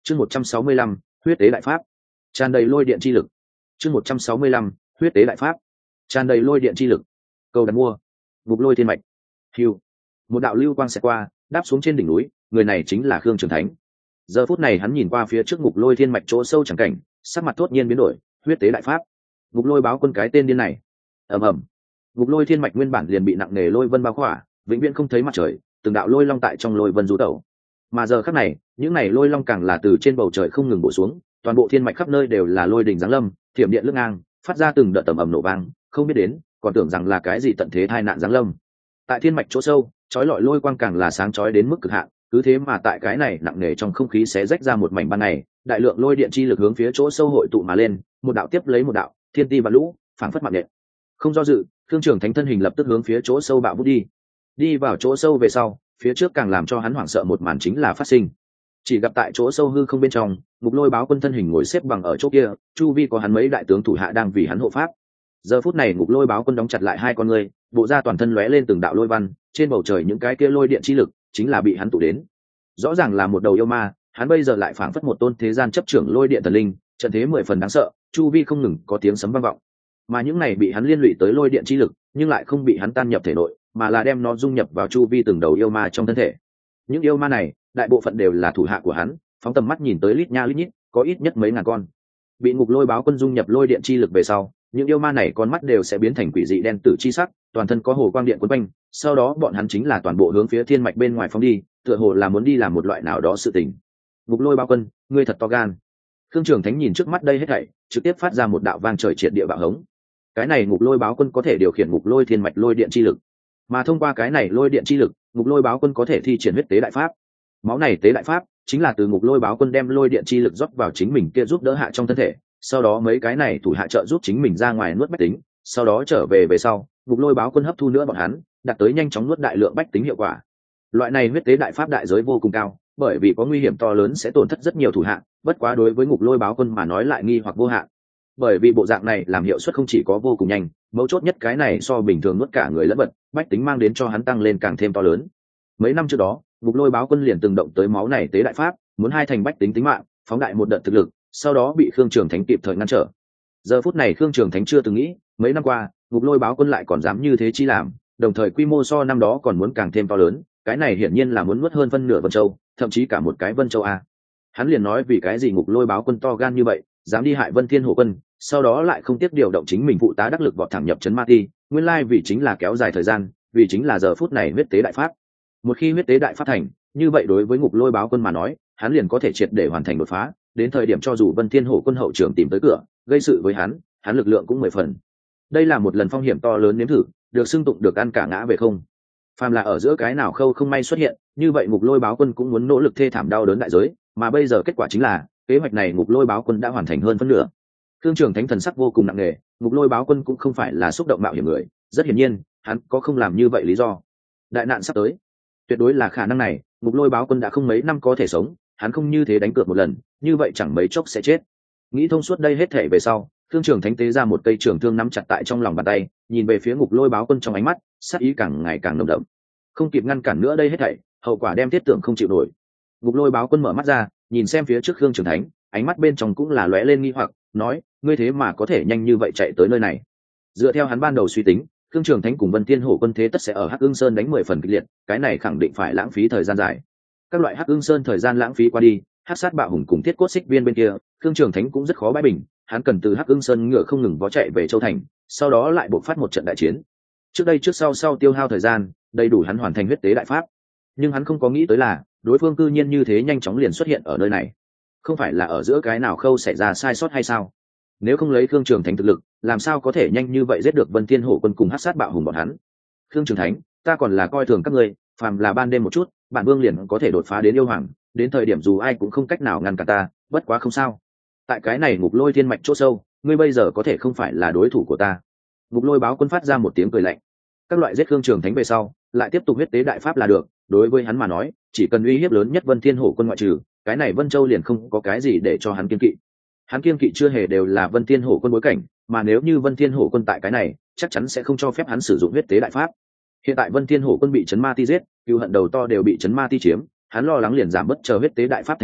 chương 165, huyết tế đại pháp, tràn đầy lôi điện chi lực. chương 165, huyết tế đại pháp, tràn đầy lôi điện chi lực. Cầu đặt mua. Ngục lôi thiên mạch. Hưu. Một đạo lưu quang xẹt qua, đáp xuống trên đỉnh núi, người này chính là Khương Trường Thánh. Giờ phút này hắn nhìn qua phía trước ngục lôi thiên mạch chỗ sâu chẳng cảnh, sắc mặt thốt nhiên biến đổi. Huyết tế đại pháp. Ngục lôi báo quân cái tên điên này. Ầm ầm. Ngục lôi thiên mạch nguyên bản liền bị nặng nề lôi vân bao khỏa, vĩnh viễn không thấy mặt trời, từng đạo lôi long tại trong lôi vân du tẩu. Mà giờ khắc này, những này lôi long càng là từ trên bầu trời không ngừng bổ xuống, toàn bộ thiên mạch khắp nơi đều là lôi đỉnh giáng lâm, thiểm điện lướt ngang, phát ra từng đợt tầm ầm nổ vang, không biết đến, còn tưởng rằng là cái gì tận thế tai nạn giáng lâm. Tại thiên mạch chỗ sâu, chói lọi lôi quang càng là sáng chói đến mức cực hạn, cứ thế mà tại cái này nặng nề trong không khí xé rách ra một mảnh ban ngày, đại lượng lôi điện chi lực hướng phía chỗ sâu hội tụ mà lên, một đạo tiếp lấy một đạo, thiên ti và lũ, phảng phất mạng nhện. Không do dự, Khương Trường Thánh thân hình lập tức hướng phía chỗ sâu bạo vút đi. Đi vào chỗ sâu về sau, phía trước càng làm cho hắn hoảng sợ một màn chính là phát sinh. Chỉ gặp tại chỗ sâu hư không bên trong, ngục lôi báo quân thân hình ngồi xếp bằng ở chỗ kia, chu vi có hắn mấy đại tướng thủ hạ đang vì hắn hộ pháp. Giờ phút này ngục lôi báo quân đóng chặt lại hai con ngươi, bộ da toàn thân lóe lên từng đạo lôi văn, trên bầu trời những cái kia lôi điện chi lực chính là bị hắn tụ đến. Rõ ràng là một đầu yêu ma, hắn bây giờ lại phảng phất một tôn thế gian chấp trưởng lôi điện thần linh, trận thế mười phần đáng sợ, chu vi không ngừng có tiếng sấm vang vọng. Mà những này bị hắn liên lụy tới lôi điện chi lực, nhưng lại không bị hắn tan nhập thể nội, mà là đem nó dung nhập vào chu vi từng đầu yêu ma trong thân thể. Những yêu ma này, đại bộ phận đều là thủ hạ của hắn, phóng tầm mắt nhìn tới lít nha lít nhít, có ít nhất mấy ngàn con. Bị ngục lôi báo quân dung nhập lôi điện chi lực về sau, những yêu ma này con mắt đều sẽ biến thành quỷ dị đen tử chi sắc, toàn thân có hồ quang điện quấn quanh, sau đó bọn hắn chính là toàn bộ hướng phía thiên mạch bên ngoài phóng đi, tựa hồ là muốn đi làm một loại nào đó sự tình. Ngục lôi báo quân, ngươi thật to gan. Khương Trường Thánh nhìn trước mắt đây hết thảy, trực tiếp phát ra một đạo vang trời triệt địa bạo hống. Cái này ngục lôi báo quân có thể điều khiển ngục lôi thiên mạch lôi điện chi lực, mà thông qua cái này lôi điện chi lực, ngục lôi báo quân có thể thi triển huyết tế đại pháp. Máu này tế đại pháp chính là từ ngục lôi báo quân đem lôi điện chi lực rót vào chính mình kia giúp đỡ hạ trong thân thể, sau đó mấy cái này thủ hạ trợ giúp chính mình ra ngoài nuốt bách tính, sau đó trở về sau, ngục lôi báo quân hấp thu nữa bọn hắn, đạt tới nhanh chóng nuốt đại lượng bách tính hiệu quả. Loại này huyết tế đại pháp đại giới vô cùng cao, bởi vì có nguy hiểm to lớn sẽ tổn thất rất nhiều thủ hạ, bất quá đối với ngục lôi báo quân mà nói lại nghi hoặc vô hạn. Bởi vì bộ dạng này làm hiệu suất không chỉ có vô cùng nhanh, mấu chốt nhất cái này so bình thường nuốt cả người lẫn vật, bách tính mang đến cho hắn tăng lên càng thêm to lớn. Mấy năm trước đó, ngục lôi báo quân liền từng động tới máu này tế đại pháp, muốn hai thành bách tính tính mạng, phóng đại một đợt thực lực, sau đó bị Khương Trường Thánh kịp thời ngăn trở. Giờ phút này Khương Trường Thánh chưa từng nghĩ, mấy năm qua, ngục lôi báo quân lại còn dám như thế chi làm, đồng thời quy mô so năm đó còn muốn càng thêm to lớn, cái này hiển nhiên là muốn nuốt hơn phân nửa Vân Châu, thậm chí cả một cái Vân Châu a. Hắn liền nói vì cái gì ngục lôi báo quân to gan như vậy, dám đi hại Vân Thiên Hổ quân, sau đó lại không tiếc điều động chính mình phụ tá đắc lực vọt thẳng nhập trấn Ma Ti, nguyên lai vì chính là kéo dài thời gian, vì chính là giờ phút này huyết tế đại pháp. Một khi huyết tế đại pháp thành, như vậy đối với ngục lôi báo quân mà nói, hắn liền có thể triệt để hoàn thành đột phá, đến thời điểm cho dù Vân Thiên Hổ quân hậu trưởng tìm tới cửa, gây sự với hắn lực lượng cũng 10 phần. Đây là một lần phong hiểm to lớn nếm thử, được xưng tụng được ăn cả ngã về không. Phàm là ở giữa cái nào khâu không may xuất hiện, như vậy ngục lôi báo quân cũng muốn nỗ lực thê thảm đau đớn đại giới, mà bây giờ kết quả chính là kế hoạch này ngục lôi báo quân đã hoàn thành hơn phân nửa. Thương Trường Thánh thần sắc vô cùng nặng nề, ngục lôi báo quân cũng không phải là xúc động mạo hiểm người, rất hiển nhiên, hắn có không làm như vậy lý do. Đại nạn sắp tới, tuyệt đối là khả năng này, ngục lôi báo quân đã không mấy năm có thể sống, hắn không như thế đánh cược một lần, như vậy chẳng mấy chốc sẽ chết. Nghĩ thông suốt đây hết thể về sau, Thương Trường Thánh tế ra một cây trường thương nắm chặt tại trong lòng bàn tay, nhìn về phía ngục lôi báo quân trong ánh mắt, sát ý càng ngày càng nồng đậm. Không kịp ngăn cản nữa đây hết thảy, hậu quả đem thiết tưởng không chịu nổi. Ngục lôi báo quân mở mắt ra, nhìn xem phía trước Khương Trường Thánh, ánh mắt bên trong cũng là lóe lên nghi hoặc, nói: ngươi thế mà có thể nhanh như vậy chạy tới nơi này? Dựa theo hắn ban đầu suy tính, Khương Trường Thánh cùng Vân Thiên Hổ quân thế tất sẽ ở Hắc Ưng Sơn đánh 10 phần kịch liệt, cái này khẳng định phải lãng phí thời gian dài. Các loại Hắc Ưng Sơn thời gian lãng phí qua đi, Hắc Sát Bạo Hùng cùng Thiết Cốt Xích Viên bên kia, Khương Trường Thánh cũng rất khó bãi bình, hắn cần từ Hắc Ưng Sơn ngựa không ngừng vó chạy về Châu Thành, sau đó lại buộc phát một trận đại chiến. Trước sau tiêu hao thời gian, đầy đủ hắn hoàn thành huyết tế đại pháp. Nhưng hắn không có nghĩ tới là, đối phương cư nhiên như thế nhanh chóng liền xuất hiện ở nơi này. Không phải là ở giữa cái nào khâu xảy ra sai sót hay sao? Nếu không lấy Khương Trường Thánh thực lực, làm sao có thể nhanh như vậy giết được Vân Thiên Hổ quân cùng Hắc Sát Bạo Hùng bọn hắn? Khương Trường Thánh, ta còn là coi thường các ngươi, phàm là ban đêm một chút, bản vương liền có thể đột phá đến yêu hoàng, đến thời điểm dù ai cũng không cách nào ngăn cản ta, bất quá không sao. Tại cái này ngục lôi thiên mạch chỗ sâu, ngươi bây giờ có thể không phải là đối thủ của ta. Ngục lôi báo quân phát ra một tiếng cười lạnh. Các loại giết Khương Trường Thánh về sau, lại tiếp tục huyết tế đại pháp là được, đối với hắn mà nói, chỉ cần uy hiếp lớn nhất Vân Thiên Hổ quân ngoại trừ, cái này Vân Châu liền không có cái gì để cho hắn kiêng kỵ. Hắn kiêng kỵ chưa hề đều là Vân Thiên Hổ quân bối cảnh, mà nếu như Vân Thiên Hổ quân tại cái này, chắc chắn sẽ không cho phép hắn sử dụng huyết tế đại pháp. Hiện tại Vân Thiên Hổ quân bị Trấn Ma Ti giết, cừu hận đầu to đều bị Trấn Ma Ti chiếm, hắn lo lắng liền giảm bất chờ huyết tế đại pháp thành công,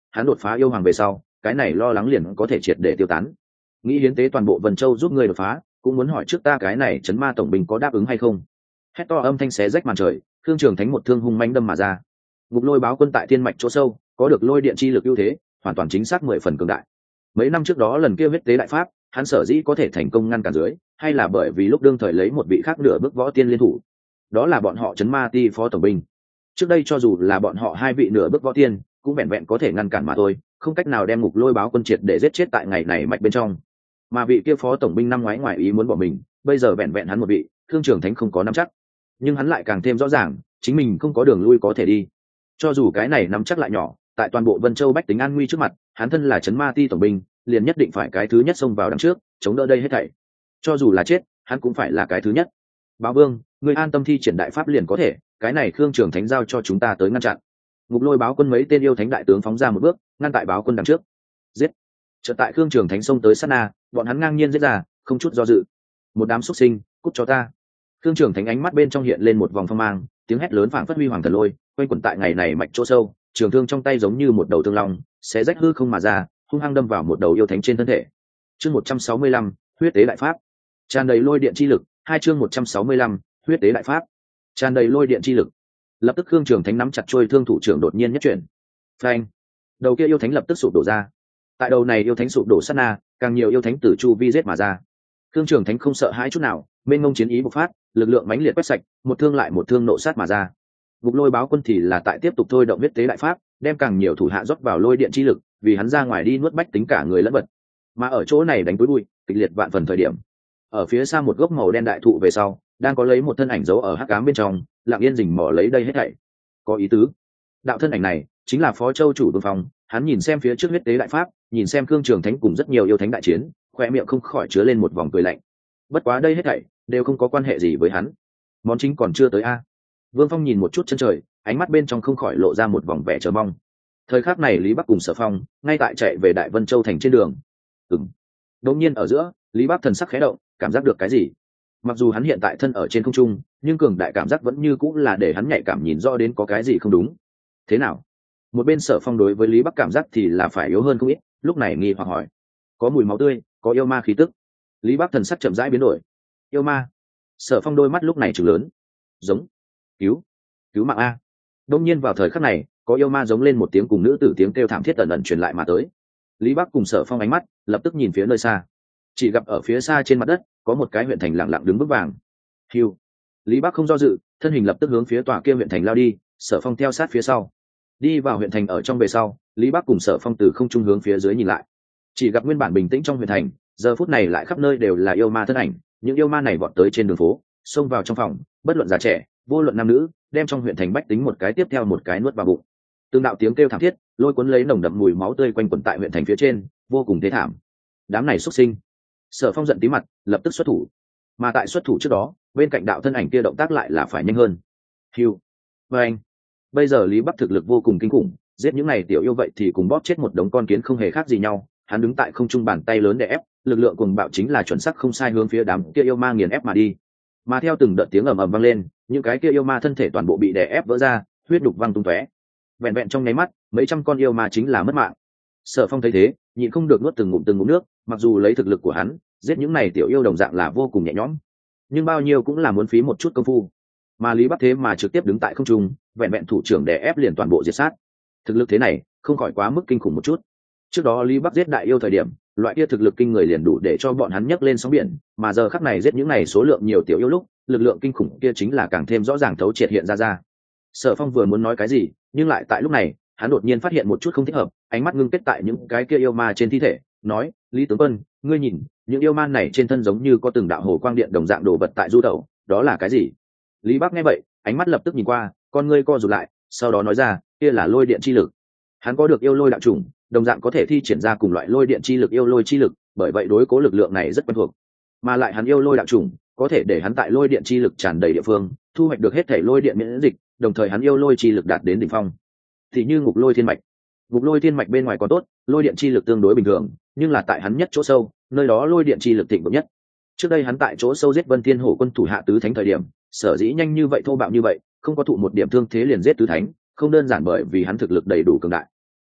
hắn đột phá yêu hoàng về sau cái này lo lắng liền có thể triệt để tiêu tán. Nghĩ hiến tế toàn bộ Vân Châu giúp ngươi đột phá, cũng muốn hỏi trước ta cái này chấn ma tổng binh có đáp ứng hay không. Hét to âm thanh xé rách màn trời, Khương Trường Thánh một thương hung mãnh đâm mà ra. Ngục lôi báo quân tại thiên mạch chỗ sâu, có được lôi điện chi lực ưu thế, hoàn toàn chính xác 10 phần cường đại. Mấy năm trước đó lần kia huyết tế đại pháp, hắn sở dĩ có thể thành công ngăn cản dưới, hay là bởi vì lúc đương thời lấy một vị khác nửa bước võ tiên liên thủ. Đó là bọn họ chấn ma ti phó tổng binh. Trước đây cho dù là bọn họ hai vị nửa bước võ tiên, cũng vẹn vẹn có thể ngăn cản mà thôi, không cách nào đem ngục lôi báo quân triệt để giết chết tại ngày này mạch bên trong. Mà vị kia phó tổng binh năm ngoái ngoài ý muốn bỏ mình, bây giờ vẹn vẹn hắn một vị, Khương Trường Thánh không có nắm chắc. Nhưng hắn lại càng thêm rõ ràng, chính mình không có đường lui có thể đi. Cho dù cái này nắm chắc lại nhỏ, tại toàn bộ Vân Châu bách tính an nguy trước mặt, hắn thân là chấn ma ti tổng binh, liền nhất định phải cái thứ nhất xông vào đằng trước, chống đỡ đây hết thảy. Cho dù là chết, hắn cũng phải là cái thứ nhất. Báo Vương, ngươi an tâm thi triển đại pháp liền có thể, cái này Khương Trường Thánh giao cho chúng ta tới ngăn chặn. Ngục lôi báo quân mấy tên yêu thánh đại tướng phóng ra một bước, ngăn tại báo quân đằng trước. Giết! Chợt tại Khương Trường Thánh xông tới sát na, bọn hắn ngang nhiên giết ra, không chút do dự. Một đám xuất sinh, cút cho ta! Khương Trường Thánh ánh mắt bên trong hiện lên một vòng phong mang, tiếng hét lớn phảng phất huy hoàng thần lôi, quanh quẩn tại ngày này mạch chỗ sâu, trường thương trong tay giống như một đầu thương long, xé rách hư không mà ra, hung hăng đâm vào một đầu yêu thánh trên thân thể. Chương 165, huyết tế đại pháp. Tràn đầy lôi điện chi lực, chương 165, huyết tế đại pháp. Tràn đầy lôi điện chi lực. Lập tức Khương Trường Thánh nắm chặt trôi thương thủ trưởng đột nhiên nhất chuyển. Phanh! Đầu kia yêu thánh lập tức sụp đổ ra. Tại đầu này yêu thánh sụp đổ sát na, càng nhiều yêu thánh tử chu vi giết mà ra. Khương Trường Thánh không sợ hãi chút nào, mênh mông chiến ý bộc phát, lực lượng mãnh liệt quét sạch, một thương lại một thương nộ sát mà ra. Ngục lôi báo quân thì là tại tiếp tục thôi động huyết tế đại pháp, đem càng nhiều thủ hạ rót vào lôi điện chi lực, vì hắn ra ngoài đi nuốt bách tính cả người lẫn vật. Mà ở chỗ này đánh túi bụi, kịch liệt vạn phần thời điểm. Ở phía xa một gốc màu đen đại thụ về sau, đang có lấy một thân ảnh giấu ở hắc ám bên trong, lặng yên rình mò lấy đây hết thảy. Có ý tứ. Đạo thân ảnh này chính là Phó Châu chủ Vương Phong, hắn nhìn xem phía trước huyết tế đại pháp, nhìn xem Khương Trường Thánh cùng rất nhiều yêu thánh đại chiến, khoe miệng không khỏi chứa lên một vòng cười lạnh. Bất quá đây hết thảy đều không có quan hệ gì với hắn. Món chính còn chưa tới a. Vương Phong nhìn một chút chân trời, ánh mắt bên trong không khỏi lộ ra một vòng vẻ chờ mong. Thời khắc này Lý Bắc cùng Sở Phong ngay tại chạy về Đại Vân Châu thành trên đường. Đột nhiên ở giữa, Lý Bắc thần sắc khẽ động, cảm giác được cái gì. Mặc dù hắn hiện tại thân ở trên không trung, nhưng cường đại cảm giác vẫn như cũng là để hắn nhạy cảm nhìn rõ đến có cái gì không đúng. Thế nào? Một bên Sở Phong đối với Lý Bắc cảm giác thì là phải yếu hơn không ít, lúc này nghi hoặc hỏi. Có mùi máu tươi, có yêu ma khí tức. Lý Bắc thần sắc chậm rãi biến đổi. Yêu ma? Sở Phong đôi mắt lúc này trừng lớn. Giống. Cứu mạng a. Đông nhiên vào thời khắc này, có yêu ma giống lên một tiếng cùng nữ tử tiếng kêu thảm thiết ẩn ẩn truyền lại mà tới. Lý Bắc cùng Sở Phong ánh mắt lập tức nhìn phía nơi xa, chỉ gặp ở phía xa trên mặt đất có một cái huyện thành lặng lặng đứng vững vàng. Hiu. Lý Bắc không do dự, thân hình lập tức hướng phía tòa kia huyện thành lao đi, Sở Phong theo sát phía sau. Đi vào huyện thành ở trong về sau, Lý Bắc cùng Sở Phong từ không trung hướng phía dưới nhìn lại, chỉ gặp nguyên bản bình tĩnh trong huyện thành, giờ phút này lại khắp nơi đều là yêu ma thân ảnh. Những yêu ma này vọt tới trên đường phố, xông vào trong phòng, bất luận già trẻ, vô luận nam nữ, đem trong huyện thành bách tính một cái tiếp theo một cái nuốt vào bụng. Từng đạo tiếng kêu thảm thiết lôi cuốn lấy nồng đậm mùi máu tươi quanh quẩn tại huyện thành phía trên, vô cùng thê thảm. Đám này xuất sinh. Sở Phong giận tí mặt, lập tức xuất thủ. Mà tại xuất thủ trước đó, bên cạnh đạo thân ảnh kia động tác lại là phải nhanh hơn. Hiu. Và anh. Bây giờ Lý Bắc thực lực vô cùng kinh khủng, giết những này tiểu yêu vậy thì cùng bóp chết một đống con kiến không hề khác gì nhau. Hắn đứng tại không trung, bàn tay lớn để ép, lực lượng cuồng bạo chính là chuẩn xác không sai hướng phía đám kia yêu ma nghiền ép mà đi. Mà theo từng đợt tiếng ầm ầm vang lên, những cái kia yêu ma thân thể toàn bộ bị đè ép vỡ ra, huyết đục văng tung tóe. Vẹn vẹn trong nháy mắt, mấy trăm con yêu ma chính là mất mạng. Sở Phong thấy thế, nhịn không được nuốt từng ngụm nước, mặc dù lấy thực lực của hắn, giết những này tiểu yêu đồng dạng là vô cùng nhẹ nhõm, nhưng bao nhiêu cũng là muốn phí một chút công phu. Mà Lý Bắc thế mà trực tiếp đứng tại không trung, vẹn vẹn thủ trưởng đè ép liền toàn bộ diệt sát. Thực lực thế này, không khỏi quá mức kinh khủng một chút. Trước đó Lý Bắc giết đại yêu thời điểm, loại kia thực lực kinh người liền đủ để cho bọn hắn nhấc lên sóng biển, mà giờ khắc này giết những này số lượng nhiều tiểu yêu lúc, lực lượng kinh khủng kia chính là càng thêm rõ ràng thấu triệt hiện ra. Sở Phong vừa muốn nói cái gì, nhưng lại tại lúc này, hắn đột nhiên phát hiện một chút không thích hợp, ánh mắt ngưng kết tại những cái kia yêu ma trên thi thể, nói: "Lý tướng quân, ngươi nhìn, những yêu ma này trên thân giống như có từng đạo hồ quang điện đồng dạng đồ vật tại du tẩu, đó là cái gì?" Lý Bắc nghe vậy, ánh mắt lập tức nhìn qua, con ngươi co rụt lại, sau đó nói ra: "Kia là lôi điện chi lực." Hắn có được yêu lôi đạo chủng, đồng dạng có thể thi triển ra cùng loại lôi điện chi lực yêu lôi chi lực, bởi vậy đối cố lực lượng này rất quen thuộc. Mà lại hắn yêu lôi đạo chủng, có thể để hắn tại lôi điện chi lực tràn đầy địa phương, thu hoạch được hết thể lôi điện miễn dịch, đồng thời hắn yêu lôi chi lực đạt đến đỉnh phong. Thì như ngục lôi thiên mạch. Ngục lôi thiên mạch bên ngoài còn tốt, lôi điện chi lực tương đối bình thường, nhưng là tại hắn nhất chỗ sâu, nơi đó lôi điện chi lực thịnh vượng nhất. Trước đây hắn tại chỗ sâu giết Vân Thiên Hổ quân thủ hạ tứ thánh thời điểm, sở dĩ nhanh như vậy thô bạo như vậy, không có thụ một điểm thương thế liền giết tứ thánh, không đơn giản bởi vì hắn thực lực đầy đủ cường đại.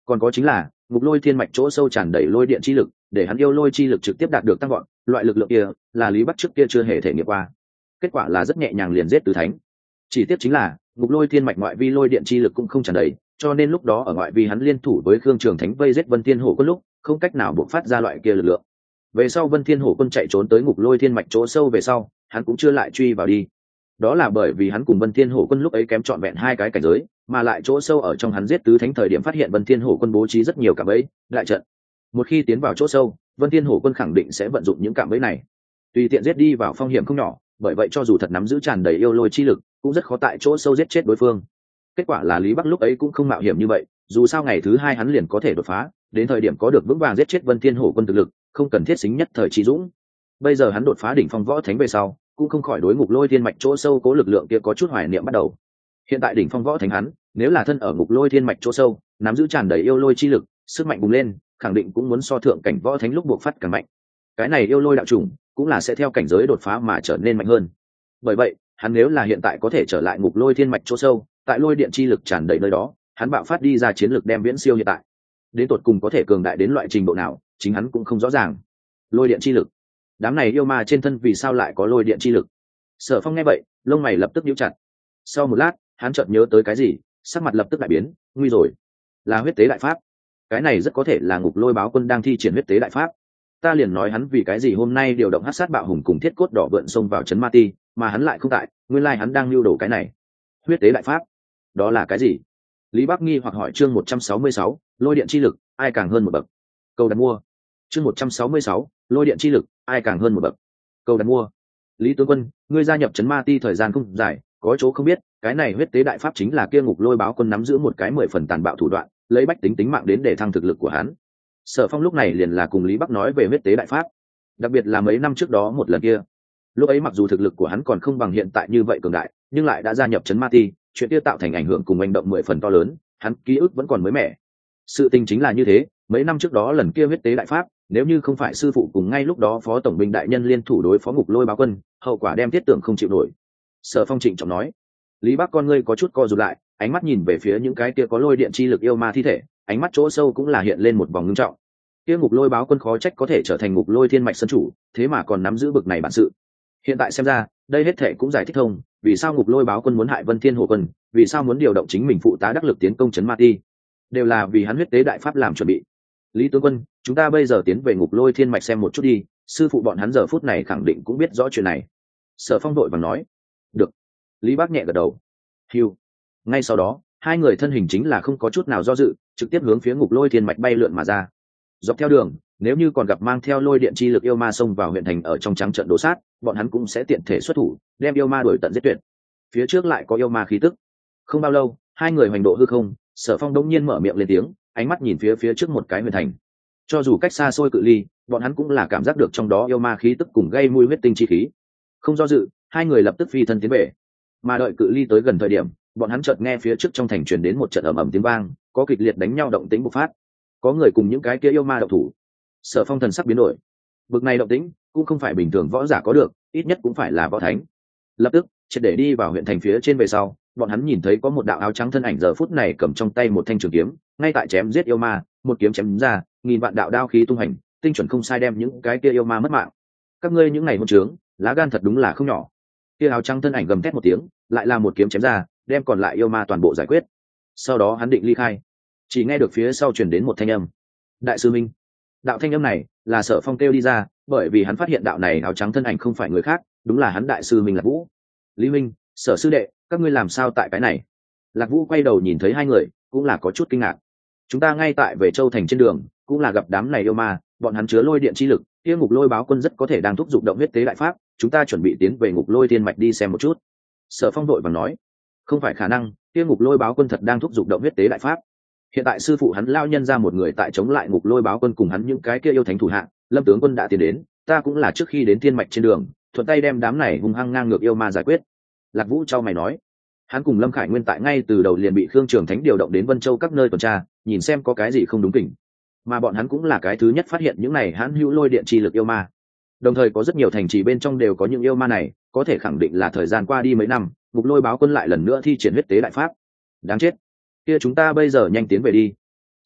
Còn có chính là ngục lôi thiên mạch chỗ sâu tràn đầy lôi điện chi lực, để hắn yêu lôi chi lực trực tiếp đạt được tăng gọn, loại lực lượng kia là Lý Bắc trước kia chưa hề thể nghiệm qua. Kết quả là rất nhẹ nhàng liền giết tứ thánh. Chỉ tiếc chính là ngục lôi thiên mạch ngoại vi lôi điện chi lực cũng không tràn đầy, cho nên lúc đó ở ngoại vi hắn liên thủ với Khương Trường Thánh vây giết Vân Thiên Hổ Quân lúc không cách nào buộc phát ra loại kia lực lượng. Về sau Vân Thiên Hổ Quân chạy trốn tới ngục lôi thiên mạch chỗ sâu về sau, hắn cũng chưa lại truy vào đi. Đó là bởi vì hắn cùng Vân Thiên Hổ Quân lúc ấy kém trọn vẹn 2 cái cảnh giới, mà lại chỗ sâu ở trong hắn giết tứ thánh thời điểm phát hiện Vân Thiên Hổ Quân bố trí rất nhiều cạm bẫy, đại trận. Một khi tiến vào chỗ sâu, Vân Thiên Hổ Quân khẳng định sẽ vận dụng những cạm bẫy này, tùy tiện giết đi vào phong hiểm không nhỏ, bởi vậy cho dù thật nắm giữ tràn đầy yêu lôi chi lực, cũng rất khó tại chỗ sâu giết chết đối phương. Kết quả là Lý Bắc lúc ấy cũng không mạo hiểm như vậy, dù sao ngày thứ 2 hắn liền có thể đột phá, đến thời điểm có được vững vàng giết chết Vân Thiên Hổ Quân thực lực, không cần thiết xính nhất thời trí dũng. Bây giờ hắn đột phá đỉnh phong võ thánh về sau, cũng không khỏi đối ngục lôi thiên mạch chỗ sâu cố lực lượng kia có chút hoài niệm bắt đầu. Hiện tại đỉnh phong võ thánh hắn, nếu là thân ở ngục lôi thiên mạch chỗ sâu, nắm giữ tràn đầy yêu lôi chi lực, sức mạnh bùng lên, khẳng định cũng muốn so thượng cảnh võ thánh lúc buộc phát càng mạnh. Cái này yêu lôi đạo chủng, cũng là sẽ theo cảnh giới đột phá mà trở nên mạnh hơn. Bởi vậy, hắn nếu là hiện tại có thể trở lại ngục lôi thiên mạch chỗ sâu, tại lôi điện chi lực tràn đầy nơi đó, hắn bạo phát đi ra chiến lực đem viễn siêu hiện tại. Đến tột cùng có thể cường đại đến loại trình độ nào, chính hắn cũng không rõ ràng. Lôi điện chi lực, đám này yêu ma trên thân vì sao lại có lôi điện chi lực? Sở Phong nghe vậy, lông mày lập tức nhíu chặt. Sau một lát, hắn chợt nhớ tới cái gì, sắc mặt lập tức đại biến, nguy rồi, là huyết tế đại pháp. Cái này rất có thể là ngục lôi báo quân đang thi triển huyết tế đại pháp. Ta liền nói hắn vì cái gì hôm nay điều động hắc sát bạo hùng cùng thiết cốt đỏ vượn xông vào trấn ma ti, mà hắn lại không tại, nguyên lai hắn đang lưu đồ cái này. Huyết tế đại pháp, đó là cái gì? Lý Bắc nghi hoặc hỏi. Chương 166, lôi điện chi lực, ai càng hơn một bậc. Câu đặt mua. Chương 166, lôi điện chi lực, ai càng hơn một bậc. Câu đặt mua. Lý tướng quân, ngươi gia nhập trấn ma ti thời gian không dài, có chỗ không biết, cái này huyết tế đại pháp chính là kia ngục lôi báo quân nắm giữ một cái 10 phần tàn bạo thủ đoạn, lấy bách tính mạng đến để thăng thực lực của hắn. Sở Phong lúc này liền là cùng Lý Bắc nói về huyết tế đại pháp, đặc biệt là mấy năm trước đó một lần kia. Lúc ấy mặc dù thực lực của hắn còn không bằng hiện tại như vậy cường đại, nhưng lại đã gia nhập trấn ma ti, chuyện kia tạo thành ảnh hưởng cùng hành động 10 phần to lớn, hắn ký ức vẫn còn mới mẻ. Sự tình chính là như thế, mấy năm trước đó lần kia huyết tế đại pháp, nếu như không phải sư phụ cùng ngay lúc đó phó tổng binh đại nhân liên thủ đối phó ngục lôi báo quân, hậu quả đem thiết tưởng không chịu nổi. Sở Phong trịnh trọng nói. Lý Bắc con ngươi có chút co rụt lại, ánh mắt nhìn về phía những cái kia có lôi điện chi lực yêu ma thi thể, ánh mắt chỗ sâu cũng là hiện lên một vòng ngưng trọng. Kia ngục lôi báo quân khó trách có thể trở thành ngục lôi thiên mạch sân chủ, thế mà còn nắm giữ bực này bản sự. Hiện tại xem ra, đây hết thể cũng giải thích thông, vì sao ngục lôi báo quân muốn hại Vân Thiên Hổ Quân, vì sao muốn điều động chính mình phụ tá đắc lực tiến công trấn ma ti, đều là vì hắn huyết tế đại pháp làm chuẩn bị. Lý tướng quân, chúng ta bây giờ tiến về ngục lôi thiên mạch xem một chút đi, sư phụ bọn hắn giờ phút này khẳng định cũng biết rõ chuyện này. Sở Phong đội và nói. Được. Lý Bác nhẹ gật đầu. Hiu. Ngay sau đó, hai người thân hình chính là không có chút nào do dự, trực tiếp hướng phía ngục lôi thiên mạch bay lượn mà ra. Dọc theo đường, nếu như còn gặp mang theo lôi điện chi lực yêu ma xông vào huyện thành ở trong trắng trận đổ sát, bọn hắn cũng sẽ tiện thể xuất thủ, đem yêu ma đuổi tận giết tuyệt. Phía trước lại có yêu ma khí tức. Không bao lâu, hai người hoành độ hư không, Sở Phong đống nhiên mở miệng lên tiếng, ánh mắt nhìn phía trước một cái huyện thành. Cho dù cách xa xôi cự ly, bọn hắn cũng là cảm giác được trong đó yêu ma khí tức cùng gây mùi huyết tinh chi khí. Không do dự, hai người lập tức phi thân tiến về. Mà đợi cự ly tới gần thời điểm, bọn hắn chợt nghe phía trước trong thành truyền đến một trận ầm ầm tiếng vang, có kịch liệt đánh nhau động tĩnh bộc phát. Có người cùng những cái kia yêu ma động thủ. Sở Phong thần sắc biến đổi. Bực này động tĩnh cũng không phải bình thường võ giả có được, ít nhất cũng phải là võ thánh. Lập tức, triệt để đi vào huyện thành phía trên về sau, bọn hắn nhìn thấy có một đạo áo trắng thân ảnh giờ phút này cầm trong tay một thanh trường kiếm, ngay tại chém giết yêu ma, một kiếm chém ra, nghìn vạn đạo đao khí tung hành, tinh chuẩn không sai đem những cái kia yêu ma mất mạng. Các ngươi những này hỗn trướng, lá gan thật đúng là không nhỏ. Kia áo trắng thân ảnh gầm thét một tiếng, lại là một kiếm chém ra, đem còn lại yêu ma toàn bộ giải quyết. Sau đó hắn định ly khai, chỉ nghe được phía sau truyền đến một thanh âm. Đại sư Minh. Đạo thanh âm này là Sở Phong kêu đi ra, bởi vì hắn phát hiện đạo này áo trắng thân ảnh không phải người khác, đúng là hắn đại sư Minh Lạc Vũ. Lý Minh, Sở sư đệ, các ngươi làm sao tại cái này? Lạc Vũ quay đầu nhìn thấy hai người, cũng là có chút kinh ngạc. Chúng ta ngay tại về Châu thành trên đường, cũng là gặp đám này yêu ma, bọn hắn chứa lôi điện chi lực, kia ngục lôi báo quân rất có thể đang thúc giục động huyết tế đại pháp, chúng ta chuẩn bị tiến về ngục lôi thiên mạch đi xem một chút. Sở Phong đội vàng nói, không phải khả năng, kia ngục lôi báo quân thật đang thúc giục động huyết tế đại pháp. Hiện tại sư phụ hắn lao nhân ra một người tại chống lại ngục lôi báo quân cùng hắn những cái kia yêu thánh thủ hạ, Lâm tướng quân đã tiến đến, ta cũng là trước khi đến thiên mạch trên đường, thuận tay đem đám này hung hăng ngang ngược yêu ma giải quyết. Lạc Vũ trao mày nói, hắn cùng Lâm Khải Nguyên tại ngay từ đầu liền bị Khương Trường Thánh điều động đến Vân Châu các nơi tuần tra, nhìn xem có cái gì không đúng kỉnh, mà bọn hắn cũng là cái thứ nhất phát hiện những này hãn hữu lôi điện chi lực yêu ma. Đồng thời có rất nhiều thành trì bên trong đều có những yêu ma này, có thể khẳng định là thời gian qua đi mấy năm, ngục lôi báo quân lại lần nữa thi triển huyết tế đại pháp. Đáng chết, kia chúng ta bây giờ nhanh tiến về đi.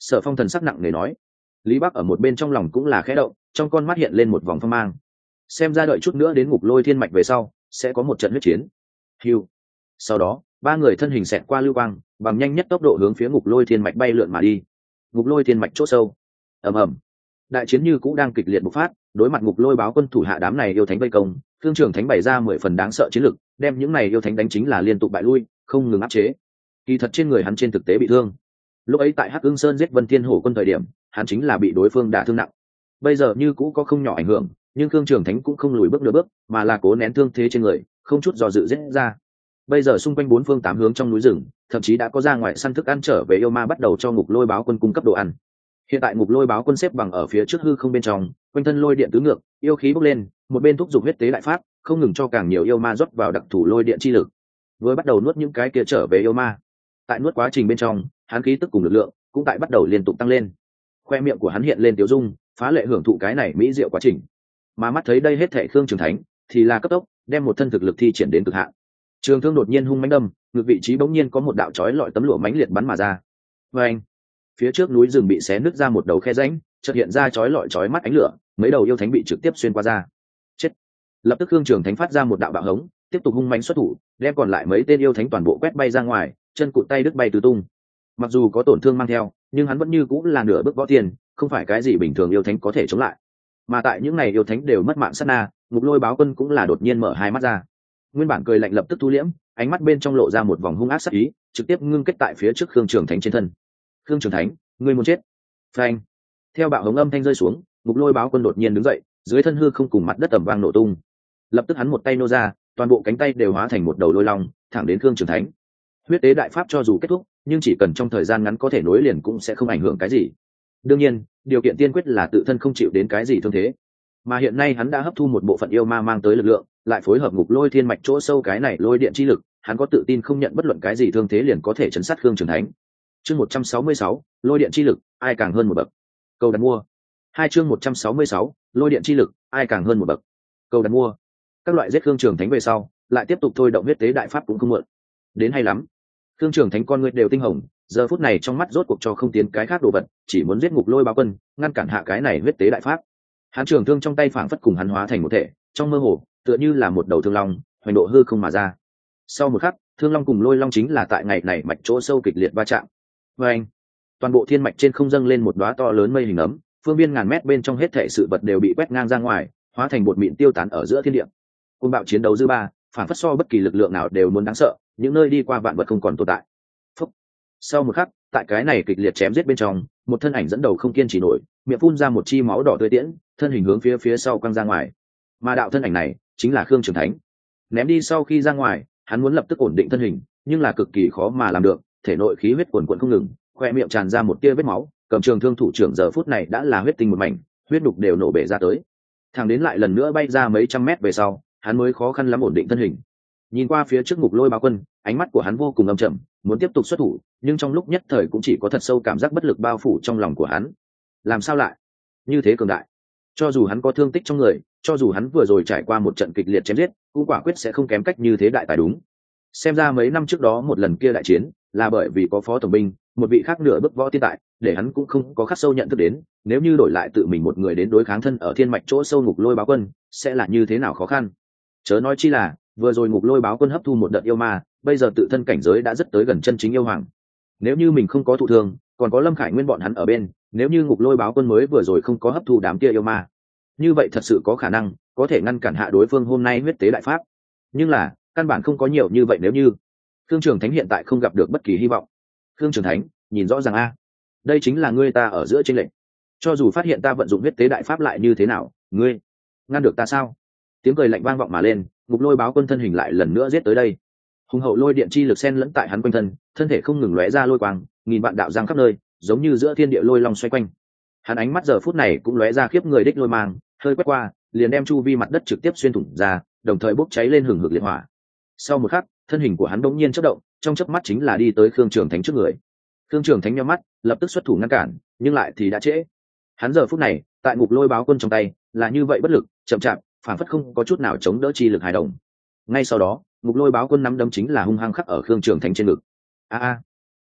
Sở Phong thần sắc nặng nề nói. Lý Bắc ở một bên trong lòng cũng là khẽ động, trong con mắt hiện lên một vòng phong mang. Xem ra đợi chút nữa đến ngục lôi thiên mạch về sau sẽ có một trận huyết chiến. Hưu. Sau đó ba người thân hình xẹt qua lưu quang, bằng nhanh nhất tốc độ hướng phía ngục lôi thiên mạch bay lượn mà đi. Ngục lôi thiên mạch chỗ sâu. Ầm ầm. Đại chiến như cũ đang kịch liệt bộc phát, đối mặt ngục lôi báo quân thủ hạ đám này yêu thánh vây công, Thương Trường Thánh bày ra 10 phần đáng sợ chiến lực, đem những này yêu thánh đánh chính là liên tục bại lui, không ngừng áp chế. Kỳ thật trên người hắn trên thực tế bị thương. Lúc ấy tại Hắc Ưng Sơn giết Vân Thiên Hổ quân thời điểm, hắn chính là bị đối phương đả thương nặng. Bây giờ như cũ có không nhỏ ảnh hưởng, nhưng Thương Trường Thánh cũng không lùi bước nửa bước, mà là cố nén thương thế trên người, không chút do dự giết ra. Bây giờ xung quanh bốn phương tám hướng trong núi rừng, thậm chí đã có ra ngoài săn thức ăn trở về yêu ma bắt đầu cho ngục lôi báo quân cung cấp đồ ăn. Hiện tại ngục lôi báo quân xếp bằng ở phía trước hư không bên trong, quanh thân lôi điện tứ ngược, yêu khí bốc lên, một bên thúc giục huyết tế đại pháp, không ngừng cho càng nhiều yêu ma rót vào đặc thủ lôi điện chi lực. Vừa bắt đầu nuốt những cái kia trở về yêu ma, tại nuốt quá trình bên trong, hắn khí tức cùng lực lượng cũng tại bắt đầu liên tục tăng lên. Khoe miệng của hắn hiện lên tiêu dung, phá lệ hưởng thụ cái này mỹ diệu quá trình. Mà mắt thấy đây hết thảy Khương Trường Thánh, thì là cấp tốc đem một thân thực lực thi triển đến cực hạn. Trường thương đột nhiên hung mãnh đâm, ngược vị trí bỗng nhiên có một đạo chói lọi tấm lụa mãnh liệt bắn mà ra. Oeng! Phía trước núi rừng bị xé nứt ra một đầu khe rãnh, chợt hiện ra chói lọi chói mắt ánh lửa, mấy đầu yêu thánh bị trực tiếp xuyên qua ra. Chết! Lập tức Khương Trường Thánh phát ra một đạo bạo hống, tiếp tục hung mãnh xuất thủ, đem còn lại mấy tên yêu thánh toàn bộ quét bay ra ngoài, chân cụt tay đứt bay tứ tung. Mặc dù có tổn thương mang theo, nhưng hắn vẫn như cũng là nửa bước võ tiền, không phải cái gì bình thường yêu thánh có thể chống lại. Mà tại những này yêu thánh đều mất mạng sát na, ngục lôi báo quân cũng là đột nhiên mở hai mắt ra. Nguyên bản cười lạnh lập tức thu liễm, ánh mắt bên trong lộ ra một vòng hung ác sát ý, trực tiếp ngưng kết tại phía trước Khương Trường Thánh trên thân. Khương Trường Thánh, ngươi muốn chết! Phanh! Theo bạo hống âm thanh rơi xuống, ngục lôi báo quân đột nhiên đứng dậy, dưới thân hư không cùng mặt đất ầm vang nổ tung. Lập tức hắn một tay nô ra, toàn bộ cánh tay đều hóa thành một đầu lôi long, thẳng đến Khương Trường Thánh. Huyết tế đại pháp cho dù kết thúc, nhưng chỉ cần trong thời gian ngắn có thể nối liền cũng sẽ không ảnh hưởng cái gì. Đương nhiên, điều kiện tiên quyết là tự thân không chịu đến cái gì thương thế. Mà hiện nay hắn đã hấp thu một bộ phận yêu ma mang tới lực lượng, lại phối hợp ngục lôi thiên mạch chỗ sâu cái này lôi điện chi lực, hắn có tự tin không nhận bất luận cái gì thương thế liền có thể chấn sát Khương Trường Thánh. Chương 166, lôi điện chi lực, ai càng hơn một bậc. Câu đặt mua. Hai chương 166, lôi điện chi lực, ai càng hơn một bậc. Câu đặt mua. Các loại giết Khương Trường Thánh về sau, lại tiếp tục thôi động huyết tế đại pháp cũng không muộn. Đến hay lắm. Khương Trường Thánh con người đều tinh hồng, giờ phút này trong mắt rốt cuộc cho không tiến cái khác đồ vật, chỉ muốn giết ngục lôi báo quân, ngăn cản hạ cái này huyết tế đại pháp. Hắn trường thương trong tay phảng phất cùng hắn hóa thành một thể, trong mơ hồ, tựa như là một đầu thương long, hoành độ hư không mà ra. Sau một khắc, thương long cùng lôi long chính là tại ngày này mạch chỗ sâu kịch liệt va chạm. Và anh, toàn bộ thiên mạch trên không dâng lên một đóa to lớn mây hình ấm, phương biên ngàn mét bên trong hết thảy sự vật đều bị quét ngang ra ngoài, hóa thành bột mịn tiêu tán ở giữa thiên địa. Côn bạo chiến đấu dư ba, phảng phất so bất kỳ lực lượng nào đều muốn đáng sợ, những nơi đi qua vạn vật không còn tồn tại. Phúc. Sau một khắc, tại cái này kịch liệt chém giết bên trong, một thân ảnh dẫn đầu không kiên trì nổi, miệng phun ra một chi máu đỏ tươi tiễn, thân hình hướng phía sau quăng ra ngoài. Mà đạo thân ảnh này chính là Khương Trường Thánh. Ném đi sau khi ra ngoài, hắn muốn lập tức ổn định thân hình, nhưng là cực kỳ khó mà làm được, thể nội khí huyết cuồn cuộn không ngừng, khoe miệng tràn ra một tia vết máu, cầm trường thương thủ trưởng giờ phút này đã là huyết tinh một mảnh, huyết đục đều nổ bể ra tới. Thằng đến lại lần nữa bay ra mấy trăm mét về sau, hắn mới khó khăn lắm ổn định thân hình. Nhìn qua phía trước ngục lôi báo quân, ánh mắt của hắn vô cùng âm trầm, muốn tiếp tục xuất thủ, nhưng trong lúc nhất thời cũng chỉ có thật sâu cảm giác bất lực bao phủ trong lòng của hắn. Làm sao lại như thế cường đại? Cho dù hắn có thương tích trong người, cho dù hắn vừa rồi trải qua một trận kịch liệt chém giết, cũng quả quyết sẽ không kém cách như thế đại tài đúng. Xem ra mấy năm trước đó một lần kia đại chiến, là bởi vì có phó tổng binh, một vị khác nửa bước võ tiên tại, để hắn cũng không có khắc sâu nhận thức đến, nếu như đổi lại tự mình một người đến đối kháng thân ở thiên mạch chỗ sâu ngục lôi báo quân, sẽ là như thế nào khó khăn. Chớ nói chi là, vừa rồi ngục lôi báo quân hấp thu một đợt yêu ma, bây giờ tự thân cảnh giới đã rất tới gần chân chính yêu hoàng. Nếu như mình không có thụ thương, còn có Lâm Khải Nguyên bọn hắn ở bên, nếu như ngục lôi báo quân mới vừa rồi không có hấp thu đám kia yêu ma, như vậy thật sự có khả năng có thể ngăn cản hạ đối phương hôm nay huyết tế đại pháp. Nhưng là căn bản không có nhiều như vậy. Nếu như Khương Trường Thánh hiện tại không gặp được bất kỳ hy vọng. Khương Trường Thánh, nhìn rõ ràng a, đây chính là ngươi ta ở giữa chênh lệch. Cho dù phát hiện ta vận dụng huyết tế đại pháp lại như thế nào, ngươi ngăn được ta sao? Tiếng cười lạnh vang vọng mà lên, ngục lôi báo quân thân hình lại lần nữa giết tới đây. Hùng hậu lôi điện chi lực xen lẫn tại hắn quanh thân, thân thể không ngừng lóe ra lôi quang, nghìn vạn đạo giang khắp nơi, giống như giữa thiên địa lôi long xoay quanh. Hắn ánh mắt giờ phút này cũng lóe ra khiếp người đích lôi mang, hơi quét qua, liền đem chu vi mặt đất trực tiếp xuyên thủng ra, đồng thời bốc cháy lên hừng hực liệt hỏa. Sau một khắc, thân hình của hắn bỗng nhiên chớp động, trong chớp mắt chính là đi tới Khương Trường Thánh trước người. Khương Trường Thánh nhắm mắt, lập tức xuất thủ ngăn cản, nhưng lại thì đã trễ. Hắn giờ phút này, tại ngục lôi báo quân trong tay, là như vậy bất lực, chậm chạp, phản phất không có chút nào chống đỡ chi lực hài đồng. Ngay sau đó, ngục lôi báo quân nắm đấm chính là hung hăng khắc ở Khương Trường Thánh trên ngực. A a!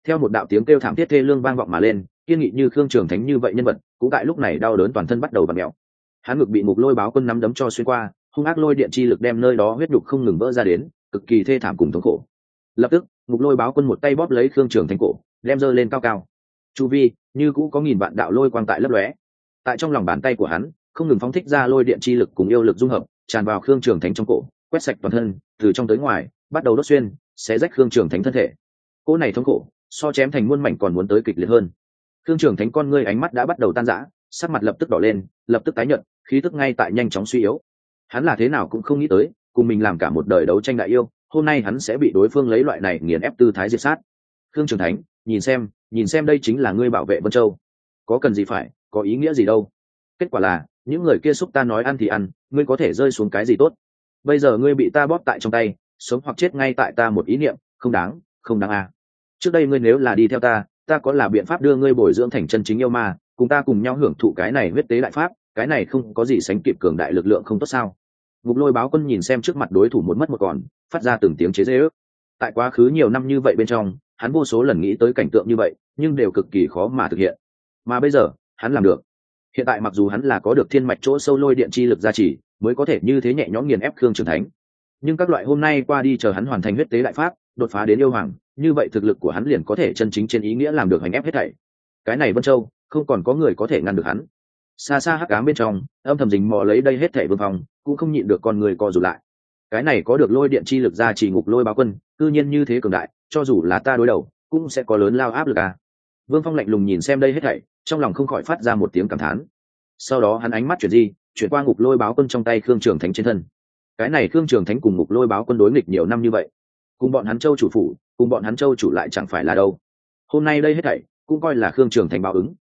Theo một đạo tiếng kêu thảm thiết thê lương vang vọng mà lên, kiên nghị như Khương Trường Thánh như vậy nhân vật cũng tại lúc này đau đớn toàn thân bắt đầu vặn mèo. Hắn ngực bị Ngục Lôi Báo Quân nắm đấm cho xuyên qua, hung ác lôi điện chi lực đem nơi đó huyết nhục không ngừng vỡ ra đến, cực kỳ thê thảm cùng thống khổ. Lập tức Ngục Lôi Báo Quân một tay bóp lấy Khương Trường Thánh cổ, đem giơ lên cao cao. Chu vi như cũ có nghìn vạn đạo lôi quang tại lấp lóe. Tại trong lòng bàn tay của hắn không ngừng phóng thích ra lôi điện chi lực cùng yêu lực dung hợp, tràn vào Khương Trường Thánh trong cổ, quét sạch toàn thân, từ trong tới ngoài, bắt đầu đốt xuyên, xé rách Khương Trường Thánh thân thể. Cỗ này thống khổ, so chém thành muôn mảnh còn muốn tới kịch liệt hơn. Khương Trường Thánh con ngươi ánh mắt đã bắt đầu tan rã, sắc mặt lập tức đỏ lên, lập tức tái nhợt, khí tức ngay tại nhanh chóng suy yếu. Hắn là thế nào cũng không nghĩ tới, cùng mình làm cả một đời đấu tranh đại yêu, hôm nay hắn sẽ bị đối phương lấy loại này nghiền ép tư thái diệt sát. Khương Trường Thánh, nhìn xem đây chính là ngươi bảo vệ Vân Châu, có cần gì phải, có ý nghĩa gì đâu. Kết quả là những người kia xúc ta nói ăn thì ăn, ngươi có thể rơi xuống cái gì tốt. Bây giờ ngươi bị ta bóp tại trong tay, sống hoặc chết ngay tại ta một ý niệm, không đáng à. Trước đây ngươi nếu là đi theo ta có là biện pháp đưa ngươi bồi dưỡng thành chân chính yêu ma, cùng ta cùng nhau hưởng thụ cái này huyết tế đại pháp, cái này không có gì sánh kịp cường đại lực lượng không tốt sao. Ngục Lôi Báo Quân nhìn xem trước mặt đối thủ một mất một còn, phát ra từng tiếng chế giễu ước. Tại quá khứ nhiều năm như vậy bên trong, hắn vô số lần nghĩ tới cảnh tượng như vậy, nhưng đều cực kỳ khó mà thực hiện. Mà bây giờ hắn làm được. Hiện tại mặc dù hắn là có được thiên mạch chỗ sâu lôi điện chi lực gia trì, mới có thể như thế nhẹ nhõm nghiền ép Khương Trường Thánh, nhưng các loại hôm nay qua đi chờ hắn hoàn thành huyết tế đại pháp, đột phá đến yêu hoàng, như vậy thực lực của hắn liền có thể chân chính trên ý nghĩa làm được hành ép hết thảy. Cái này Vân Châu không còn có người có thể ngăn được hắn. Xa xa hắc ám bên trong âm thầm rình mò lấy đây hết thảy Vương Phong cũng không nhịn được con người co rụt lại. Cái này có được lôi điện chi lực gia trì Ngục Lôi Báo Quân, cư nhiên như thế cường đại, cho dù là ta đối đầu cũng sẽ có lớn lao áp lực à. Vương Phong lạnh lùng nhìn xem đây hết thảy, trong lòng không khỏi phát ra một tiếng cảm thán. Sau đó hắn ánh mắt chuyển qua Ngục Lôi Báo Quân trong tay Khương Trường Thánh trên thân. Cái này Khương Trường Thánh cùng Ngục Lôi Báo Quân đối nghịch nhiều năm như vậy, cùng bọn hắn Châu chủ phủ, cùng bọn hắn Châu chủ lại chẳng phải là đâu. Hôm nay đây hết thảy cũng coi là Khương Trường Thánh báo ứng.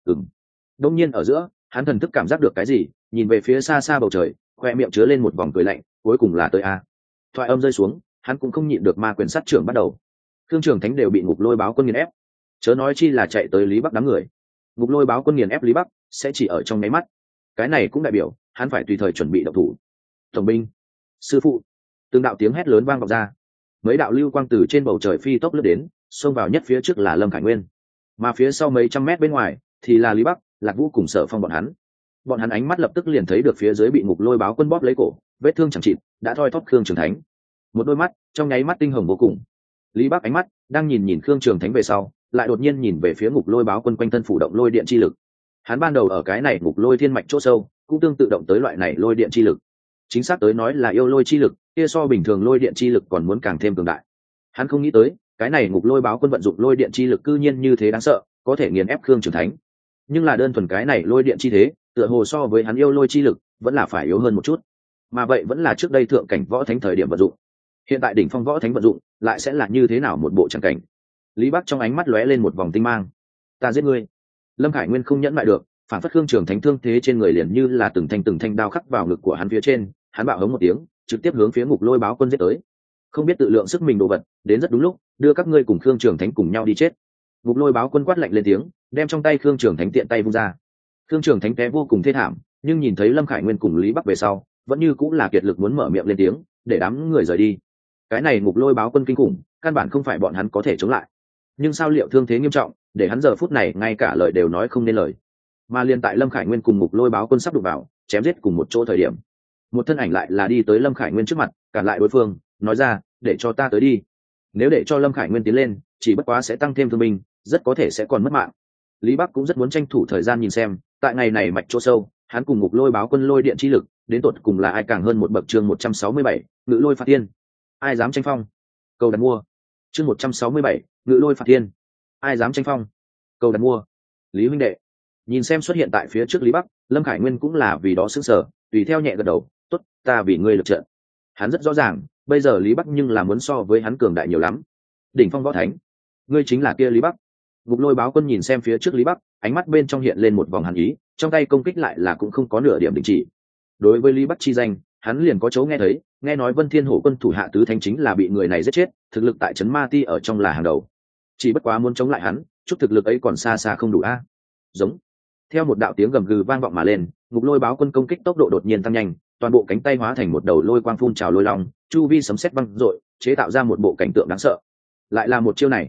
Đông nhiên ở giữa hắn thần thức cảm giác được cái gì, nhìn về phía xa xa bầu trời, khoe miệng chứa lên một vòng cười lạnh, cuối cùng là tới a. Thoại âm rơi xuống, hắn cũng không nhịn được ma quyền sát trưởng bắt đầu. Khương Trường Thánh đều bị Ngục Lôi Báo Quân nghiền ép, chớ nói chi là chạy tới Lý Bắc đám người. Ngục Lôi Báo Quân nghiền ép Lý Bắc sẽ chỉ ở trong nháy mắt, cái này cũng đại biểu hắn phải tùy thời chuẩn bị động thủ. Tổng binh, sư phụ, từng đạo tiếng hét lớn vang vọng ra, mấy đạo lưu quang từ trên bầu trời phi tốc lướt đến, xông vào nhất phía trước là Lâm Khải Nguyên, mà phía sau mấy trăm mét bên ngoài thì là Lý Bắc, Lạc Vũ cùng Sở Phong bọn hắn ánh mắt lập tức liền thấy được phía dưới bị Ngục Lôi Báo Quân bóp lấy cổ, vết thương chẳng chịt đã thoi thóp Khương Trường Thánh, một đôi mắt trong nháy mắt tinh hồng vô cùng. Lý Bắc ánh mắt đang nhìn Khương Trường Thánh về sau, lại đột nhiên nhìn về phía Ngục Lôi Báo Quân quanh thân phủ động lôi điện chi lực. Hắn ban đầu ở cái này Ngục Lôi thiên mạch chỗ sâu cũng tương tự động tới loại này lôi điện chi lực, chính xác tới nói là yêu lôi chi lực, kia so bình thường lôi điện chi lực còn muốn càng thêm cường đại. Hắn không nghĩ tới cái này Ngục Lôi Báo Quân vận dụng lôi điện chi lực cư nhiên như thế đáng sợ, có thể nghiền ép Khương Trường Thánh. Nhưng là đơn thuần cái này lôi điện chi thế, tựa hồ so với hắn yêu lôi chi lực vẫn là phải yếu hơn một chút, mà vậy vẫn là trước đây thượng cảnh võ thánh thời điểm vận dụng. Hiện tại đỉnh phong võ thánh vận dụng lại sẽ là như thế nào một bộ tràng cảnh. Lý Bắc trong ánh mắt lóe lên một vòng tinh mang. Ta giết ngươi. Lâm Khải Nguyên không nhẫn lại được, phản phất Khương Trường Thánh thương thế trên người liền như là từng thanh đao khắc vào ngực của hắn phía trên, hắn bạo hống một tiếng, trực tiếp hướng phía Ngục Lôi Báo Quân giết tới. Không biết tự lượng sức mình đồ vật, đến rất đúng lúc, đưa các ngươi cùng Khương Trường Thánh cùng nhau đi chết. Ngục Lôi Báo Quân quát lạnh lên tiếng, đem trong tay Khương Trường Thánh tiện tay vung ra. Khương Trường Thánh té vô cùng thê thảm, nhưng nhìn thấy Lâm Khải Nguyên cùng Lý Bắc về sau, vẫn như cũng là kiệt lực muốn mở miệng lên tiếng, để đám người rời đi. Cái này Ngục Lôi Báo Quân kinh khủng, căn bản không phải bọn hắn có thể chống lại. Nhưng sao liệu thương thế nghiêm trọng, để hắn giờ phút này ngay cả lời đều nói không nên lời. Mà liền tại Lâm Khải Nguyên cùng Ngục Lôi Báo Quân sắp đụng vào, chém giết cùng một chỗ thời điểm, một thân ảnh lại là đi tới Lâm Khải Nguyên trước mặt, cản lại đối phương, nói ra, để cho ta tới đi. Nếu để cho Lâm Khải Nguyên tiến lên, chỉ bất quá sẽ tăng thêm thương binh, rất có thể sẽ còn mất mạng. Lý Bắc cũng rất muốn tranh thủ thời gian nhìn xem, tại ngày này mạch chỗ sâu, hắn cùng Ngục Lôi Báo Quân lôi điện chi lực, đến tột cùng là ai càng hơn một bậc. Chương 167, Ngự Lôi Phạt Thiên. Ai dám tranh phong? Cầu đặt mua. Chương 167, Ngự Lôi Phạt Thiên. Ai dám tranh phong? Cầu đặt mua. Lý huynh đệ. Nhìn xem xuất hiện tại phía trước Lý Bắc, Lâm Khải Nguyên cũng là vì đó sững sờ, tùy theo nhẹ gật đầu, "Tốt, ta vì ngươi lực trận." Hắn rất rõ ràng, bây giờ Lý Bắc nhưng là muốn so với hắn cường đại nhiều lắm. Đỉnh phong võ thánh, ngươi chính là kia Lý Bắc. Ngục Lôi Báo Quân nhìn xem phía trước Lý Bắc, ánh mắt bên trong hiện lên một vòng hàn ý, trong tay công kích lại là cũng không có nửa điểm đình chỉ. Đối với Lý Bắc chi danh, hắn liền có chỗ nghe thấy, nghe nói Vân Thiên Hổ Quân thủ hạ tứ thánh chính là bị người này giết chết, thực lực tại trấn Ma Ti ở trong là hàng đầu. Chỉ bất quá muốn chống lại hắn, chút thực lực ấy còn xa xa không đủ a. Giống. Theo một đạo tiếng gầm gừ vang vọng mà lên, Ngục Lôi Báo Quân công kích tốc độ đột nhiên tăng nhanh, toàn bộ cánh tay hóa thành một đầu lôi quang phun trào lôi long, chu vi sấm sét vang dội, chế tạo ra một bộ cảnh tượng đáng sợ. Lại là một chiêu này.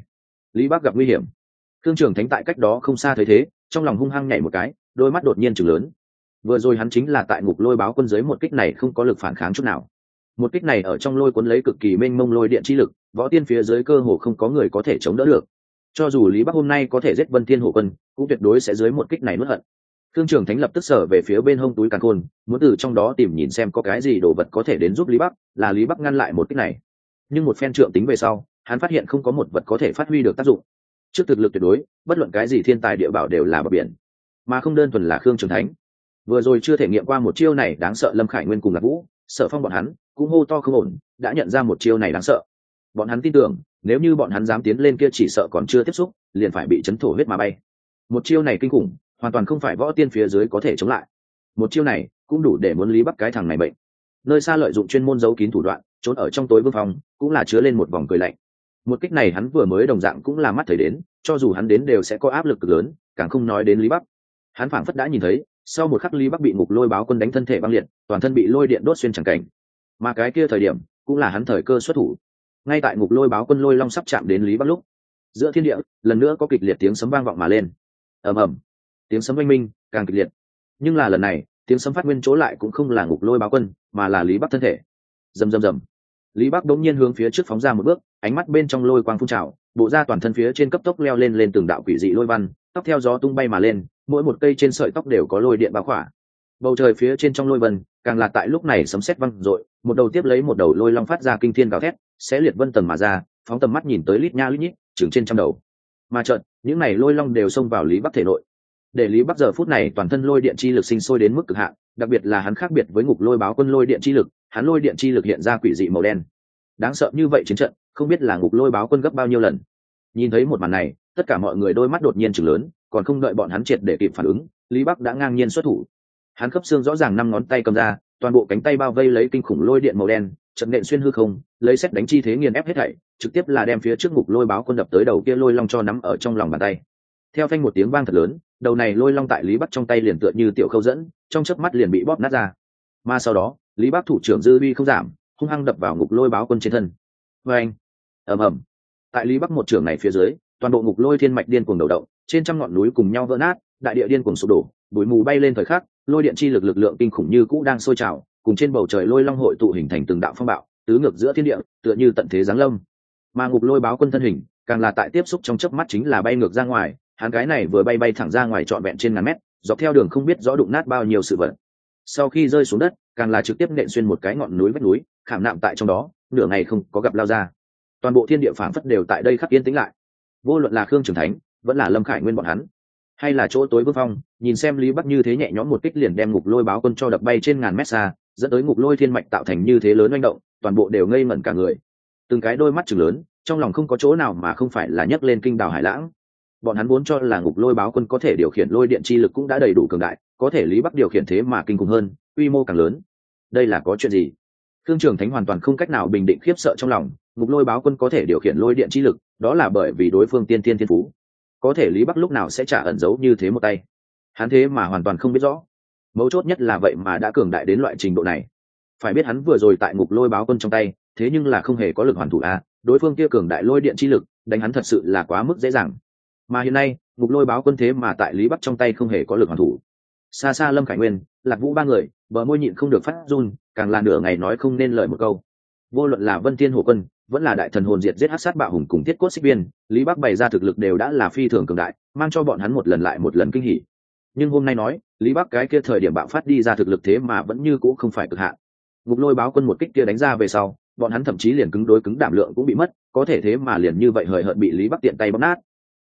Lý Bắc gặp nguy hiểm. Khương Trường Thánh tại cách đó không xa thấy thế, trong lòng hung hăng nhảy một cái, đôi mắt đột nhiên trừng lớn. Vừa rồi hắn chính là tại ngục lôi báo quân dưới một kích này không có lực phản kháng chút nào. Một kích này ở trong lôi cuốn lấy cực kỳ mênh mông lôi điện chi lực, võ tiên phía dưới cơ hồ không có người có thể chống đỡ được. Cho dù Lý Bắc hôm nay có thể giết Vân Thiên Hổ Quân, cũng tuyệt đối sẽ dưới một kích này nuốt hận. Khương Trường Thánh lập tức sở về phía bên hông túi càn khôn, muốn từ trong đó tìm nhìn xem có cái gì đồ vật có thể đến giúp Lý Bắc, là Lý Bắc ngăn lại một kích này. Nhưng một phen trượng tính về sau, hắn phát hiện không có một vật có thể phát huy được tác dụng. Trước thực lực tuyệt đối, bất luận cái gì thiên tài địa bảo đều là bờ biển, mà không đơn thuần là Khương Trường Thánh. Vừa rồi chưa thể nghiệm qua một chiêu này đáng sợ, Lâm Khải Nguyên cùng Lạc Vũ, Sở Phong bọn hắn cũng hô to không ổn, đã nhận ra một chiêu này đáng sợ. Bọn hắn tin tưởng, nếu như bọn hắn dám tiến lên kia chỉ sợ còn chưa tiếp xúc, liền phải bị chấn thổ huyết mà bay. Một chiêu này kinh khủng, hoàn toàn không phải võ tiên phía dưới có thể chống lại. Một chiêu này cũng đủ để muốn Lý Bắc cái thằng này bệnh. Nơi xa lợi dụng chuyên môn giấu kín thủ đoạn, trốn ở trong tối vương phòng, cũng là chứa lên một vòng cười lạnh. Một kích này hắn vừa mới đồng dạng cũng là mắt thấy đến, cho dù hắn đến đều sẽ có áp lực cực lớn, càng không nói đến Lý Bắc. Hắn phảng phất đã nhìn thấy, sau một khắc Lý Bắc bị ngục lôi báo quân đánh thân thể băng liệt, toàn thân bị lôi điện đốt xuyên chẳng cảnh. Mà cái kia thời điểm, cũng là hắn thời cơ xuất thủ. Ngay tại ngục lôi báo quân lôi long sắp chạm đến Lý Bắc lúc, giữa thiên địa lần nữa có kịch liệt tiếng sấm vang vọng mà lên. Ầm ầm, tiếng sấm oanh minh càng kịch liệt. Nhưng là lần này, tiếng sấm phát nguyên chỗ lại cũng không là ngục lôi báo quân, mà là Lý Bắc thân thể. Rầm rầm rầm. Lý Bắc đột nhiên hướng phía trước phóng ra một bước, ánh mắt bên trong lôi quang phun trào, bộ da toàn thân phía trên cấp tốc leo lên từng đạo quỷ dị lôi văn, tóc theo gió tung bay mà lên, mỗi một cây trên sợi tóc đều có lôi điện bao khỏa. Bầu trời phía trên trong lôi vân, càng là tại lúc này sấm sét vang dội, một đầu tiếp lấy một đầu lôi long phát ra kinh thiên gào thét, sẽ liệt vân tầng mà ra, phóng tầm mắt nhìn tới lít nha lít nhít, chừng trên trăm đầu. Mà chợt, những này lôi long đều xông vào Lý Bắc thể nội. Để Lý Bắc giờ phút này toàn thân lôi điện chi lực sinh sôi đến mức cực hạn, đặc biệt là hắn khác biệt với ngục lôi báo quân lôi điện chi lực, hắn lôi điện chi lực hiện ra quỷ dị màu đen. Đáng sợ như vậy chiến trận, không biết là ngục lôi báo quân gấp bao nhiêu lần. Nhìn thấy một màn này, tất cả mọi người đôi mắt đột nhiên trừng lớn, còn không đợi bọn hắn triệt để kịp phản ứng, Lý Bắc đã ngang nhiên xuất thủ. Hắn khớp xương rõ ràng 5 ngón tay cầm ra, toàn bộ cánh tay bao vây lấy kinh khủng lôi điện màu đen, trận nện xuyên hư không, lấy xét đánh chi thế nghiền ép hết thảy, trực tiếp là đem phía trước ngục lôi báo quân đập tới đầu kia lôi long cho nắm ở trong lòng bàn tay. Theo phanh một tiếng vang thật lớn, đầu này lôi long tại Lý Bắc trong tay liền tựa như tiểu khâu dẫn, trong chớp mắt liền bị bóp nát ra. Mà sau đó, Lý Bắc thủ trưởng dư uy không giảm, hung hăng đập vào ngục lôi báo quân trên thân. Oeng, ầm ầm. Tại Lý Bắc một trưởng này phía dưới, toàn bộ ngục lôi thiên mạch điên cuồng đầu động, trên trăm ngọn núi cùng nhau vỡ nát, đại địa điên cuồng sụp đổ, bụi mù bay lên thời khắc, lôi điện chi lực lượng kinh khủng như cũ đang sôi trào, cùng trên bầu trời lôi long hội tụ hình thành từng đạo phong bạo, tứ ngược giữa thiên địa, tựa như tận thế giáng lâm. Mà ngục lôi báo quân thân hình, càng là tại tiếp xúc trong chớp mắt chính là bay ngược ra ngoài, hắn cái này vừa bay thẳng ra ngoài trọn vẹn trên ngàn mét, dọc theo đường không biết rõ đụng nát bao nhiêu sự vật. Sau khi rơi xuống đất, càng là trực tiếp nện xuyên một cái ngọn núi vách núi, khảm nạm tại trong đó, nửa ngày không có gặp lao ra. Toàn bộ thiên địa phảng phất đều tại đây khắc yên tĩnh lại. Vô luận là Khương Trường Thánh, vẫn là Lâm Khải Nguyên bọn hắn, hay là chỗ tối Vương Phong, nhìn xem Lý Bắc như thế nhẹ nhõm một kích liền đem ngục lôi báo quân cho đập bay trên ngàn mét xa, dẫn tới ngục lôi thiên mạch tạo thành như thế lớn oanh động, toàn bộ đều ngây ngẩn cả người. Từng cái đôi mắt trừng lớn, trong lòng không có chỗ nào mà không phải là nhấc lên kinh đào hải lãng. Bọn hắn vốn cho là ngục lôi báo quân có thể điều khiển lôi điện chi lực cũng đã đầy đủ cường đại, có thể Lý Bắc điều khiển thế mà kinh khủng hơn, quy mô càng lớn. Đây là có chuyện gì? Khương Trường Thánh hoàn toàn không cách nào bình định khiếp sợ trong lòng, ngục lôi báo quân có thể điều khiển lôi điện chi lực, đó là bởi vì đối phương tiên thiên thiên phú. Có thể Lý Bắc lúc nào sẽ trả ẩn giấu như thế một tay? Hắn thế mà hoàn toàn không biết rõ. Mấu chốt nhất là vậy mà đã cường đại đến loại trình độ này. Phải biết hắn vừa rồi tại ngục lôi báo quân trong tay, thế nhưng là không hề có lực hoàn thủ a, đối phương kia cường đại lôi điện chi lực, đánh hắn thật sự là quá mức dễ dàng. Mà hiện nay, ngục lôi báo quân thế mà tại Lý Bắc trong tay không hề có lực hoàn thủ. Xa xa Lâm Khải Nguyên, Lạc Vũ ba người, bờ môi nhịn không được phát run, càng là nửa ngày nói không nên lời một câu. Vô luận là Vân Thiên Hổ Quân, vẫn là đại thần hồn diệt giết hắc sát bạo hùng cùng thiết cốt xích viên, Lý Bắc bày ra thực lực đều đã là phi thường cường đại, mang cho bọn hắn một lần lại một lần kinh hỉ. Nhưng hôm nay nói, Lý Bắc cái kia thời điểm bạo phát đi ra thực lực thế mà vẫn như cũ không phải cực hạn. Ngục lôi báo quân một kích kia đánh ra về sau, bọn hắn thậm chí liền cứng đối cứng đảm lượng cũng bị mất, có thể thế mà liền như vậy hời hợt bị Lý Bắc tiện tay bóp nát.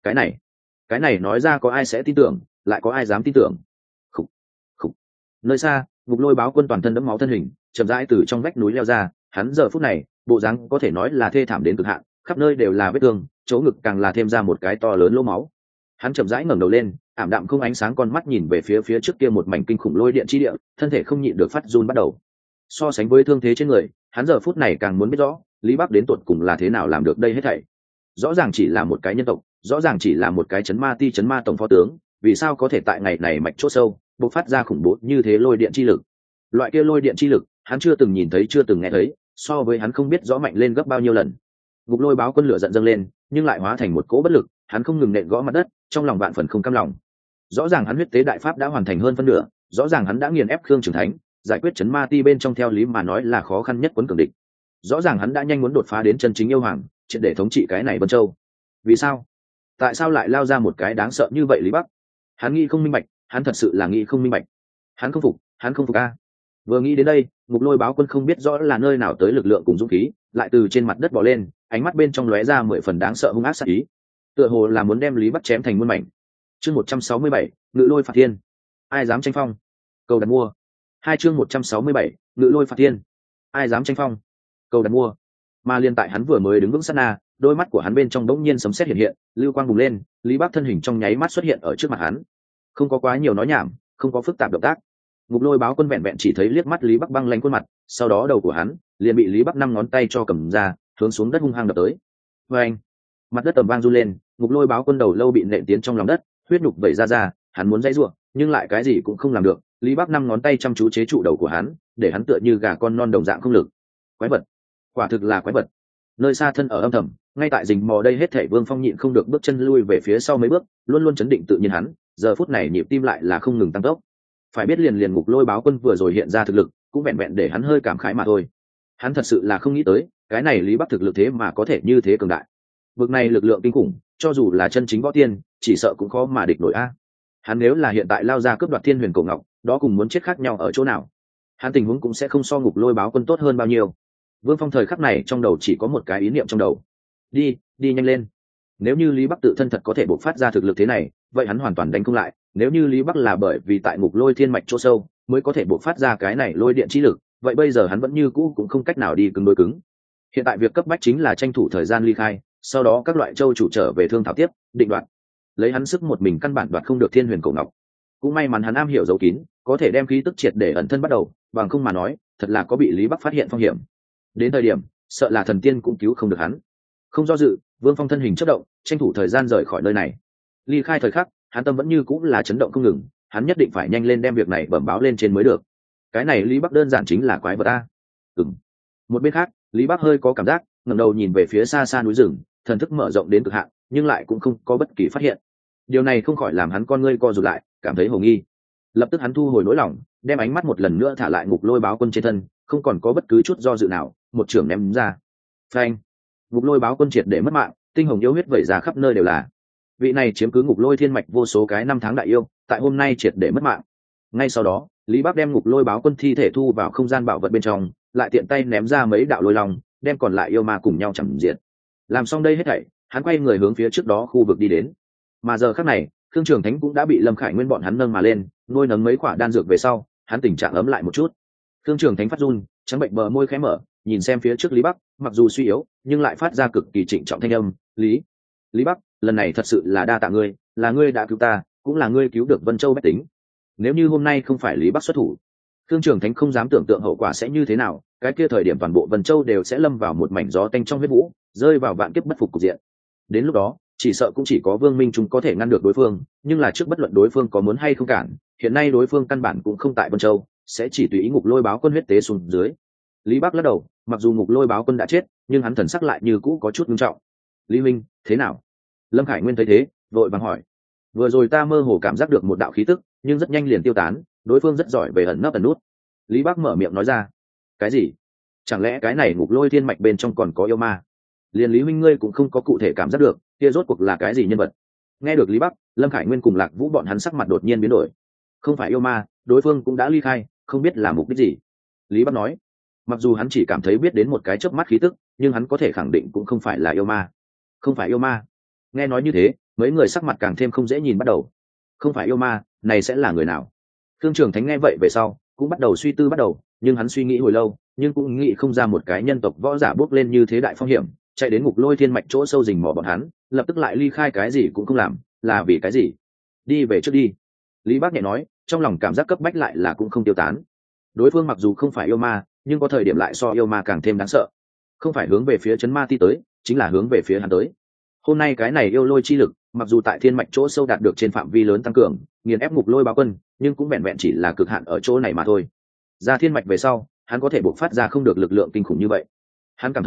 Cái này nói ra có ai sẽ tin tưởng, lại có ai dám tin tưởng? Khục, khục. Nơi xa, ngục lôi báo quân toàn thân đẫm máu thân hình, chậm rãi từ trong vách núi leo ra, hắn giờ phút này, bộ dáng có thể nói là thê thảm đến cực hạn, khắp nơi đều là vết thương, chỗ ngực càng là thêm ra một cái to lớn lỗ máu. Hắn chậm rãi ngẩng đầu lên, ảm đạm không ánh sáng con mắt nhìn về phía trước kia một mảnh kinh khủng lôi điện chi địa, thân thể không nhịn được phát run bắt đầu. So sánh với thương thế trên người, hắn giờ phút này càng muốn biết rõ, Lý Bắc đến tột cùng là thế nào làm được đây hết thảy. Rõ ràng chỉ là một cái nhân tộc, rõ ràng chỉ là một cái chấn ma tổng phó tướng, vì sao có thể tại ngày này mạch chốt sâu bộc phát ra khủng bố như thế lôi điện chi lực? Loại kia lôi điện chi lực, hắn chưa từng nhìn thấy, chưa từng nghe thấy, so với hắn không biết rõ mạnh lên gấp bao nhiêu lần. Ngục lôi báo quân lửa giận dâng lên, nhưng lại hóa thành một cỗ bất lực, hắn không ngừng nện gõ mặt đất, trong lòng vạn phần không cam lòng. Rõ ràng hắn huyết tế đại pháp đã hoàn thành hơn phân nửa, rõ ràng hắn đã nghiền ép Khương Trường Thánh, giải quyết chấn ma ti bên trong theo lý mà nói là khó khăn nhất quấn cường địch. Rõ ràng hắn đã nhanh muốn đột phá đến chân chính yêu hoàng, triệt để thống trị cái này Vân Châu. Vì sao? Tại sao lại lao ra một cái đáng sợ như vậy Lý Bắc? Hắn nghĩ không minh bạch, hắn thật sự là nghĩ không minh bạch. Hắn không phục a. Vừa nghĩ đến đây, Ngục Lôi Báo Quân không biết rõ là nơi nào tới lực lượng cùng dũng khí, lại từ trên mặt đất bò lên, ánh mắt bên trong lóe ra 10 phần đáng sợ hung ác sát ý. Tựa hồ là muốn đem Lý Bắc chém thành muôn mảnh. Chương 167, Ngự Lôi Phạt Thiên. Ai dám tranh phong? Cầu đặt mua. Chương 167, Ngự Lôi Phạt Thiên. Ai dám tranh phong? Cầu đặt mua. Mà liên tại hắn vừa mới đứng vững sát na, đôi mắt của hắn bên trong đống nhiên sấm sét hiện hiện, lưu quang bùng lên, Lý Bắc thân hình trong nháy mắt xuất hiện ở trước mặt hắn. Không có quá nhiều nói nhảm, không có phức tạp động tác. Ngục Lôi Báo Quân vẹn vẹn chỉ thấy liếc mắt Lý Bắc băng lãnh khuôn mặt, sau đó đầu của hắn liền bị Lý Bắc 5 ngón tay cho cầm ra, hướng xuống đất hung hăng đập tới. Oeng! Mặt đất ầm vang run lên, Ngục Lôi Báo Quân đầu lâu bị nện tiến trong lòng đất, huyết nhục vẩy ra, hắn muốn giãy giụa, nhưng lại cái gì cũng không làm được. Lý Bắc 5 ngón tay chăm chú chế trụ đầu của hắn, để hắn tựa như gà con non đồng dạng không lực. Quái vật, quả thực là quái vật. Nơi xa thân ở âm thầm, ngay tại rình mò đây hết thảy Vương Phong nhịn không được bước chân lui về phía sau mấy bước, luôn luôn chấn định tự nhiên hắn, giờ phút này nhịp tim lại là không ngừng tăng tốc. Phải biết liền Ngục Lôi Báo Quân vừa rồi hiện ra thực lực, cũng vẹn vẹn để hắn hơi cảm khái mà thôi. Hắn thật sự là không nghĩ tới, cái này Lý Bắc thực lực thế mà có thể như thế cường đại. Vực này lực lượng kinh khủng, cho dù là chân chính võ tiên, chỉ sợ cũng khó mà địch nổi a. Hắn nếu là hiện tại lao ra cướp đoạt Thiên Huyền Cổ Ngọc, đó cùng muốn chết khác nhau ở chỗ nào? Hắn tình huống cũng sẽ không so Ngục Lôi Báo Quân tốt hơn bao nhiêu. Vương Phong thời khắc này trong đầu chỉ có một cái ý niệm trong đầu. Đi nhanh lên. Nếu như Lý Bắc tự thân thật có thể bộc phát ra thực lực thế này, vậy hắn hoàn toàn đánh không lại. Nếu như Lý Bắc là bởi vì tại Ngục Lôi Thiên mạch chỗ sâu mới có thể bộc phát ra cái này lôi điện chi lực, vậy bây giờ hắn vẫn như cũ cũng không cách nào đi cứng đối cứng. Hiện tại việc cấp bách chính là tranh thủ thời gian ly khai, sau đó các loại châu chủ trở về thương thảo tiếp, định đoạt. Lấy hắn sức một mình căn bản đoạt không được Thiên Huyền Cổ Ngọc. Cũng may mắn hắn am hiểu giấu kín, có thể đem khí tức triệt để ẩn thân bắt đầu, bằng không mà nói, thật là có bị Lý Bắc phát hiện phong hiểm. Đến thời điểm, sợ là thần tiên cũng cứu không được hắn. Không do dự, Vương Phong thân hình chớp động, tranh thủ thời gian rời khỏi nơi này. Ly khai thời khắc, hắn tâm vẫn như cũng là chấn động không ngừng, hắn nhất định phải nhanh lên đem việc này bẩm báo lên trên mới được. Cái này Lý Bắc đơn giản chính là quái vật a. Một bên khác, Lý Bắc hơi có cảm giác, ngẩng đầu nhìn về phía xa xa núi rừng, thần thức mở rộng đến cực hạn, nhưng lại cũng không có bất kỳ phát hiện. Điều này không khỏi làm hắn con ngươi co rụt lại, cảm thấy hồ nghi. Lập tức hắn thu hồi nỗi lòng, đem ánh mắt một lần nữa thả lại Ngục Lôi Báo Quân trên thân, không còn có bất cứ chút do dự nào, một chưởng ném ra. Phanh! Ngục Lôi Báo Quân triệt để mất mạng, tinh hồng yêu huyết vẩy ra khắp nơi đều là. Vị này chiếm cứ Ngục Lôi Thiên mạch vô số cái năm tháng đại yêu, tại hôm nay triệt để mất mạng. Ngay sau đó, Lý Bắc đem Ngục Lôi Báo Quân thi thể thu vào không gian bảo vật bên trong, lại tiện tay ném ra mấy đạo lôi long, đem còn lại yêu ma cùng nhau chằm diệt. Làm xong đây hết thảy, hắn quay người hướng phía trước đó khu vực đi đến. Mà giờ khắc này, Khương Trường Thánh cũng đã bị Lâm Khải Nguyên bọn hắn nâng mà lên, nuôi nấng mấy quả đan dược về sau, hắn tình trạng ấm lại một chút. Khương Trường Thánh phát run, trắng bệnh bờ môi khẽ mở, nhìn xem phía trước Lý Bắc, mặc dù suy yếu, nhưng lại phát ra cực kỳ trịnh trọng thanh âm, Lý Bắc, lần này thật sự là đa tạ ngươi, là ngươi đã cứu ta, cũng là ngươi cứu được Vân Châu bách tính. Nếu như hôm nay không phải Lý Bắc xuất thủ, Khương Trường Thánh không dám tưởng tượng hậu quả sẽ như thế nào, cái kia thời điểm toàn bộ Vân Châu đều sẽ lâm vào một mảnh gió tanh trong huyết vũ, rơi vào vạn kiếp bất phục cục diện. Đến lúc đó, chỉ sợ cũng chỉ có Vương Minh Trung có thể ngăn được đối phương, nhưng là trước bất luận đối phương có muốn hay không cản, hiện nay đối phương căn bản cũng không tại Vân Châu, sẽ chỉ tùy ý Ngục Lôi Báo Quân huyết tế xuống dưới. Lý Bắc lắc đầu, mặc dù Ngục Lôi Báo Quân đã chết, nhưng hắn thần sắc lại như cũ có chút nghiêm trọng. Lý Minh, thế nào? Lâm Khải Nguyên thấy thế, vội vàng hỏi. Vừa rồi ta mơ hồ cảm giác được một đạo khí tức, nhưng rất nhanh liền tiêu tán, đối phương rất giỏi về ẩn nấp ẩn nút. Lý Bắc mở miệng nói ra. Cái gì? Chẳng lẽ cái này Ngục Lôi Thiên mạch bên trong còn có yêu ma? Liền Lý Minh ngươi cũng không có cụ thể cảm giác được, kia rốt cuộc là cái gì nhân vật? Nghe được Lý Bắc, Lâm Khải Nguyên cùng Lạc Vũ bọn hắn sắc mặt đột nhiên biến đổi. Không phải yêu ma, đối phương cũng đã ly khai, không biết là mục đích gì. Lý Bắc nói. Mặc dù hắn chỉ cảm thấy biết đến một cái chớp mắt khí tức, nhưng hắn có thể khẳng định cũng không phải là yêu ma. Không phải yêu ma. Nghe nói như thế, mấy người sắc mặt càng thêm không dễ nhìn bắt đầu. Không phải yêu ma, này sẽ là người nào? Khương Trường Thánh nghe vậy về sau, cũng bắt đầu suy tư bắt đầu, nhưng hắn suy nghĩ hồi lâu, nhưng cũng nghĩ không ra một cái nhân tộc võ giả bước lên như thế đại phong hiểm, chạy đến Ngục Lôi Thiên mạch chỗ sâu rình mò bọn hắn, lập tức lại ly khai cái gì cũng không làm, là vì cái gì? Đi về trước đi. Lý Bác nhẹ nói, trong lòng cảm giác cấp bách lại là cũng không tiêu tán. Đối phương mặc dù không phải yêu ma, nhưng có thời điểm lại so yêu ma càng thêm đáng sợ. Không phải hướng về phía Trấn Ma Ti tới, chính là hướng về phía hắn tới. Hôm nay cái này yêu lôi chi lực, mặc dù tại thiên mạch chỗ sâu đạt được trên phạm vi lớn tăng cường, nghiền ép Ngục Lôi Báo Quân, nhưng cũng vẹn vẹn chỉ là cực hạn ở chỗ này mà thôi. Ra thiên mạch về sau, hắn có thể bộc phát ra không được lực lượng kinh khủng như vậy. Hắn cảm thấy,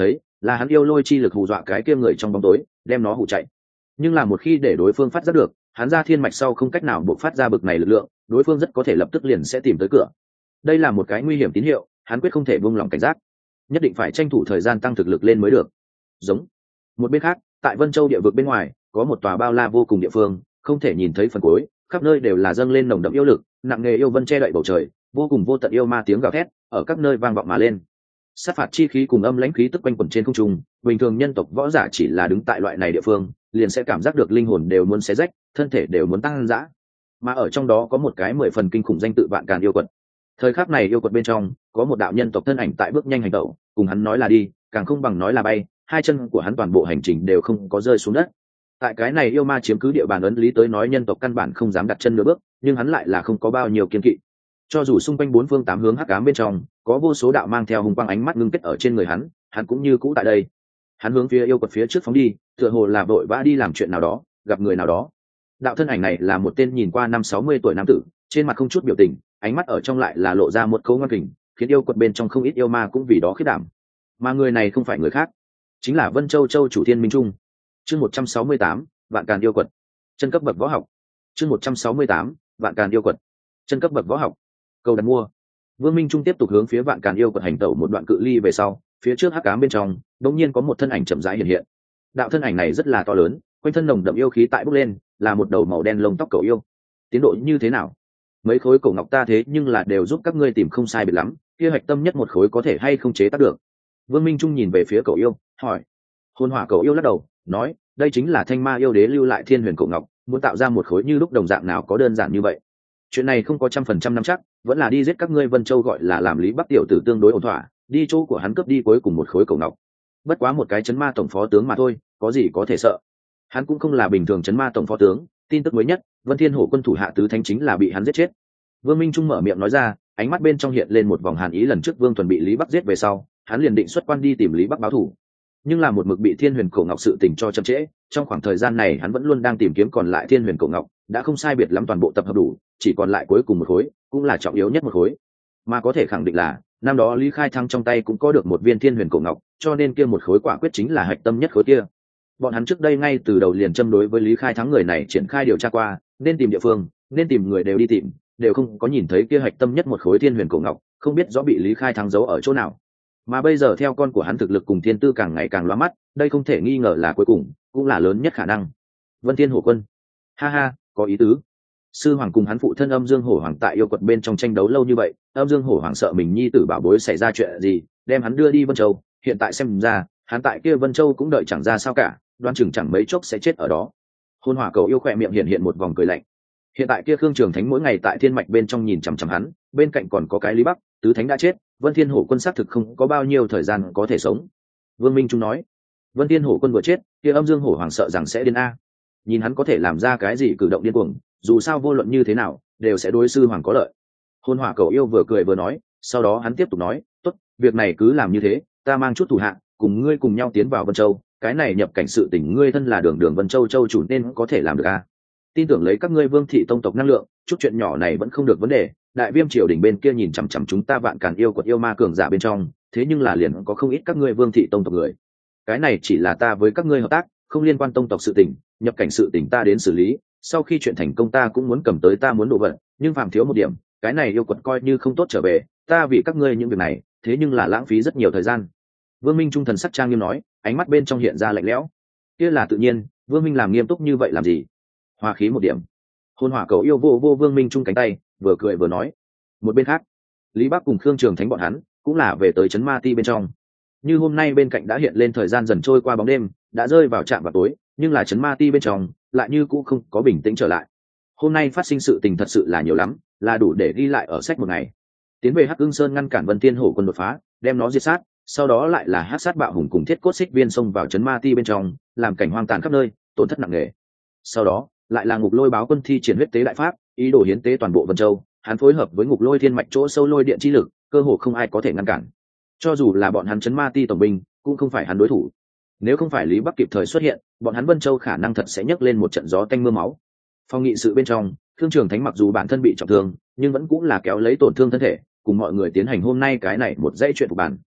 là hắn yêu lôi chi lực hù dọa cái kia người trong bóng tối, đem nó hù chạy. Nhưng là một khi để đối phương phát giác được hắn ra thiên mạch sau không cách nào buộc phát ra bực này lực lượng, đối phương rất có thể lập tức liền sẽ tìm tới cửa. Đây là một cái nguy hiểm tín hiệu, hắn quyết không thể buông lỏng cảnh giác, nhất định phải tranh thủ thời gian tăng thực lực lên mới được. Giống. Một bên khác, tại Vân Châu địa vực bên ngoài, có một tòa bao la vô cùng địa phương, không thể nhìn thấy phần cuối, khắp nơi đều là dâng lên nồng đậm yêu lực, nặng nề yêu vân che đậy bầu trời, vô cùng vô tận yêu ma tiếng gào thét ở các nơi vang vọng mà lên. Sát phạt chi khí cùng âm lãnh khí tức quanh quẩn trên không trung, bình thường nhân tộc võ giả chỉ là đứng tại loại này địa phương, liền sẽ cảm giác được linh hồn đều muốn xé rách, thân thể đều muốn tăng dã. Mà ở trong đó có một cái 10 phần kinh khủng danh tự Vạn Càn yêu quật. Thời khắc này yêu quật bên trong, có một đạo nhân tộc thân ảnh tại bước nhanh hành động, cùng hắn nói là đi, càng không bằng nói là bay, hai chân của hắn toàn bộ hành trình đều không có rơi xuống đất. Tại cái này yêu ma chiếm cứ địa bàn ấn lý tới nói nhân tộc căn bản không dám đặt chân nửa bước, nhưng hắn lại là không có bao nhiêu kiên kỵ. Cho dù xung quanh bốn phương tám hướng hắc ám bên trong có vô số đạo mang theo hùng quang ánh mắt ngưng kết ở trên người hắn cũng như cũ tại đây. Hắn hướng phía yêu quật phía trước phóng đi, tựa hồ là vội vã đi làm chuyện nào đó, gặp người nào đó. Đạo thân ảnh này là một tên nhìn qua 50-60 tuổi nam tử, trên mặt không chút biểu tình, ánh mắt ở trong lại là lộ ra một cấu ngoan kình, khiến yêu quật bên trong không ít yêu ma cũng vì đó khiếp đảm. Mà người này không phải người khác, chính là Vân Châu Châu chủ Thiên Minh Trung. Chương 168, Vạn Càn yêu quật. Chân cấp bậc võ học. Chương 168, Vạn Càn yêu quật. Chân cấp bậc võ học. Cầu đặt mua. Vương Minh Trung tiếp tục hướng phía Vạn Càn yêu quật hành tẩu một đoạn cự ly về sau, phía trước hắc ám bên trong, đột nhiên có một thân ảnh chậm rãi hiện hiện. Đạo thân ảnh này rất là to lớn, quanh thân nồng đậm yêu khí tại bốc lên, là một đầu màu đen lông tóc cẩu yêu. Tiến độ như thế nào? Mấy khối cổ ngọc ta thế nhưng là đều giúp các ngươi tìm không sai biệt lắm, kia hạch tâm nhất một khối có thể hay không chế tác được? Vương Minh Trung nhìn về phía cẩu yêu, hỏi. Hồn hỏa cẩu yêu lắc đầu, nói, đây chính là Thanh Ma yêu đế lưu lại Thiên Huyền cổ ngọc, muốn tạo ra một khối như lúc đồng dạng nào có đơn giản như vậy. Chuyện này không có 100% nắm chắc, vẫn là đi giết các ngươi Vân Châu gọi là làm Lý Bắc tiểu tử tương đối ổn thỏa, đi chỗ của hắn cướp đi cuối cùng một khối cổ ngọc. Bất quá một cái chấn ma tổng phó tướng mà thôi, có gì có thể sợ. Hắn cũng không là bình thường chấn ma tổng phó tướng, tin tức mới nhất, Vân Thiên Hổ quân thủ hạ tứ thánh chính là bị hắn giết chết. Vương Minh Trung mở miệng nói ra, ánh mắt bên trong hiện lên một vòng hàn ý, lần trước Vương Thuần bị Lý Bắc giết về sau, hắn liền định xuất quan đi tìm Lý Bắc báo thù. Nhưng là một mực bị Thiên Huyền cổ ngọc sự tình cho chậm trễ, trong khoảng thời gian này hắn vẫn luôn đang tìm kiếm còn lại Thiên Huyền cổ ngọc, đã không sai biệt lắm toàn bộ tập hợp đủ, chỉ còn lại cuối cùng một khối, cũng là trọng yếu nhất một khối. Mà có thể khẳng định là, năm đó Lý Khai Thăng trong tay cũng có được một viên Thiên Huyền cổ ngọc, cho nên kia một khối quả quyết chính là hạch tâm nhất khối kia. Bọn hắn trước đây ngay từ đầu liền châm đối với Lý Khai Thắng người này triển khai điều tra qua, nên tìm địa phương, nên tìm người đều đi tìm, đều không có nhìn thấy kia hạch tâm nhất một khối Thiên Huyền cổ ngọc, không biết rõ bị Lý Khai Thắng giấu ở chỗ nào. Mà bây giờ theo con của hắn thực lực cùng thiên tư càng ngày càng lóa mắt, đây không thể nghi ngờ là cuối cùng, cũng là lớn nhất khả năng. Vân Thiên Hổ quân, ha ha, có ý tứ. Sư hoàng cùng hắn phụ thân Âm Dương Hổ Hoàng tại yêu quật bên trong tranh đấu lâu như vậy, Âm Dương Hổ Hoàng sợ mình nhi tử bảo bối xảy ra chuyện gì, đem hắn đưa đi Vân Châu, hiện tại xem ra, hắn tại kia Vân Châu cũng đợi chẳng ra sao cả, đoán chừng chẳng mấy chốc sẽ chết ở đó. Hôn Hỏa cầu yêu khỏe miệng hiện một vòng cười lạnh. Hiện tại kia Khương Trường Thánh mỗi ngày tại thiên mạch bên trong nhìn chằm chằm hắn, bên cạnh còn có cái Lý Bắc, tứ thánh đã chết, Vân Thiên Hổ quân xác thực không có bao nhiêu thời gian có thể sống. Vương Minh Trung nói, Vân Thiên Hổ quân vừa chết, kia Âm Dương Hổ Hoàng sợ rằng sẽ điên a. Nhìn hắn có thể làm ra cái gì cử động điên cuồng, dù sao vô luận như thế nào, đều sẽ đối sư hoàng có lợi. Hôn Hỏa cầu yêu vừa cười vừa nói, sau đó hắn tiếp tục nói, tốt, việc này cứ làm như thế, ta mang chút thủ hạ, cùng ngươi cùng nhau tiến vào Vân Châu, cái này nhập cảnh sự tình ngươi thân là đường Vân Châu châu chủ nên có thể làm được a. Tin tưởng lấy các ngươi Vương thị tông tộc năng lượng, chút chuyện nhỏ này vẫn không được vấn đề. Đại Viêm triều đình bên kia nhìn chằm chằm chúng ta Vạn Càn yêu quật yêu ma cường giả bên trong, thế nhưng là liền có không ít các ngươi Vương thị tông tộc người. Cái này chỉ là ta với các ngươi hợp tác, không liên quan tông tộc sự tình, nhập cảnh sự tình ta đến xử lý, sau khi chuyện thành công ta cũng muốn cầm tới ta muốn đồ vật, nhưng phàm thiếu một điểm, cái này yêu quật coi như không tốt trở về, ta vì các ngươi những việc này, thế nhưng là lãng phí rất nhiều thời gian. Vương Minh Trung thần sắc trang nghiêm nói, ánh mắt bên trong hiện ra lạnh lẽo. Kia là tự nhiên, Vương Minh làm nghiêm túc như vậy làm gì? Hòa khí một điểm. Hôn Hỏa cầu yêu vô Vương Minh Trung cánh tay, vừa cười vừa nói. Một bên khác, Lý Bắc cùng Khương Trường Thánh bọn hắn cũng là về tới trấn Ma Ti bên trong. Như hôm nay bên cạnh đã hiện lên thời gian dần trôi qua bóng đêm, đã rơi vào trạm vào tối, nhưng là trấn Ma Ti bên trong lại như cũ không có bình tĩnh trở lại. Hôm nay phát sinh sự tình thật sự là nhiều lắm, là đủ để ghi lại ở sách một ngày. Tiến về Hắc Ưng Sơn ngăn cản Vân Thiên Hổ quân đột phá, đem nó diệt sát, sau đó lại là Hắc Sát Bạo Hùng cùng Thiết Cốt Xích Viên xông vào trấn Ma Ti bên trong, làm cảnh hoang tàn khắp nơi, tổn thất nặng nề. Sau đó, lại là Ngục Lôi báo quân thi triển huyết tế đại pháp, ý đồ hiến tế toàn bộ Vân Châu, hắn phối hợp với Ngục Lôi thiên mạch chỗ sâu lôi điện chi lực, cơ hồ không ai có thể ngăn cản. Cho dù là bọn hắn trấn Ma Ti tổng binh, cũng không phải hắn đối thủ. Nếu không phải Lý Bắc kịp thời xuất hiện, bọn hắn Vân Châu khả năng thật sẽ nhấc lên một trận gió tanh mưa máu. Phong nghị sự bên trong, Khương Trường Thánh mặc dù bản thân bị trọng thương, nhưng vẫn cũng là kéo lấy tổn thương thân thể, cùng mọi người tiến hành hôm nay cái này một dãy chuyện của bản.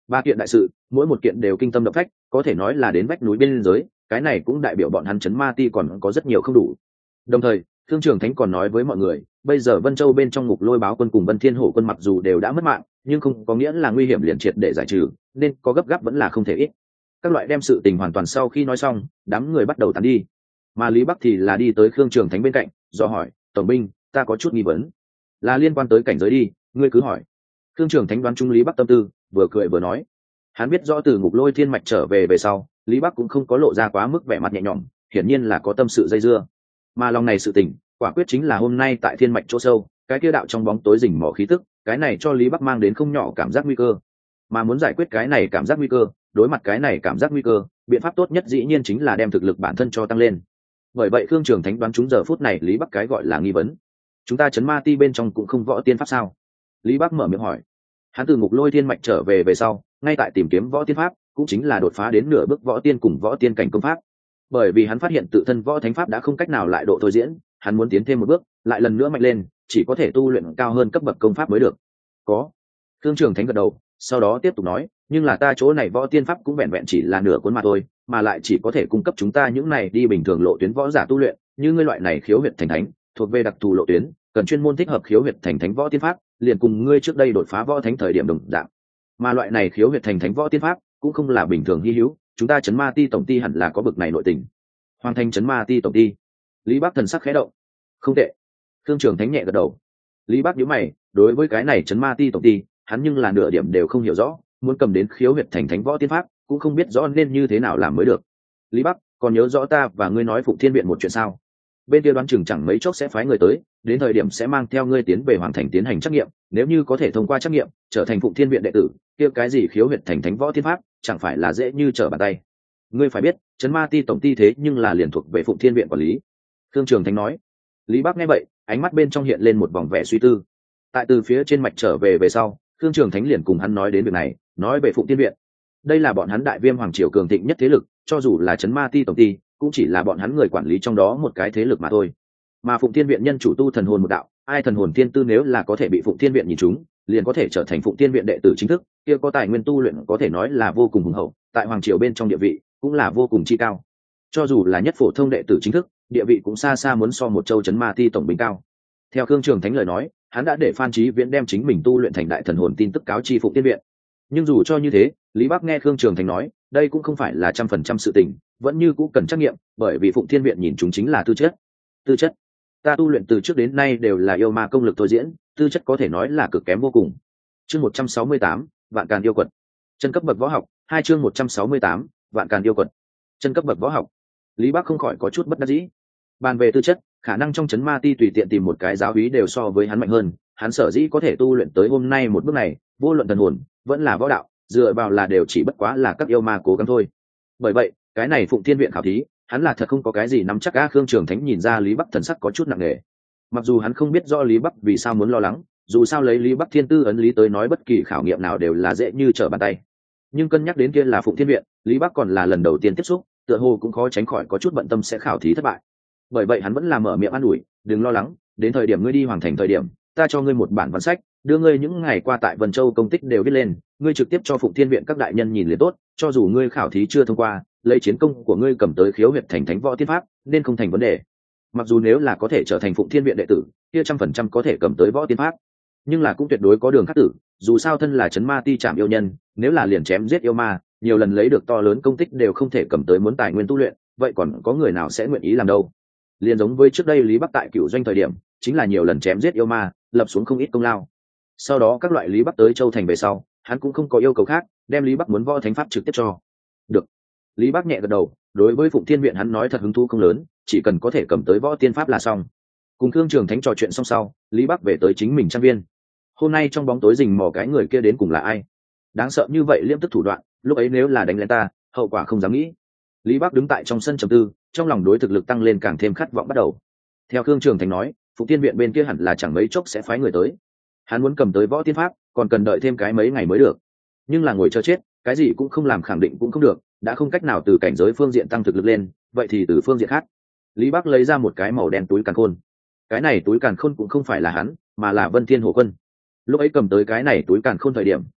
Ba kiện đại sự, mỗi một kiện đều kinh tâm động phách, có thể nói là đến vách núi bên giới, cái này cũng đại biểu bọn hắn chấn ma ti còn có rất nhiều không đủ. Đồng thời, Thương Trường Thánh còn nói với mọi người, bây giờ Vân Châu bên trong Ngục Lôi Báo quân cùng Vân Thiên Hổ quân mặc dù đều đã mất mạng, nhưng không có nghĩa là nguy hiểm liền triệt để giải trừ, nên có gấp gáp vẫn là không thể ít. Các loại đem sự tình hoàn toàn sau khi nói xong, đám người bắt đầu tán đi. Mà Lý Bắc thì là đi tới Thương Trường Thánh bên cạnh, do hỏi, tổng binh, ta có chút nghi vấn, là liên quan tới cảnh giới đi, ngươi cứ hỏi. Thương Trường Thánh đoán chung Lý Bắc tâm tư, vừa cười vừa nói. Hắn biết rõ từ Ngục Lôi Thiên Mạch trở về sau, Lý Bắc cũng không có lộ ra quá mức vẻ mặt nhẹ nhõm, hiển nhiên là có tâm sự dây dưa. Mà lòng này sự tình, quả quyết chính là hôm nay tại Thiên Mạch chỗ sâu, cái kia đạo trong bóng tối rình mò khí tức, cái này cho Lý Bắc mang đến không nhỏ cảm giác nguy cơ. Mà muốn giải quyết cái này cảm giác nguy cơ, đối mặt cái này cảm giác nguy cơ, biện pháp tốt nhất dĩ nhiên chính là đem thực lực bản thân cho tăng lên. Bởi vậy Khương Trường Thánh đoán chúng giờ phút này Lý Bắc cái gọi là nghi vấn. Chúng ta chấn ma ti bên trong cũng không võ tiên pháp sao? Lý Bắc mở miệng hỏi. Hắn từ Ngục Lôi Thiên Mạch trở về sau, ngay tại tìm kiếm võ tiên pháp, cũng chính là đột phá đến nửa bước võ tiên cùng võ tiên cảnh công pháp. Bởi vì hắn phát hiện tự thân võ thánh pháp đã không cách nào lại độ thôi diễn, hắn muốn tiến thêm một bước, lại lần nữa mạnh lên, chỉ có thể tu luyện cao hơn cấp bậc công pháp mới được. Có. Khương Trường Thánh gật đầu, sau đó tiếp tục nói, nhưng là ta chỗ này võ tiên pháp cũng vẹn vẹn chỉ là nửa cuốn mà thôi, mà lại chỉ có thể cung cấp chúng ta những này đi bình thường lộ tuyến võ giả tu luyện, như ngươi loại này khiếu huyệt thành thánh, thuộc về đặc thù lộ tuyến, cần chuyên môn thích hợp khiếu huyệt thành thánh võ tiên pháp, liền cùng ngươi trước đây đột phá võ thánh thời điểm đồng dạng. Mà loại này khiếu huyệt thành thánh võ tiên pháp cũng không là bình thường hi hữu, chúng ta chấn ma ti tổng ty hẳn là có bực này nội tình. Hoàng thành chấn ma ti tổng ty. Lý Bắc thần sắc khẽ động. Không tệ. Thương Trường Thánh nhẹ gật đầu. Lý Bắc nhíu mày, đối với cái này chấn ma ti tổng ty, hắn nhưng là nửa điểm đều không hiểu rõ, muốn cầm đến khiếu huyệt thành thánh võ tiên pháp, cũng không biết rõ nên như thế nào làm mới được. Lý Bắc, còn nhớ rõ ta và ngươi nói Phụng Thiên viện một chuyện sao? Bên kia đoán chừng chẳng mấy chốc sẽ phái người tới, đến thời điểm sẽ mang theo ngươi tiến về Hoàng thành tiến hành trắc nghiệm, nếu như có thể thông qua trắc nghiệm, trở thành Phụng Thiên viện đệ tử, kia cái gì khiếu huyệt thành thánh võ tiên pháp, chẳng phải là dễ như trở bàn tay. Ngươi phải biết, chấn ma ti tổng ty thế nhưng là liền thuộc về Phụng Thiên viện quản lý. Thương Trường Thánh nói. Lý Bắc nghe vậy, ánh mắt bên trong hiện lên một vòng vẻ suy tư. Tại từ phía trên mạch trở về sau, Thương Trường Thánh liền cùng hắn nói đến việc này, nói về Phụng Thiên viện. Đây là bọn hắn Đại Viêm hoàng triều cường thịnh nhất thế lực, cho dù là chấn ma ti tổng ty, cũng chỉ là bọn hắn người quản lý trong đó một cái thế lực mà thôi. Mà Phụng Thiên viện nhân chủ tu thần hồn một đạo, ai thần hồn thiên tư nếu là có thể bị Phụng Thiên viện nhìn trúng, liền có thể trở thành Phụng Thiên viện đệ tử chính thức, kia có tài nguyên tu luyện có thể nói là vô cùng hùng hậu, tại hoàng triều bên trong địa vị cũng là vô cùng chi cao. Cho dù là nhất phổ thông đệ tử chính thức, địa vị cũng xa xa muốn so một châu chấn ma ti tổng binh cao. Theo Khương Trường Thánh lời nói, hắn đã để Phan Chí Viễn đem chính mình tu luyện thành đại thần hồn tin tức cáo chi Phụng Thiên viện. Nhưng dù cho như thế, Lý Bắc nghe Khương Trường Thánh nói, đây cũng không phải là 100% sự tình, vẫn như cũ cần trắc nghiệm, bởi vì Phụng Thiên viện nhìn chúng chính là tư chất. Tư chất? Ta tu luyện từ trước đến nay đều là yêu ma công lực thôi diễn, tư chất có thể nói là cực kém vô cùng. Chương 168, Vạn Càn yêu quật. Chân cấp bậc võ học, 2 chương 168, Vạn Càn yêu quật. Chân cấp bậc võ học. Lý Bắc không khỏi có chút bất đắc dĩ. Bàn về tư chất, khả năng trong chấn ma ti tùy tiện tìm một cái giáo úy đều so với hắn mạnh hơn, hắn sở dĩ có thể tu luyện tới hôm nay một bước này, vô luận thần hồn, vẫn là võ đạo, dựa vào là đều chỉ bất quá là các yêu ma cố gắng thôi. Bởi vậy, cái này Phụng Thiên viện khảo thí, hắn là thật không có cái gì nắm chắc. Khương Trường Thánh nhìn ra Lý Bắc thần sắc có chút nặng nề. Mặc dù hắn không biết rõ Lý Bắc vì sao muốn lo lắng, dù sao lấy Lý Bắc thiên tư ấn lý tới nói bất kỳ khảo nghiệm nào đều là dễ như trở bàn tay. Nhưng cân nhắc đến kia là Phụng Thiên viện, Lý Bắc còn là lần đầu tiên tiếp xúc, tựa hồ cũng khó tránh khỏi có chút bận tâm sẽ khảo thí thất bại. Bởi vậy hắn vẫn là mở miệng an ủi, đừng lo lắng, đến thời điểm ngươi đi Hoàng thành thời điểm, ta cho ngươi một bản văn sách, đưa ngươi những ngày qua tại Vân Châu công tích đều viết lên, ngươi trực tiếp cho Phụng Thiên viện các đại nhân nhìn liền tốt, cho dù ngươi khảo thí chưa thông qua, lấy chiến công của ngươi cầm tới khiếu huyệt thành thánh võ tiên pháp, nên không thành vấn đề. Mặc dù nếu là có thể trở thành Phụng Thiên viện đệ tử, kia 100% có thể cầm tới võ tiên pháp, nhưng là cũng tuyệt đối có đường khắc tử, dù sao thân là chấn ma ti trảm yêu nhân, nếu là liền chém giết yêu ma, nhiều lần lấy được to lớn công tích đều không thể cầm tới muốn tài nguyên tu luyện, vậy còn có người nào sẽ nguyện ý làm đâu. Liền giống với trước đây Lý Bắc tại Cửu Doanh thời điểm, chính là nhiều lần chém giết yêu ma, lập xuống không ít công lao. Sau đó các loại Lý Bắc tới Châu thành về sau, hắn cũng không có yêu cầu khác, đem Lý Bắc muốn võ thánh pháp trực tiếp cho. Được. Lý Bắc nhẹ gật đầu, đối với Phụng Thiên viện hắn nói thật hứng thú không lớn, chỉ cần có thể cầm tới võ tiên pháp là xong. Cùng Khương Trường Thánh trò chuyện xong sau, Lý Bắc về tới chính mình trang viên. Hôm nay trong bóng tối rình mò cái người kia đến cùng là ai? Đáng sợ như vậy liêm tức thủ đoạn, lúc ấy nếu là đánh lên ta, hậu quả không dám nghĩ. Lý Bắc đứng tại trong sân trầm tư, trong lòng đối thực lực tăng lên càng thêm khát vọng bắt đầu. Theo Khương Trường Thánh nói, Phụng Thiên viện bên kia hẳn là chẳng mấy chốc sẽ phái người tới. Hắn muốn cầm tới võ tiên pháp, còn cần đợi thêm cái mấy ngày mới được. Nhưng là ngồi chờ chết, cái gì cũng không làm khẳng định cũng không được, đã không cách nào từ cảnh giới phương diện tăng thực lực lên, vậy thì từ phương diện khác. Lý Bắc lấy ra một cái màu đen túi càn khôn. Cái này túi càn khôn cũng không phải là hắn, mà là Vân Thiên Hổ Quân. Lúc ấy cầm tới cái này túi càn khôn thời điểm,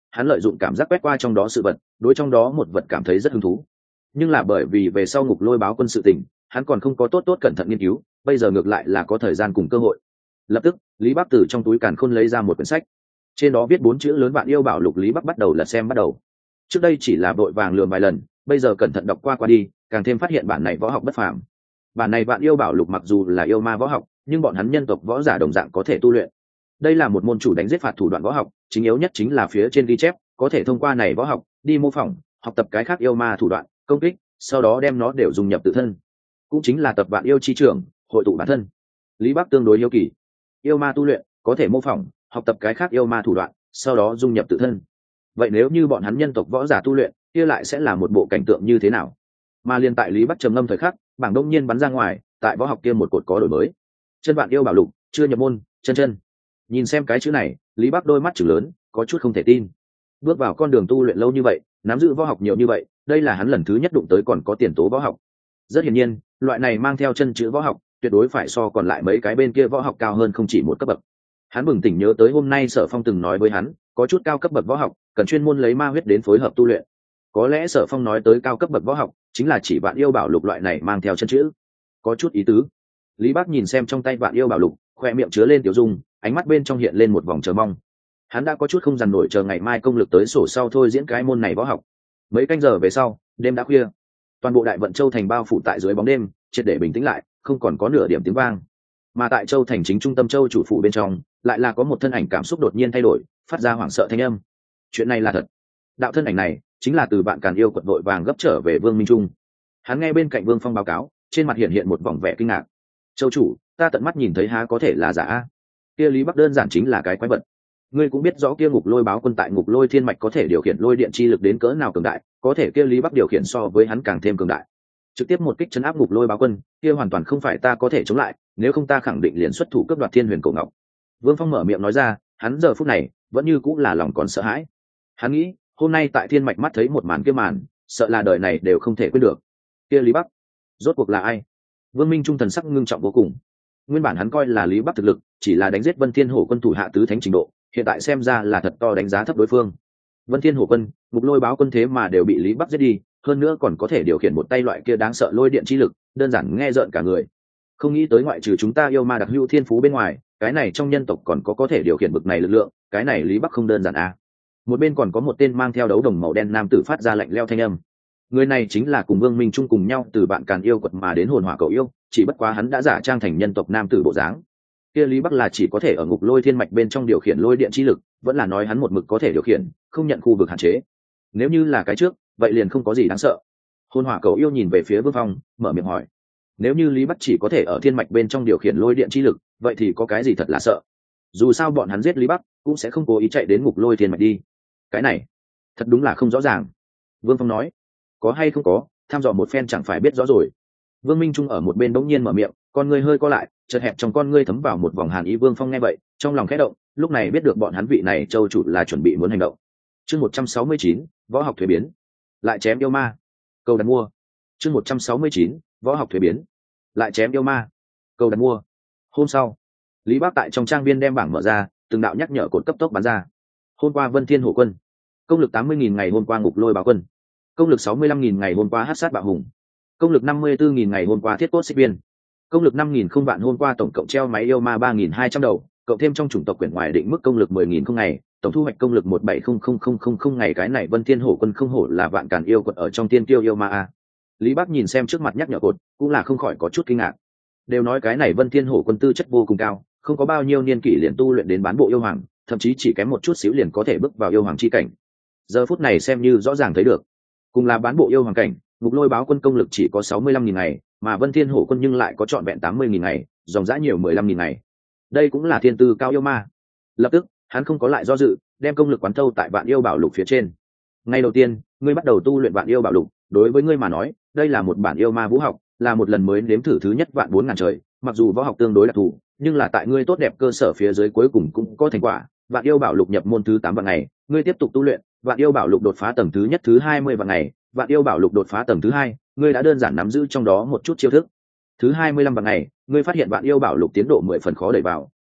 hắn lợi dụng cảm giác quét qua trong đó sự vật, đối trong đó một vật cảm thấy rất hứng thú. Nhưng là bởi vì về sau ngục lôi báo quân sự tình, hắn còn không có tốt cẩn thận nghiên cứu, bây giờ ngược lại là có thời gian cùng cơ hội. Lập tức Lý Bắc từ trong túi càn khôn lấy ra một quyển sách, trên đó viết 4 chữ lớn Vạn Yêu Bảo Lục. Lý Bắc bắt đầu lật xem bắt đầu. Trước đây chỉ là vội vàng lườm vài lần, bây giờ cẩn thận đọc qua đi, càng thêm phát hiện bản này võ học bất phàm. Bản này Vạn Yêu Bảo Lục mặc dù là yêu ma võ học, nhưng bọn hắn nhân tộc võ giả đồng dạng có thể tu luyện. Đây là một môn chủ đánh giết phạt thủ đoạn võ học, chính yếu nhất chính là phía trên ghi chép, có thể thông qua này võ học đi mô phỏng, học tập cái khác yêu ma thủ đoạn, công kích, sau đó đem nó đều dùng nhập tự thân. Cũng chính là tập vạn yêu chi trưởng, hội tụ bản thân. Lý Bắc tương đối yêu kỳ, yêu ma tu luyện có thể mô phỏng, học tập cái khác yêu ma thủ đoạn, sau đó dung nhập tự thân. Vậy nếu như bọn hắn nhân tộc võ giả tu luyện, kia lại sẽ là một bộ cảnh tượng như thế nào? Mà liên tại Lý Bắc trầm ngâm thời khắc, bảng đông nhiên bắn ra ngoài, tại võ học kia một cột có đổi mới. Chân Vạn Yêu Bảo Lục, chưa nhập môn, chân. Nhìn xem cái chữ này, Lý Bắc đôi mắt trừng lớn, có chút không thể tin. Bước vào con đường tu luyện lâu như vậy, nắm giữ võ học nhiều như vậy, đây là hắn lần thứ nhất đụng tới còn có tiền tố võ học. Rất hiển nhiên, loại này mang theo chân chữ võ học, tuyệt đối phải so còn lại mấy cái bên kia võ học cao hơn không chỉ một cấp bậc. Hắn bừng tỉnh nhớ tới hôm nay Sở Phong từng nói với hắn, có chút cao cấp bậc võ học, cần chuyên môn lấy ma huyết đến phối hợp tu luyện. Có lẽ Sở Phong nói tới cao cấp bậc võ học, chính là chỉ Vạn Yêu Bảo Lục loại này mang theo chân chữ. Có chút ý tứ. Lý Bắc nhìn xem trong tay Vạn Yêu Bảo Lục, khoe miệng chứa lên tiểu dung, ánh mắt bên trong hiện lên một vòng chờ mong. Hắn đã có chút không dằn nổi chờ ngày mai công lực tới sổ sau thôi diễn cái môn này võ học. Mấy canh giờ về sau, đêm đã khuya, toàn bộ Đại Vận Châu thành bao phủ tại dưới bóng đêm, triệt để bình tĩnh lại, không còn có nửa điểm tiếng vang. Mà tại Châu thành chính trung tâm Châu chủ phủ bên trong, lại là có một thân ảnh cảm xúc đột nhiên thay đổi, phát ra hoảng sợ thanh âm. Chuyện này là thật. Đạo thân ảnh này chính là từ Vạn Càn Yêu quật vội vàng gấp trở về Vương Minh Trung. Hắn nghe bên cạnh Vương Phong báo cáo, trên mặt hiện một vòng vẻ kinh ngạc. Châu chủ, ta tận mắt nhìn thấy há có thể là giả a? Kia Lý Bắc đơn giản chính là cái quái vật. Ngươi cũng biết rõ kia ngục lôi báo quân tại ngục lôi thiên mạch có thể điều khiển lôi điện chi lực đến cỡ nào cường đại, có thể kia Lý Bắc điều khiển so với hắn càng thêm cường đại. Trực tiếp một kích chấn áp ngục lôi báo quân, kia hoàn toàn không phải ta có thể chống lại, nếu không ta khẳng định liền xuất thủ cướp đoạt Thiên Huyền Cổ Ngọc. Vương Phong mở miệng nói ra, hắn giờ phút này vẫn như cũng là lòng còn sợ hãi. Hắn nghĩ, hôm nay tại thiên mạch mắt thấy một màn kia màn, sợ là đời này đều không thể quên được. Kia Lý Bắc, rốt cuộc là ai? Vương Minh Trung thần sắc ngưng trọng vô cùng. Nguyên bản hắn coi là Lý Bắc thực lực chỉ là đánh giết Vân Thiên Hổ quân thủ hạ tứ thánh trình độ, hiện tại xem ra là thật to đánh giá thấp đối phương. Vân Thiên Hổ quân, ngục lôi báo quân thế mà đều bị Lý Bắc giết đi, hơn nữa còn có thể điều khiển một tay loại kia đáng sợ lôi điện chi lực, đơn giản nghe rợn cả người. Không nghĩ tới ngoại trừ chúng ta yêu ma đặc hữu thiên phú bên ngoài, cái này trong nhân tộc còn có thể điều khiển bực này lực lượng, cái này Lý Bắc không đơn giản à? Một bên còn có một tên mang theo đấu đồng màu đen nam tử phát ra lạnh lẽo thanh âm. Người này chính là cùng Vương Minh Trung cùng nhau từ Vạn Càn Yêu quật mà đến hồn hỏa cầu yêu, chỉ bất quá hắn đã giả trang thành nhân tộc nam tử bộ dáng. Kia Lý Bắc là chỉ có thể ở ngục lôi thiên mạch bên trong điều khiển lôi điện chi lực, vẫn là nói hắn một mực có thể điều khiển, không nhận khu vực hạn chế. Nếu như là cái trước, vậy liền không có gì đáng sợ. Hồn hỏa cầu yêu nhìn về phía Vương Phong, mở miệng hỏi: nếu như Lý Bắc chỉ có thể ở thiên mạch bên trong điều khiển lôi điện chi lực, vậy thì có cái gì thật là sợ? Dù sao bọn hắn giết Lý Bắc cũng sẽ không cố ý chạy đến ngục lôi thiên mạch đi. Cái này thật đúng là không rõ ràng. Vương Phong nói: có hay không có, tham dò một phen chẳng phải biết rõ rồi. Vương Minh Trung ở một bên bỗng nhiên mở miệng, con ngươi hơi co lại, chợt hẹp trong con ngươi thấm vào một vòng hàn ý. Vương Phong nghe vậy, trong lòng khẽ động, lúc này biết được bọn hắn vị này châu chủ là chuẩn bị muốn hành động. Chương 169, võ học thuế biến, lại chém yêu ma. Câu đặt mua. Chương 169, võ học thuế biến, lại chém yêu ma. Câu đặt mua. Hôm sau, Lý Bắc tại trong trang viên đem bảng mở ra, từng đạo nhắc nhở cột cấp tốc bắn ra. Hôm qua Vân Thiên Hổ quân, công lực 80.000 ngày hôm qua ngục lôi báo quân, công lực 65.000 ngày hôm qua hắc sát bạo hùng, công lực 54.000 ngày hôm qua thiết cốt xích viên, công lực 5.000 không vạn hôm qua tổng cộng treo máy yêu ma 3.200 đầu, cộng thêm trong chủng tộc quyển ngoài định mức công lực 10.000 không ngày, tổng thu hoạch công lực 1700000 ngày. Cái này Vân Thiên Hổ quân không hổ là Vạn Càn yêu quật ở trong tiên tiêu yêu ma a. Lý Bắc nhìn xem trước mặt nhắc nhở cột, cũng là không khỏi có chút kinh ngạc. Đều nói cái này Vân Thiên Hổ quân tư chất vô cùng cao, không có bao nhiêu niên kỷ liền tu luyện đến bán bộ yêu hoàng, thậm chí chỉ kém một chút xíu liền có thể bước vào yêu hoàng chi cảnh. Giờ phút này xem như rõ ràng thấy được, cùng là bán bộ yêu hoàng cảnh, ngục lôi báo quân công lực chỉ có 65.000 ngày, mà Vân Thiên Hổ quân nhưng lại có trọn vẹn 80.000 ngày, dòng dã nhiều 15.000 ngày. Đây cũng là thiên tư cao yêu ma. Lập tức, hắn không có lại do dự, đem công lực quán thâu tại Vạn Yêu Bảo Lục phía trên. Ngay đầu tiên, ngươi bắt đầu tu luyện Vạn Yêu Bảo Lục, đối với ngươi mà nói, đây là một bản yêu ma vũ học, là một lần mới nếm thử thứ nhất vạn 4000 trời, mặc dù võ học tương đối đặc thù, nhưng là tại ngươi tốt đẹp cơ sở phía dưới cuối cùng cũng có thành quả. Vạn Yêu Bảo Lục nhập môn thứ 8 vạn ngày, ngươi tiếp tục tu luyện, Vạn Yêu Bảo Lục đột phá tầng thứ nhất thứ 20 vạn ngày, Vạn Yêu Bảo Lục đột phá tầng thứ 2, ngươi đã đơn giản nắm giữ trong đó một chút chiêu thức. Thứ 25 vạn ngày, ngươi phát hiện Vạn Yêu Bảo Lục tiến độ 10 phần khó đẩy vào,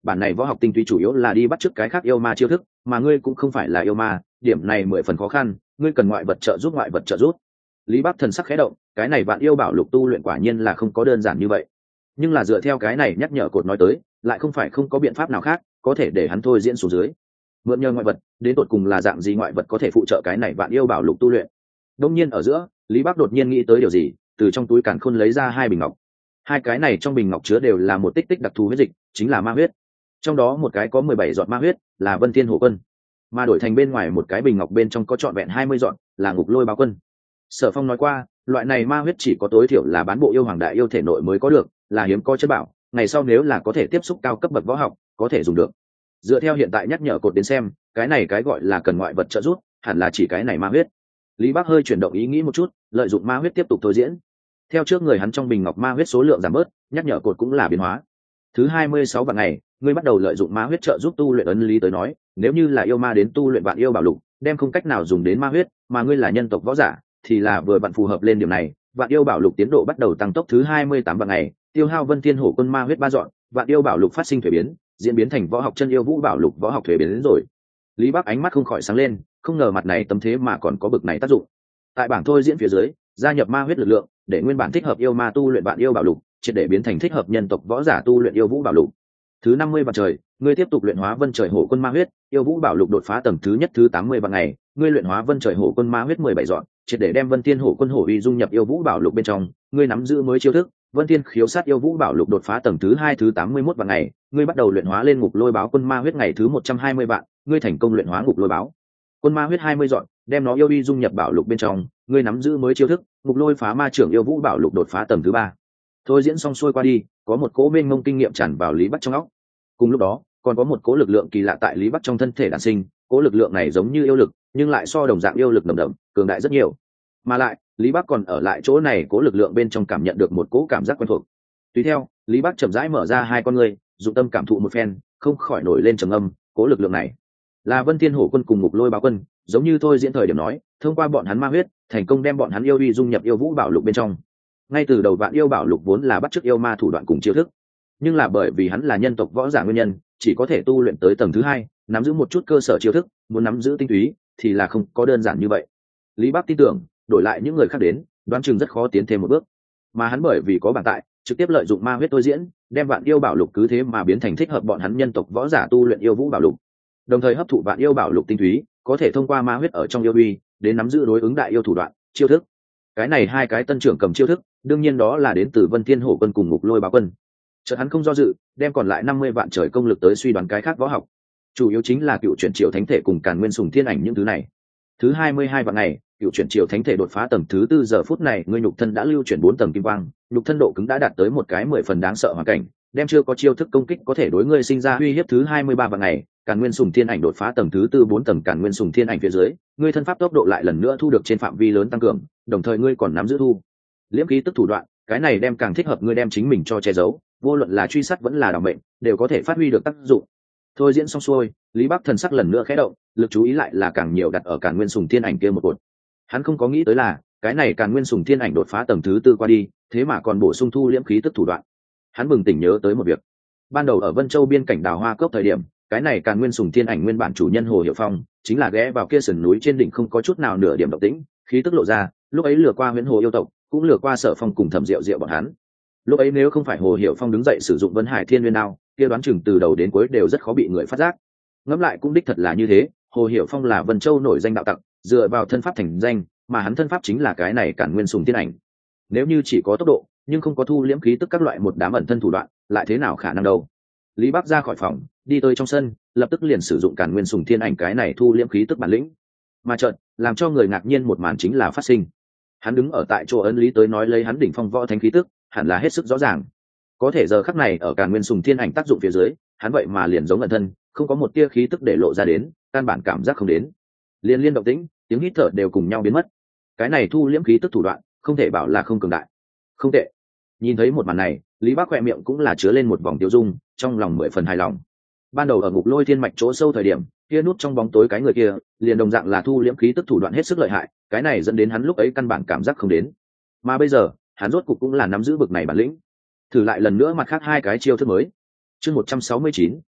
bản này võ học tinh túy chủ yếu là đi bắt chước cái khác yêu ma chiêu thức, mà ngươi cũng không phải là yêu ma, điểm này 10 phần khó khăn, ngươi cần ngoại vật trợ giúp, ngoại vật trợ giúp. Lý Bắc thần sắc khẽ động, cái này vạn yêu bảo lục tu luyện quả nhiên là không có đơn giản như vậy. Nhưng là dựa theo cái này nhắc nhở cột nói tới, lại không phải không có biện pháp nào khác có thể để hắn thôi diễn xuống dưới. Mượn nhờ ngoại vật, đến tột cùng là dạng gì ngoại vật có thể phụ trợ cái này vạn yêu bảo lục tu luyện? Đông nhiên ở giữa, Lý Bắc đột nhiên nghĩ tới điều gì, từ trong túi càn khôn lấy ra 2 bình ngọc. Hai cái này trong bình ngọc chứa đều là một tích tích đặc thù huyết dịch, chính là ma huyết. Trong đó một cái có 17 giọt ma huyết, là Vân Thiên Hổ Quân, mà đổi thành bên ngoài một cái bình ngọc bên trong có trọn vẹn 20 giọt, là Ngục Lôi Báo Quân. Sở Phong nói qua, loại này ma huyết chỉ có tối thiểu là bán bộ yêu hoàng đại yêu thể nội mới có được, là hiếm có chất bảo, ngày sau nếu là có thể tiếp xúc cao cấp bậc võ học, có thể dùng được. Dựa theo hiện tại nhắc nhở cột đến xem, cái này cái gọi là cần ngoại vật trợ giúp, hẳn là chỉ cái này ma huyết. Lý Bắc hơi chuyển động ý nghĩ một chút, lợi dụng ma huyết tiếp tục thôi diễn. Theo trước người hắn trong bình ngọc ma huyết số lượng giảm bớt, nhắc nhở cột cũng là biến hóa. Thứ 26 vạn ngày, ngươi bắt đầu lợi dụng ma huyết trợ giúp tu luyện ấn lý tới nói, nếu như là yêu ma đến tu luyện vạn yêu bảo lục, đem không cách nào dùng đến ma huyết, mà ngươi là nhân tộc võ giả, thì là vừa vặn phù hợp lên điểm này. Vạn yêu bảo lục tiến độ bắt đầu tăng tốc thứ 28 vạn ngày, tiêu hao Vân Thiên Hổ Quân ma huyết 3 dọn, vạn yêu bảo lục phát sinh thuế biến, diễn biến thành võ học chân yêu vũ bảo lục võ học thuế biến đến rồi. Lý Bắc ánh mắt không khỏi sáng lên, không ngờ mặt này tấm thế mà còn có bực này tác dụng. Tại bảng thôi diễn phía dưới, gia nhập ma huyết lực lượng, để nguyên bản thích hợp yêu ma tu luyện vạn yêu bảo lục, triệt để biến thành thích hợp nhân tộc võ giả tu luyện yêu vũ bảo lục. Thứ 50 vạn trời, ngươi tiếp tục luyện hóa Vân Trời Hổ Quân ma huyết, yêu vũ bảo lục đột phá tầng thứ nhất thứ 80 vạn ngày, ngươi luyện hóa Vân Trời Hổ Quân ma huyết 17 dọn, triệt để đem Vân Thiên Hổ Quân hổ uy dung nhập yêu vũ bảo lục bên trong, ngươi nắm giữ mới chiêu thức, Vân Thiên khiếu sát yêu vũ bảo lục đột phá tầng thứ 2 thứ 81 vạn ngày, ngươi bắt đầu luyện hóa lên Ngục Lôi Báo Quân ma huyết ngày thứ 120 vạn, ngươi thành công luyện hóa Ngục Lôi Báo Quân ma huyết 20 dọn, đem nó yêu uy dung nhập bảo lục bên trong, ngươi nắm giữ mới chiêu thức, Ngục Lôi Phá Ma Trưởng yêu vũ bảo lục đột phá tầng thứ 3. Thôi diễn xong xuôi qua đi, có một cỗ mênh mông kinh nghiệm tràn vào Lý Bắc trong óc. Cùng lúc đó, còn có một cỗ lực lượng kỳ lạ tại Lý Bắc trong thân thể đản sinh, cỗ lực lượng này giống như yêu lực, nhưng lại so đồng dạng yêu lực nồng đậm, cường đại rất nhiều. Mà lại, Lý Bắc còn ở lại chỗ này cỗ lực lượng bên trong cảm nhận được một cỗ cảm giác quen thuộc. Tùy theo, Lý Bắc chậm rãi mở ra hai con ngươi, dụng tâm cảm thụ một phen, không khỏi nổi lên trầm âm, cỗ lực lượng này là Vân Thiên Hổ Quân cùng Ngục Lôi Báo Quân, giống như thôi diễn thời điểm nói, thông qua bọn hắn ma huyết, thành công đem bọn hắn yêu uy dung nhập yêu vũ bảo lục bên trong. Ngay từ đầu vạn yêu bảo lục vốn là bắt chước yêu ma thủ đoạn cùng chiêu thức, nhưng là bởi vì hắn là nhân tộc võ giả nguyên nhân, chỉ có thể tu luyện tới tầng thứ 2, nắm giữ một chút cơ sở chiêu thức, muốn nắm giữ tinh túy thì là không có đơn giản như vậy. Lý Bắc tin tưởng, đổi lại những người khác đến, đoán chừng rất khó tiến thêm một bước. Mà hắn bởi vì có bản tại, trực tiếp lợi dụng ma huyết thôi diễn, đem vạn yêu bảo lục cứ thế mà biến thành thích hợp bọn hắn nhân tộc võ giả tu luyện yêu vũ bảo lục. Đồng thời hấp thụ vạn yêu bảo lục tinh túy, có thể thông qua ma huyết ở trong yêu uy, đến nắm giữ đối ứng đại yêu thủ đoạn, chiêu thức. Cái này hai cái tân trưởng cầm chiêu thức, đương nhiên đó là đến từ Vân Thiên Hổ Quân cùng Ngục Lôi Báo Quân. Chợt hắn không do dự, đem còn lại 50 vạn trời công lực tới suy đoán cái khác võ học. Chủ yếu chính là cựu chuyển triều thánh thể cùng Càn Nguyên Sùng Thiên Ảnh những thứ này. Thứ 22 vạn ngày, cựu chuyển triều thánh thể đột phá tầng thứ 4 giờ phút này, ngươi nhục thân đã lưu chuyển 4 tầng kim quang, nhục thân độ cứng đã đạt tới một cái 10 phần đáng sợ hoàn cảnh, đem chưa có chiêu thức công kích có thể đối ngươi sinh ra uy hiếp. Thứ 23 vạn ngày, Càn Nguyên Sùng Thiên Ảnh đột phá tầng thứ 4 tầng Càn Nguyên Sùng Thiên Ảnh phía dưới, ngươi thân pháp tốc độ lại lần nữa thu được trên phạm vi lớn tăng cường, đồng thời ngươi còn nắm giữ thu liễm khí tức thủ đoạn, cái này đem càng thích hợp ngươi đem chính mình cho che giấu, vô luận là truy sát vẫn là đảm mệnh, đều có thể phát huy được tác dụng. Thôi diễn xong xuôi, Lý Bắc thần sắc lần nữa khẽ động, lực chú ý lại là càng nhiều đặt ở Càn Nguyên Sùng Thiên Ảnh kia một cột. Hắn không có nghĩ tới là, cái này Càn Nguyên Sùng Thiên Ảnh đột phá tầng thứ 4 qua đi, thế mà còn bổ sung thu liễm khí tức thủ đoạn. Hắn bừng tỉnh nhớ tới một việc. Ban đầu ở Vân Châu biên cảnh Đào Hoa Cốc thời điểm, cái này Càn Nguyên Sùng Thiên Ảnh nguyên bản chủ nhân Hồ Hiểu Phong, chính là ghé vào kia sườn núi trên đỉnh không có chút nào nửa điểm động tĩnh, khí tức lộ ra, lúc ấy lừa qua Huyễn Hồ yêu tộc, cũng lừa qua Sở Phong cùng Thẩm Diệu Diệu bọn hắn. Lúc ấy nếu không phải Hồ Hiểu Phong đứng dậy sử dụng Vân Hải Thiên Nguyên Đao, kia đoán chừng từ đầu đến cuối đều rất khó bị người phát giác. Ngẫm lại cũng đích thật là như thế, Hồ Hiểu Phong là Vân Châu nổi danh đạo tặc, dựa vào thân pháp thành danh, mà hắn thân pháp chính là cái này Càn Nguyên Sùng Thiên Ảnh. Nếu như chỉ có tốc độ, nhưng không có thu liễm khí tức các loại một đám ẩn thân thủ đoạn, lại thế nào khả năng đâu. Lý Bắc ra khỏi phòng, đi tới trong sân, lập tức liền sử dụng Càn Nguyên Sùng Thiên Ảnh cái này thu liễm khí tức bản lĩnh. Mà chợt, làm cho người ngạc nhiên một màn chính là phát sinh. Hắn đứng ở tại chỗ ấn lý tới nói lấy hắn đỉnh phong võ thánh khí tức, hẳn là hết sức rõ ràng. Có thể giờ khắc này ở Càn Nguyên Sùng Thiên Ảnh tác dụng phía dưới, hắn vậy mà liền giống ẩn thân, không có một tia khí tức để lộ ra đến, căn bản cảm giác không đến. Liên động tĩnh, tiếng hít thở đều cùng nhau biến mất. Cái này thu liễm khí tức thủ đoạn, không thể bảo là không cường đại. Không tệ. Nhìn thấy một màn này, Lý Bắc khỏe miệng cũng là chứa lên một vòng tiêu dung, trong lòng 10 phần hài lòng. Ban đầu ở Ngục Lôi Thiên Mạch chỗ sâu thời điểm, kia nút trong bóng tối cái người kia, liền đồng dạng là thu liễm khí tức thủ đoạn hết sức lợi hại, cái này dẫn đến hắn lúc ấy căn bản cảm giác không đến. Mà bây giờ, hắn rốt cục cũng là nắm giữ bực này bản lĩnh. Thử lại lần nữa mặt khác hai cái chiêu thức mới. Chương 169,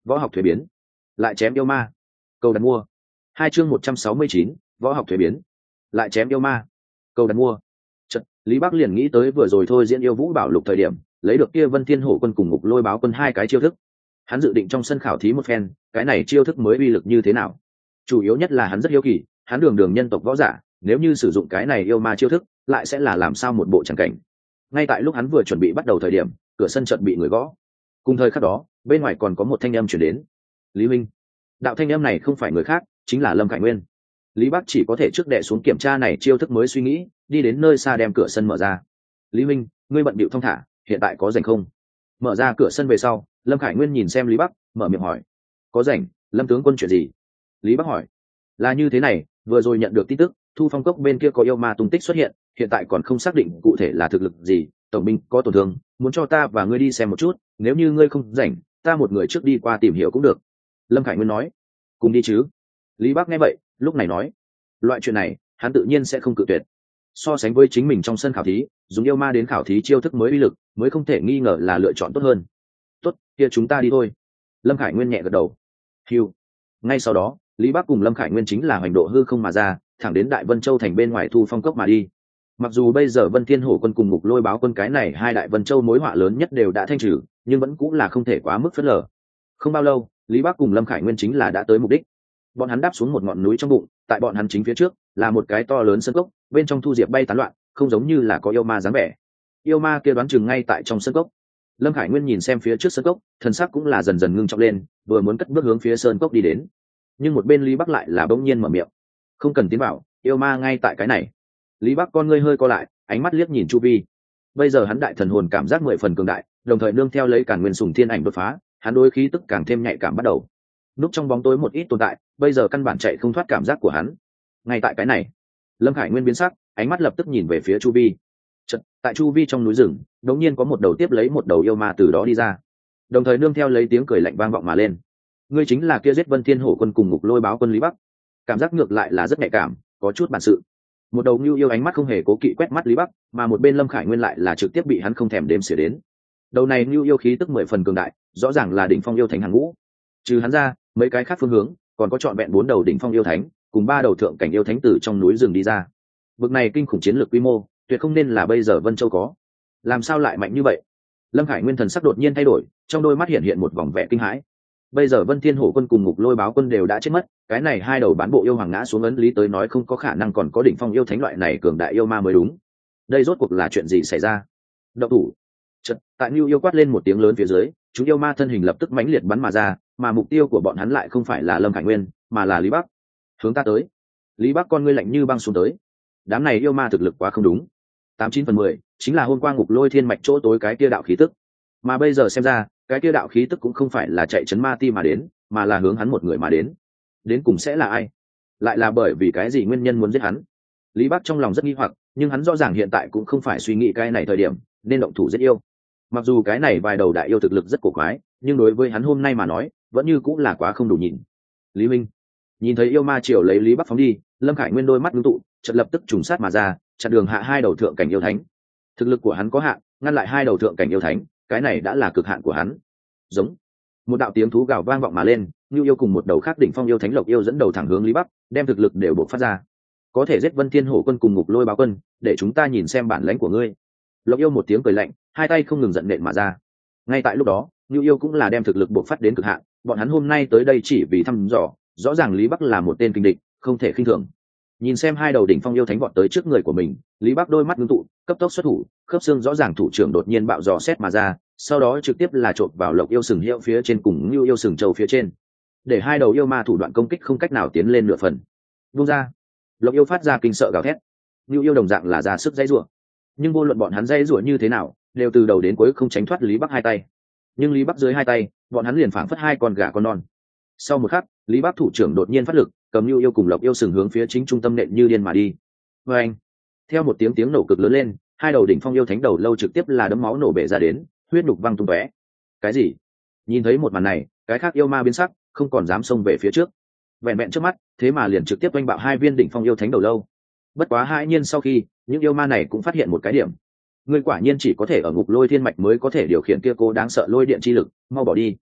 võ học thuế biến, lại chém yêu ma. Cầu đặt mua. 2 chương 169, võ học thuế biến, lại chém yêu ma. Cầu đặt mua. Chật, Lý Bắc liền nghĩ tới vừa rồi thôi diễn yêu vũ bảo lục thời điểm lấy được kia Vân Thiên Hổ quân cùng Ngục Lôi Báo quân hai cái chiêu thức. Hắn dự định trong sân khảo thí một phen, cái này chiêu thức mới uy lực như thế nào. Chủ yếu nhất là hắn rất hiếu kỳ, hắn đường đường nhân tộc võ giả, nếu như sử dụng cái này yêu ma chiêu thức, lại sẽ là làm sao một bộ tràng cảnh. Ngay tại lúc hắn vừa chuẩn bị bắt đầu thời điểm, cửa sân chợt bị người gõ. Cùng thời khắc đó, bên ngoài còn có một thanh âm truyền đến. Lý Minh. Đạo thanh âm này không phải người khác, chính là Lâm Khải Nguyên. Lý Bắc chỉ có thể trước đệ xuống kiểm tra này chiêu thức mới suy nghĩ, đi đến nơi xa đem cửa sân mở ra. Lý Minh, ngươi bận bịu thong thả, hiện tại có rảnh không? Mở ra cửa sân về sau, Lâm Khải Nguyên nhìn xem Lý Bắc, mở miệng hỏi. Có rảnh. Lâm tướng quân chuyện gì? Lý Bắc hỏi. Là như thế này, vừa rồi nhận được tin tức, Thu Phong cốc bên kia có yêu ma tung tích xuất hiện, hiện tại còn không xác định cụ thể là thực lực gì, tổng binh có tổn thương, muốn cho ta và ngươi đi xem một chút, nếu như ngươi không rảnh, ta một người trước đi qua tìm hiểu cũng được. Lâm Khải Nguyên nói. Cùng đi chứ? Lý Bắc nghe vậy, lúc này nói. Loại chuyện này, hắn tự nhiên sẽ không cự tuyệt. So sánh với chính mình trong sân khảo thí, dùng yêu ma đến khảo thí chiêu thức mới uy lực, mới không thể nghi ngờ là lựa chọn tốt hơn. Tốt, kia chúng ta đi thôi. Lâm Khải Nguyên nhẹ gật đầu. Hiu. Ngay sau đó, Lý Bắc cùng Lâm Khải Nguyên chính là hoành độ hư không mà ra, thẳng đến Đại Vân Châu thành bên ngoài Thu Phong cốc mà đi. Mặc dù bây giờ Vân Thiên Hổ quân cùng Ngục Lôi Báo quân cái này hai Đại Vân Châu mối họa lớn nhất đều đã thanh trừ, nhưng vẫn cũng là không thể quá mức phớt lờ. Không bao lâu, Lý Bắc cùng Lâm Khải Nguyên chính là đã tới mục đích. Bọn hắn đáp xuống một ngọn núi trong bụng, tại bọn hắn chính phía trước là một cái to lớn sân cốc, bên trong thu diệp bay tán loạn, không giống như là có yêu ma dáng vẻ. Yêu ma kia đoán chừng ngay tại trong sân cốc. Lâm Khải Nguyên nhìn xem phía trước sân cốc, thần sắc cũng là dần dần ngưng trọng lên, vừa muốn cất bước hướng phía sơn cốc đi đến, nhưng một bên Lý Bắc lại là bỗng nhiên mở miệng. Không cần tiến vào, yêu ma ngay tại cái này. Lý Bắc con ngươi hơi co lại, ánh mắt liếc nhìn chu vi. Bây giờ hắn đại thần hồn cảm giác 10 phần cường đại, đồng thời nương theo lấy Càn Nguyên Sùng Thiên Ảnh đột phá, hắn đối khí tức càng thêm nhạy cảm bắt đầu. Núp trong bóng tối một ít tồn tại, bây giờ căn bản chạy không thoát cảm giác của hắn. Ngay tại cái này, Lâm Khải Nguyên biến sắc, ánh mắt lập tức nhìn về phía chu vi. Chợt, tại chu vi trong núi rừng, đột nhiên có một đầu tiếp lấy một đầu yêu ma từ đó đi ra, đồng thời nương theo lấy tiếng cười lạnh vang vọng mà lên. Ngươi chính là kia giết Vân Thiên Hổ quân cùng Ngục Lôi Báo quân Lý Bắc. Cảm giác ngược lại là rất nhạy cảm, có chút bản sự. Một đầu nhu yêu ánh mắt không hề cố kỵ quét mắt Lý Bắc, mà một bên Lâm Khải Nguyên lại là trực tiếp bị hắn không thèm đếm xỉa đến. Đầu này nhu yêu khí tức 10 phần cường đại, rõ ràng là đỉnh phong yêu thánh hàng ngũ. Trừ hắn ra, mấy cái khác phương hướng còn có trọn vẹn 4 đầu đỉnh phong yêu thánh, cùng 3 đầu thượng cảnh yêu thánh từ trong núi rừng đi ra. Bực này kinh khủng chiến lược quy mô, tuyệt không nên là bây giờ Vân Châu có. Làm sao lại mạnh như vậy? Lâm Khải Nguyên thần sắc đột nhiên thay đổi, trong đôi mắt hiện hiện một vòng vẻ kinh hãi. Bây giờ Vân Thiên Hổ quân cùng Ngục Lôi Báo quân đều đã chết mất, cái này hai đầu bán bộ yêu hoàng ngã xuống ấn lý tới nói không có khả năng còn có đỉnh phong yêu thánh loại này cường đại yêu ma mới đúng. Đây rốt cuộc là chuyện gì xảy ra? Động thủ. Chợt, tại Nưu yêu quát lên một tiếng lớn phía dưới, chúng yêu ma thân hình lập tức mãnh liệt bắn mà ra, mà mục tiêu của bọn hắn lại không phải là Lâm Khải Nguyên, mà là Lý Bắc. Hướng ta tới. Lý Bắc con ngươi lạnh như băng xuống tới. Đám này yêu ma thực lực quá không đúng. 89/10, chính là hôm qua Ngục Lôi Thiên mạch chỗ tối cái kia đạo khí tức. Mà bây giờ xem ra, cái kia đạo khí tức cũng không phải là chạy chấn ma ti mà đến, mà là hướng hắn một người mà đến. Đến cùng sẽ là ai? Lại là bởi vì cái gì nguyên nhân muốn giết hắn? Lý Bắc trong lòng rất nghi hoặc, nhưng hắn rõ ràng hiện tại cũng không phải suy nghĩ cái này thời điểm nên động thủ giết yêu. Mặc dù cái này vài đầu đại yêu thực lực rất cổ quái, nhưng đối với hắn hôm nay mà nói, vẫn như cũng là quá không đủ nhìn. Lý Minh nhìn thấy yêu ma triều lấy Lý Bắc phóng đi, Lâm Khải Nguyên đôi mắt ngưng tụ, chợt lập tức trùng sát mà ra, chặn đường hạ hai đầu thượng cảnh yêu thánh. Thực lực của hắn có hạn, ngăn lại hai đầu thượng cảnh yêu thánh, cái này đã là cực hạn của hắn. Giống một đạo tiếng thú gào vang vọng mà lên, Nưu yêu cùng một đầu khác đỉnh phong yêu thánh Lộc yêu dẫn đầu thẳng hướng Lý Bắc, đem thực lực đều bộc phát ra. Có thể giết Vân Thiên Hổ quân cùng Ngục Lôi Báo quân, để chúng ta nhìn xem bản lãnh của ngươi. Lộc yêu một tiếng cười lạnh, hai tay không ngừng giận nện mà ra. Ngay tại lúc đó, Nưu yêu cũng là đem thực lực bộc phát đến cực hạn, bọn hắn hôm nay tới đây chỉ vì thăm dò, rõ ràng Lý Bắc là một tên kinh địch, không thể khinh thường. Nhìn xem hai đầu đỉnh phong yêu thánh vọt tới trước người của mình, Lý Bắc đôi mắt ngưng tụ, cấp tốc xuất thủ, khớp xương rõ ràng thủ trưởng đột nhiên bạo dò xét mà ra, sau đó trực tiếp là chộp vào Lộc yêu sừng hiệu phía trên cùng Nưu yêu sừng châu phía trên, để hai đầu yêu ma thủ đoạn công kích không cách nào tiến lên nửa phần. Buông ra. Lộc yêu phát ra kinh sợ gào thét. Nưu yêu đồng dạng là ra sức dãy rủa, nhưng vô luận bọn hắn dãy rủa như thế nào, đều từ đầu đến cuối không tránh thoát Lý Bắc hai tay. Nhưng Lý Bắc dưới hai tay, bọn hắn liền phảng phất hai con gà con non. Sau một khắc, Lý Bắc thủ trưởng đột nhiên phát lực, cầm Nưu yêu cùng Lộc yêu sừng hướng phía chính trung tâm nện như điên mà đi. Và anh, theo một tiếng nổ cực lớn lên, hai đầu đỉnh phong yêu thánh đầu lâu trực tiếp là đấm máu nổ bể ra đến, huyết nhục văng tung tóe. Cái gì? Nhìn thấy một màn này, cái khác yêu ma biến sắc, không còn dám xông về phía trước. Vẹn vẹn trước mắt, thế mà liền trực tiếp oanh bạo hai viên đỉnh phong yêu thánh đầu lâu. Bất quá hãi nhiên sau khi, những yêu ma này cũng phát hiện một cái điểm. Ngươi quả nhiên chỉ có thể ở Ngục Lôi Thiên mạch mới có thể điều khiển kia cô đáng sợ lôi điện chi lực, mau bỏ đi.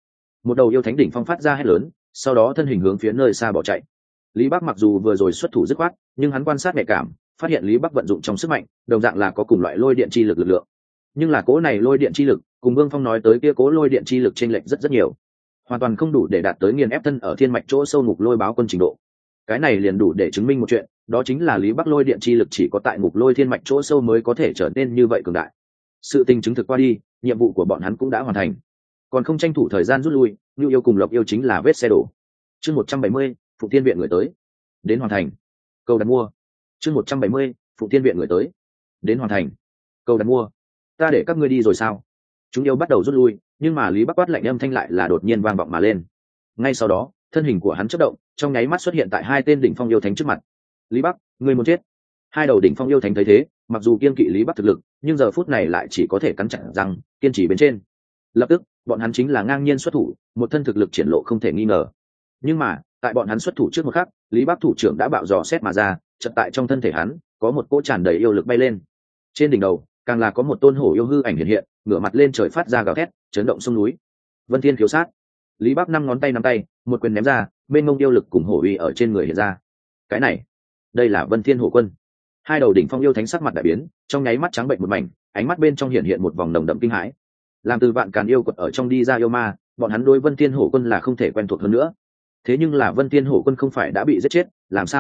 một đầu yêu thánh đỉnh phong phát ra hét lớn, sau đó thân hình hướng phía nơi xa bỏ chạy. Lý Bắc mặc dù vừa rồi xuất thủ dứt khoát, nhưng hắn quan sát nhạy cảm, phát hiện Lý Bắc vận dụng trong sức mạnh, đồng dạng là có cùng loại lôi điện chi lực lực lượng. Nhưng là cỗ này lôi điện chi lực, cùng Vương Phong nói tới kia cỗ lôi điện chi lực chênh lệch rất rất nhiều, hoàn toàn không đủ để đạt tới nghiền ép thân ở thiên mạch chỗ sâu ngục lôi báo quân trình độ. Cái này liền đủ để chứng minh một chuyện, đó chính là Lý Bắc lôi điện chi lực chỉ có tại ngục lôi thiên mạch chỗ sâu mới có thể trở nên như vậy cường đại. Sự tình chứng thực qua đi, nhiệm vụ của bọn hắn cũng đã hoàn thành, còn không tranh thủ thời gian rút lui. Nưu Yêu cùng Lộc Yêu chính là vết xe đổ. Chương 170, Phụng Thiên viện người tới, đến hoàn thành. Câu đặt mua. Chương 170, Phụng Thiên viện người tới, đến hoàn thành. Câu đặt mua. Ta để các ngươi đi rồi sao? Chúng yêu bắt đầu rút lui, nhưng mà Lý Bắc quát lạnh âm thanh lại là đột nhiên vang vọng mà lên. Ngay sau đó, thân hình của hắn chớp động, trong nháy mắt xuất hiện tại hai tên đỉnh phong yêu thánh trước mặt. Lý Bắc, ngươi muốn chết? Hai đầu đỉnh phong yêu thánh thấy thế, mặc dù kiên kỵ Lý Bắc thực lực, nhưng giờ phút này lại chỉ có thể cắn chặt răng, kiên trì bên trên. Lập tức, bọn hắn chính là ngang nhiên xuất thủ, một thân thực lực triển lộ không thể nghi ngờ. Nhưng mà, tại bọn hắn xuất thủ trước một khắc, Lý Bắc thủ trưởng đã bạo dò xét mà ra, chợt tại trong thân thể hắn có một cỗ tràn đầy yêu lực bay lên. Trên đỉnh đầu, càng là có một tôn hổ yêu hư ảnh hiện hiện, ngửa mặt lên trời phát ra gào thét, chấn động sông núi. Vân Thiên khiếu sát. Lý Bắc năm ngón tay nắm tay, một quyền ném ra, mênh mông yêu lực cùng hổ uy ở trên người hiện ra. Cái này, đây là Vân Thiên Hổ Quân. Hai đầu đỉnh phong yêu thánh sắc mặt đại biến, trong nháy mắt trắng bệnh một mảnh, ánh mắt bên trong hiện hiện một vòng nồng đậm kinh hãi. Làm từ vạn càn yêu quật ở trong đi ra yêu ma, bọn hắn đối Vân Thiên Hổ Quân là không thể quen thuộc hơn nữa. Thế nhưng là Vân Thiên Hổ Quân không phải đã bị giết chết,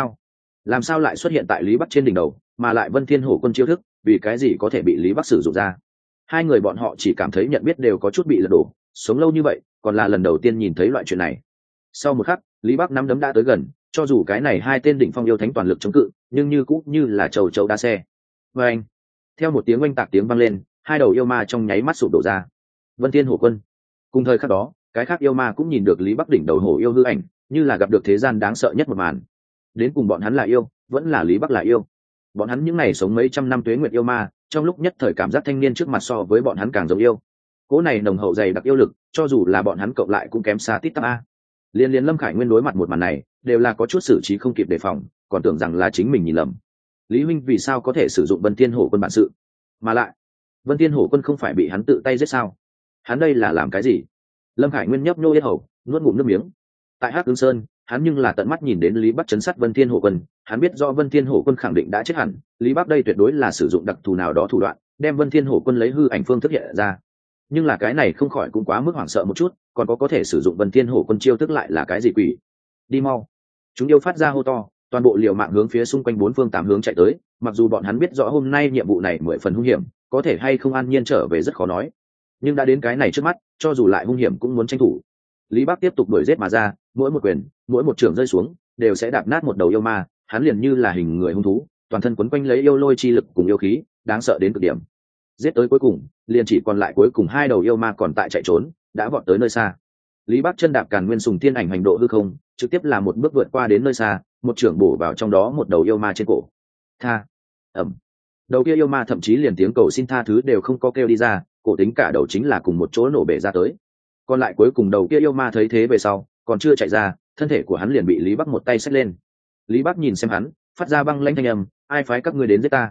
làm sao lại xuất hiện tại Lý Bắc trên đỉnh đầu, mà lại Vân Thiên Hổ Quân chiêu thức, vì cái gì có thể bị Lý Bắc sử dụng ra? Hai người bọn họ chỉ cảm thấy nhận biết đều có chút bị lật đổ, sống lâu như vậy, còn là lần đầu tiên nhìn thấy loại chuyện này. Sau một khắc, Lý Bắc nắm đấm đã tới gần, cho dù cái này hai tên đỉnh phong yêu thánh toàn lực chống cự, nhưng như cũng như là trầu trâu đa xe. Và anh, theo một tiếng oanh tạc tiếng vang lên, hai đầu yêu ma trong nháy mắt sụp đổ ra. Vân Thiên Hổ Quân. Cùng thời khắc đó, cái khác yêu ma cũng nhìn được Lý Bắc đỉnh đầu hổ yêu hư ảnh, như là gặp được thế gian đáng sợ nhất một màn. Đến cùng bọn hắn là yêu, vẫn là Lý Bắc là yêu. Bọn hắn những ngày sống mấy trăm năm tuế nguyệt yêu ma, trong lúc nhất thời cảm giác thanh niên trước mặt so với bọn hắn càng giống yêu. Cỗ này nồng hậu dày đặc yêu lực, cho dù là bọn hắn cộng lại cũng kém xa tít tắp a. Liên Lâm Khải Nguyên đối mặt một màn này, đều là có chút xử trí không kịp đề phòng, còn tưởng rằng là chính mình nhìn lầm. Lý huynh vì sao có thể sử dụng Vân Thiên Hổ Quân bản sự? Mà lại, Vân Thiên Hổ Quân không phải bị hắn tự tay giết sao? Hắn đây là làm cái gì? Lâm Khải Nguyên nhấp nhô yết hầu, nuốt ngụm nước miếng. Tại Hắc Ưng Sơn, hắn nhưng là tận mắt nhìn đến Lý Bắc chấn sát Vân Thiên Hổ Quân, hắn biết do Vân Thiên Hổ Quân khẳng định đã chết hẳn, Lý Bắc đây tuyệt đối là sử dụng đặc thù nào đó thủ đoạn, đem Vân Thiên Hổ Quân lấy hư ảnh phương thức hiện ra. Nhưng là cái này không khỏi cũng quá mức hoảng sợ một chút, còn có thể sử dụng Vân Thiên Hổ Quân chiêu thức lại là cái gì quỷ? Đi mau! Chúng yêu phát ra hô to, toàn bộ liều mạng hướng phía xung quanh bốn phương tám hướng chạy tới, mặc dù bọn hắn biết rõ hôm nay nhiệm vụ này 10 phần hung hiểm, có thể hay không an nhiên trở về rất khó nói. Nhưng đã đến cái này trước mắt, cho dù lại hung hiểm cũng muốn tranh thủ. Lý Bắc tiếp tục đuổi giết mà ra, mỗi một quyền, mỗi một trường rơi xuống, đều sẽ đạp nát một đầu yêu ma, hắn liền như là hình người hung thú, toàn thân quấn quanh lấy yêu lôi chi lực cùng yêu khí, đáng sợ đến cực điểm. Giết tới cuối cùng, liền chỉ còn lại cuối cùng hai đầu yêu ma còn tại chạy trốn, đã vọt tới nơi xa. Lý Bắc chân đạp Càn Nguyên Sùng Thiên Ảnh hành độ hư không, trực tiếp là một bước vượt qua đến nơi xa, một trường bổ vào trong đó một đầu yêu ma trên cổ. Tha! Ầm! Đầu kia yêu ma thậm chí liền tiếng cầu xin tha thứ đều không có kêu đi ra, cổ tính cả đầu chính là cùng một chỗ nổ bể ra tới. Còn lại cuối cùng đầu kia yêu ma thấy thế về sau, còn chưa chạy ra, thân thể của hắn liền bị Lý Bắc một tay xách lên. Lý Bắc nhìn xem hắn, phát ra băng lãnh thanh âm, ai phái các ngươi đến giết ta?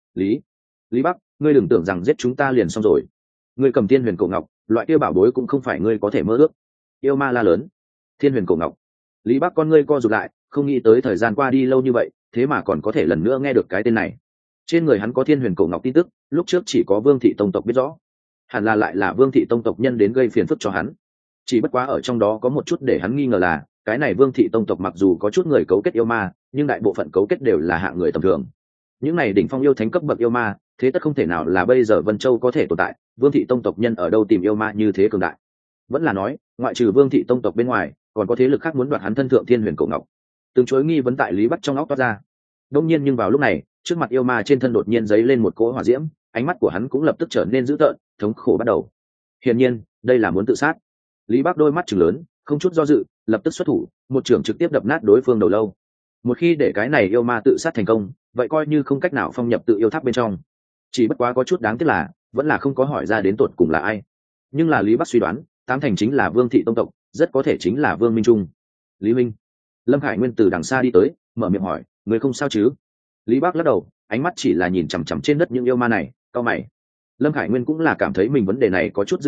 Lý Bắc, ngươi đừng tưởng rằng giết chúng ta liền xong rồi. Ngươi cầm Thiên Huyền Cổ Ngọc, loại kia bảo bối cũng không phải ngươi có thể mơ ước. Yêu ma la lớn. Thiên Huyền Cổ Ngọc. Lý Bắc con ngươi co rụt lại, không nghĩ tới thời gian qua đi lâu như vậy, thế mà còn có thể lần nữa nghe được cái tên này. Trên người hắn có Thiên Huyền Cổ Ngọc tin tức, lúc trước chỉ có Vương thị tông tộc biết rõ. Hẳn là lại là Vương thị tông tộc nhân đến gây phiền phức cho hắn. Chỉ bất quá ở trong đó có một chút để hắn nghi ngờ là, cái này Vương thị tông tộc mặc dù có chút người cấu kết yêu ma, nhưng đại bộ phận cấu kết đều là hạng người tầm thường. Những này đỉnh phong yêu thánh cấp bậc yêu ma, thế tất không thể nào là bây giờ Vân Châu có thể tồn tại, Vương thị tông tộc nhân ở đâu tìm yêu ma như thế cường đại? Vẫn là nói, ngoại trừ Vương thị tông tộc bên ngoài, còn có thế lực khác muốn đoạt hắn thân thượng Thiên Huyền Cổ Ngọc. Từng chối nghi vấn tại Lý Bắc trong óc toát ra. Đông nhiên nhưng vào lúc này, trước mặt yêu ma trên thân đột nhiên giấy lên một cỗ hỏa diễm, ánh mắt của hắn cũng lập tức trở nên dữ tợn, thống khổ bắt đầu. Hiển nhiên, đây là muốn tự sát. Lý Bắc đôi mắt trừng lớn, không chút do dự, lập tức xuất thủ, một chưởng trực tiếp đập nát đối phương đầu lâu. Một khi để cái này yêu ma tự sát thành công, vậy coi như không cách nào phong nhập tự yêu tháp bên trong. Chỉ bất quá có chút đáng tiếc là, vẫn là không có hỏi ra đến tột cùng là ai. Nhưng là Lý Bắc suy đoán, tám thành chính là Vương thị tông tộc, rất có thể chính là Vương Minh Trung. Lý Minh. Lâm Khải Nguyên từ đằng xa đi tới, mở miệng hỏi, người không sao chứ? Lý Bắc lắc đầu, ánh mắt chỉ là nhìn chằm chằm trên đất những yêu ma này, cau mày. Lâm Khải Nguyên cũng là cảm thấy mình vấn đề này có chút dư thừa,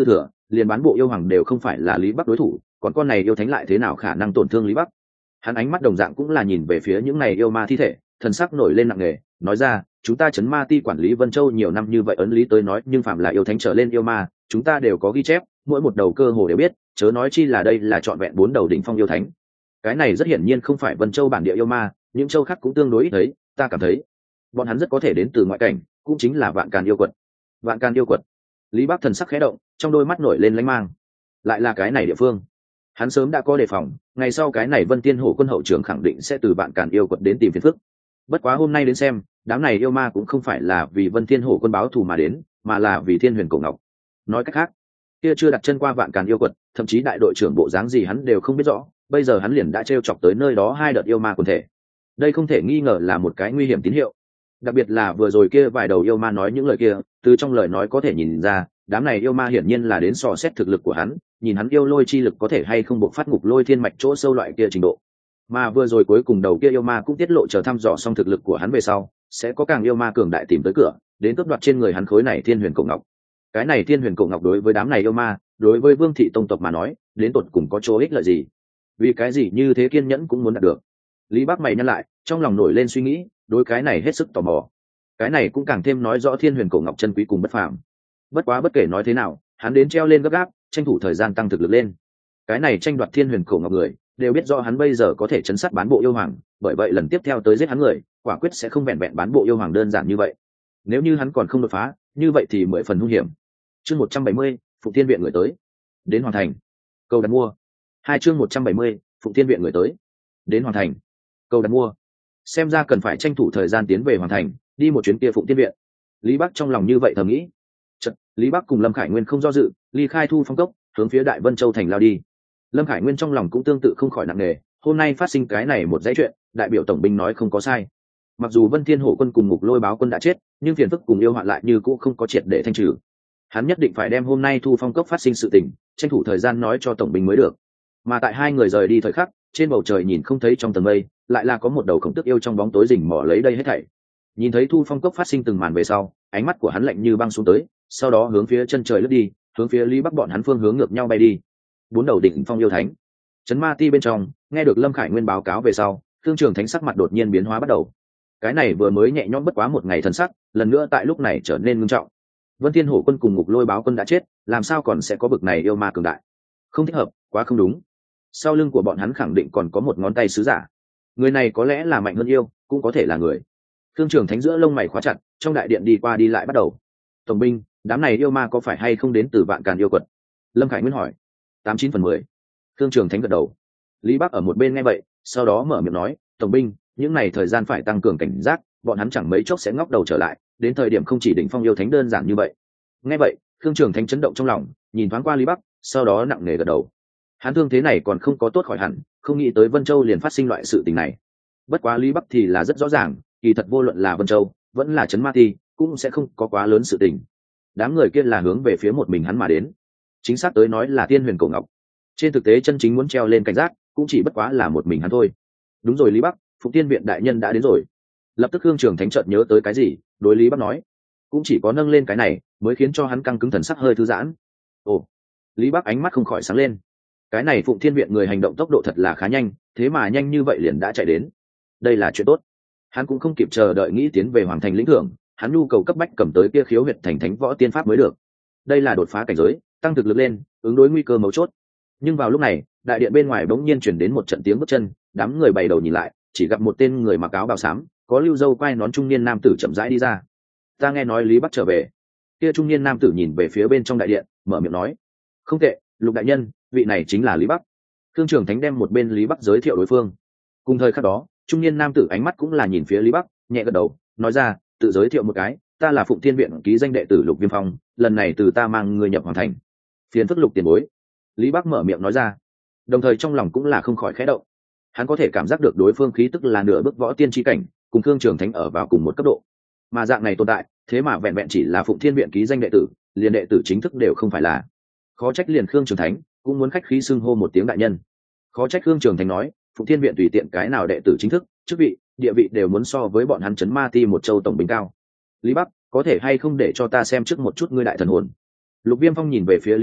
liền bán bộ yêu hoàng đều không phải là Lý Bắc đối thủ, còn con này yêu thánh lại thế nào khả năng tổn thương Lý Bắc. Hắn ánh mắt đồng dạng cũng là nhìn về phía những này yêu ma thi thể, thần sắc nổi lên nặng nề, nói ra, chúng ta trấn ma ti quản lý Vân Châu nhiều năm như vậy, ấn lý tới nói, nhưng phạm là yêu thánh trở lên yêu ma, chúng ta đều có ghi chép, mỗi một đầu cơ hồ đều biết, chớ nói chi là đây là trọn vẹn 4 đầu đỉnh phong yêu thánh. Cái này rất hiển nhiên không phải Vân Châu bản địa yêu ma, những châu khác cũng tương đối ít thấy, ta cảm thấy bọn hắn rất có thể đến từ ngoại cảnh, cũng chính là Vạn Càn yêu quật. Vạn Càn yêu quật. Lý Bắc thần sắc khẽ động, trong đôi mắt nổi lên lanh mang. Lại là cái này địa phương. Hắn sớm đã có đề phòng, ngày sau cái này Vân Tiên Hổ quân hậu trưởng khẳng định sẽ từ Vạn Càn yêu quật đến tìm phiền phức. Bất quá hôm nay đến xem, đám này yêu ma cũng không phải là vì Vân Tiên Hổ quân báo thù mà đến, mà là vì Thiên Huyền Cổ Ngọc. Nói cách khác, kia chưa đặt chân qua Vạn Càn yêu quật, thậm chí đại đội trưởng bộ dáng gì hắn đều không biết rõ, bây giờ hắn liền đã trêu chọc tới nơi đó 2 đợt yêu ma quần thể. Đây không thể nghi ngờ là một cái nguy hiểm tín hiệu. Đặc biệt là vừa rồi kia vài đầu yêu ma nói những lời kia, từ trong lời nói có thể nhìn ra, đám này yêu ma hiển nhiên là đến dò xét thực lực của hắn, nhìn hắn yêu lôi chi lực có thể hay không bộc phát ngục lôi thiên mạch chỗ sâu loại kia trình độ. Mà vừa rồi cuối cùng đầu kia yêu ma cũng tiết lộ chờ thăm dò xong thực lực của hắn về sau, sẽ có càng yêu ma cường đại tìm tới cửa, đến cướp đoạt trên người hắn khối này Thiên Huyền Cổ Ngọc. Cái này Thiên Huyền Cổ Ngọc đối với đám này yêu ma, đối với Vương thị tông tộc mà nói, đến tột cùng có chỗ ích lợi gì? Vì cái gì như thế kiên nhẫn cũng muốn đạt được? Lý Bắc mày nhăn lại, trong lòng nổi lên suy nghĩ, đối cái này hết sức tò mò. Cái này cũng càng thêm nói rõ Thiên Huyền Cổ Ngọc chân quý cùng bất phàm. Bất quá bất kể nói thế nào, hắn đến treo lên gấp gáp, tranh thủ thời gian tăng thực lực lên. Cái này tranh đoạt Thiên Huyền Cổ Ngọc người, đều biết rõ hắn bây giờ có thể chấn sát bán bộ yêu hoàng, bởi vậy lần tiếp theo tới giết hắn người, quả quyết sẽ không vẹn vẹn bán bộ yêu hoàng đơn giản như vậy. Nếu như hắn còn không đột phá, như vậy thì 10 phần hung hiểm. Chương 170, Phụng Thiên viện người tới. Đến hoàn thành. Câu đặt mua. 2 chương 170, Phụng Thiên viện người tới. Đến hoàn thành. Câu đặt mua. Xem ra cần phải tranh thủ thời gian tiến về hoàn thành, đi một chuyến kia Phụng Thiên viện. Lý Bắc trong lòng như vậy thầm nghĩ. Chợt, Lý Bắc cùng Lâm Khải Nguyên không do dự, ly khai Thu Phong cốc, hướng phía Đại Vân Châu thành lao đi. Lâm Khải Nguyên trong lòng cũng tương tự không khỏi nặng nề, hôm nay phát sinh cái này một dãy chuyện, đại biểu tổng binh nói không có sai. Mặc dù Vân Thiên Hổ quân cùng Ngục Lôi Báo quân đã chết, nhưng phiền phức cùng yêu hoạn lại như cũ không có triệt để thanh trừ. Hắn nhất định phải đem hôm nay Thu Phong cốc phát sinh sự tình, tranh thủ thời gian nói cho tổng binh mới được. Mà tại hai người rời đi thời khắc, trên bầu trời nhìn không thấy trong tầng mây, lại là có một đầu khổng tức yêu trong bóng tối rình mò lấy đây hết thảy. Nhìn thấy Thu Phong cốc phát sinh từng màn về sau, ánh mắt của hắn lạnh như băng xuống tới, sau đó hướng phía chân trời lướt đi, hướng phía Lý Bắc bọn hắn phương hướng ngược nhau bay đi. 4 đầu đỉnh phong yêu thánh. Trấn Ma Ti bên trong, nghe được Lâm Khải Nguyên báo cáo về sau, Thương Trường Thánh sắc mặt đột nhiên biến hóa bắt đầu. Cái này vừa mới nhẹ nhõm bất quá một ngày thần sắc, lần nữa tại lúc này trở nên nghiêm trọng. Vân Thiên Hổ quân cùng Ngục Lôi Báo quân đã chết, làm sao còn sẽ có bực này yêu ma cường đại? Không thích hợp, quá không đúng. Sau lưng của bọn hắn khẳng định còn có một ngón tay sứ giả. Người này có lẽ là mạnh hơn yêu, cũng có thể là người. Thương Trường Thánh giữa lông mày khóa chặt, trong đại điện đi qua đi lại bắt đầu. Tổng binh, đám này yêu ma có phải hay không đến từ Vạn Càn yêu quật? Lâm Khải Nguyên hỏi. 89 phần 10. Thương Trường Thánh gật đầu. Lý Bắc ở một bên nghe vậy, sau đó mở miệng nói, tổng binh, những này thời gian phải tăng cường cảnh giác, bọn hắn chẳng mấy chốc sẽ ngóc đầu trở lại, đến thời điểm không chỉ đỉnh phong yêu thánh đơn giản như vậy. Nghe vậy, Thương Trường Thánh chấn động trong lòng, nhìn thoáng qua Lý Bắc, sau đó nặng nề gật đầu. Hắn thương thế này còn không có tốt khỏi hẳn, không nghĩ tới Vân Châu liền phát sinh loại sự tình này. Bất quá Lý Bắc thì là rất rõ ràng, kỳ thật vô luận là Vân Châu, vẫn là Trấn Ma Ti, cũng sẽ không có quá lớn sự tình. Đám người kia là hướng về phía một mình hắn mà đến. Chính xác tới nói là Thiên Huyền Cổ Ngọc. Trên thực tế chân chính muốn treo lên cảnh giác, cũng chỉ bất quá là một mình hắn thôi. Đúng rồi Lý Bắc, Phụng Tiên viện đại nhân đã đến rồi. Lập tức Hương Trường Thánh chợt nhớ tới cái gì, đối Lý Bắc nói, cũng chỉ có nâng lên cái này mới khiến cho hắn căng cứng thần sắc hơi thư giãn. Ồ, Lý Bắc ánh mắt không khỏi sáng lên. Cái này Phụng Thiên viện người hành động tốc độ thật là khá nhanh, thế mà nhanh như vậy liền đã chạy đến. Đây là chuyện tốt. Hắn cũng không kịp chờ đợi nghĩ tiến về hoàng thành lĩnh thưởng, hắn nhu cầu cấp bách cầm tới kia khiếu huyệt thành thánh võ tiên pháp mới được. Đây là đột phá cảnh giới, tăng thực lực lên, ứng đối nguy cơ mấu chốt. Nhưng vào lúc này, đại điện bên ngoài bỗng nhiên chuyển đến một trận tiếng bước chân, đám người bày đầu nhìn lại, chỉ gặp một tên người mặc áo bào xám, có lưu râu quai nón trung niên nam tử chậm rãi đi ra. Ta nghe nói Lý Bắc trở về. Kia trung niên nam tử nhìn về phía bên trong đại điện, mở miệng nói, không tệ, Lục đại nhân, vị này chính là Lý Bắc. Thương Trường Thánh đem một bên Lý Bắc giới thiệu đối phương. Cùng thời khắc đó, trung niên nam tử ánh mắt cũng là nhìn phía Lý Bắc, nhẹ gật đầu, nói ra, tự giới thiệu một cái, ta là Phụng Thiên viện ký danh đệ tử Lục Viêm Phong, lần này từ ta mang người nhập hoàng thành. Phiền phức Lục tiền bối. Lý Bắc mở miệng nói ra, đồng thời trong lòng cũng là không khỏi khẽ động. Hắn có thể cảm giác được đối phương khí tức là nửa bước võ tiên chi cảnh, cùng Thương Trường Thánh ở vào cùng một cấp độ. Mà dạng này tồn tại, thế mà vẹn vẹn chỉ là Phụng Thiên viện ký danh đệ tử, liền đệ tử chính thức đều không phải là. Khó trách liền Khương Trường Thánh cũng muốn khách khí xưng hô một tiếng đại nhân. Khó trách Khương Trường Thánh nói, Phụng Thiên viện tùy tiện cái nào đệ tử chính thức, chức vị, địa vị đều muốn so với bọn hắn Trấn Ma Ti một châu tổng binh cao. Lý Bắc, có thể hay không để cho ta xem trước một chút ngươi đại thần hồn? Lục Viêm Phong nhìn về phía Lý Bắc,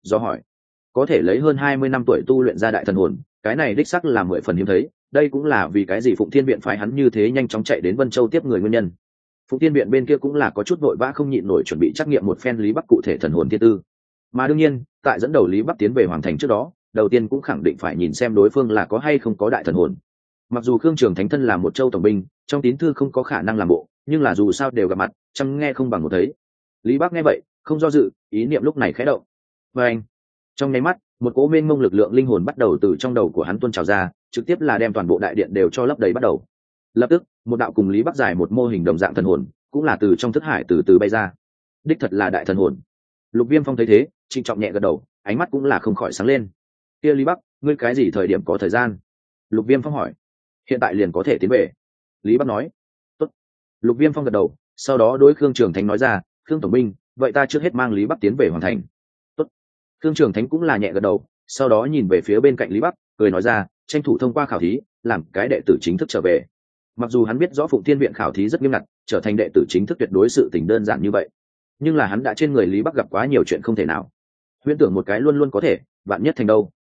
do hỏi. Có thể lấy hơn 20 năm tuổi tu luyện ra đại thần hồn, cái này đích sắc là 10 phần hiếm thấy, đây cũng là vì cái gì Phụng Thiên Viện phái hắn như thế nhanh chóng chạy đến Vân Châu tiếp người nguyên nhân. Phụng Thiên Viện bên kia cũng là có chút vội vã không nhịn nổi chuẩn bị trắc nghiệm một phen Lý Bắc cụ thể thần hồn thiên tư. Mà đương nhiên, tại dẫn đầu Lý Bắc tiến về hoàng thành trước đó, đầu tiên cũng khẳng định phải nhìn xem đối phương là có hay không có đại thần hồn. Mặc dù Khương Trường Thánh thân là một châu tổng binh, trong tín thư không có khả năng làm bộ, nhưng là dù sao đều gặp mặt, chăm nghe không bằng một thấy. Lý Bắc nghe vậy, không do dự, ý niệm lúc này khẽ động. Và anh, trong nháy mắt, một cỗ mênh mông lực lượng linh hồn bắt đầu từ trong đầu của hắn tuôn trào ra, trực tiếp là đem toàn bộ đại điện đều cho lấp đầy bắt đầu. Lập tức, một đạo cùng Lý Bắc giải một mô hình đồng dạng thần hồn, cũng là từ trong thức hải từ từ bay ra. Đích thật là đại thần hồn. Lục Viêm Phong thấy thế, trịnh trọng nhẹ gật đầu, ánh mắt cũng là không khỏi sáng lên. Kia Lý Bắc, ngươi cái gì thời điểm có thời gian? Lục Viêm Phong hỏi. Hiện tại liền có thể tiến về. Lý Bắc nói. Tốt. Lục Viêm Phong gật đầu, sau đó đối Khương Trường Thánh nói ra, Khương tổng binh, vậy ta trước hết mang Lý Bắc tiến về hoàn thành. Tốt. Khương Trường Thánh cũng là nhẹ gật đầu, sau đó nhìn về phía bên cạnh Lý Bắc, cười nói ra, tranh thủ thông qua khảo thí, làm cái đệ tử chính thức trở về. Mặc dù hắn biết rõ Phụng Thiên Viện khảo thí rất nghiêm ngặt, trở thành đệ tử chính thức tuyệt đối sự tình đơn giản như vậy, nhưng là hắn đã trên người Lý Bắc gặp quá nhiều chuyện không thể nào. Huyễn tưởng một cái luôn luôn có thể, vạn nhất thành đâu.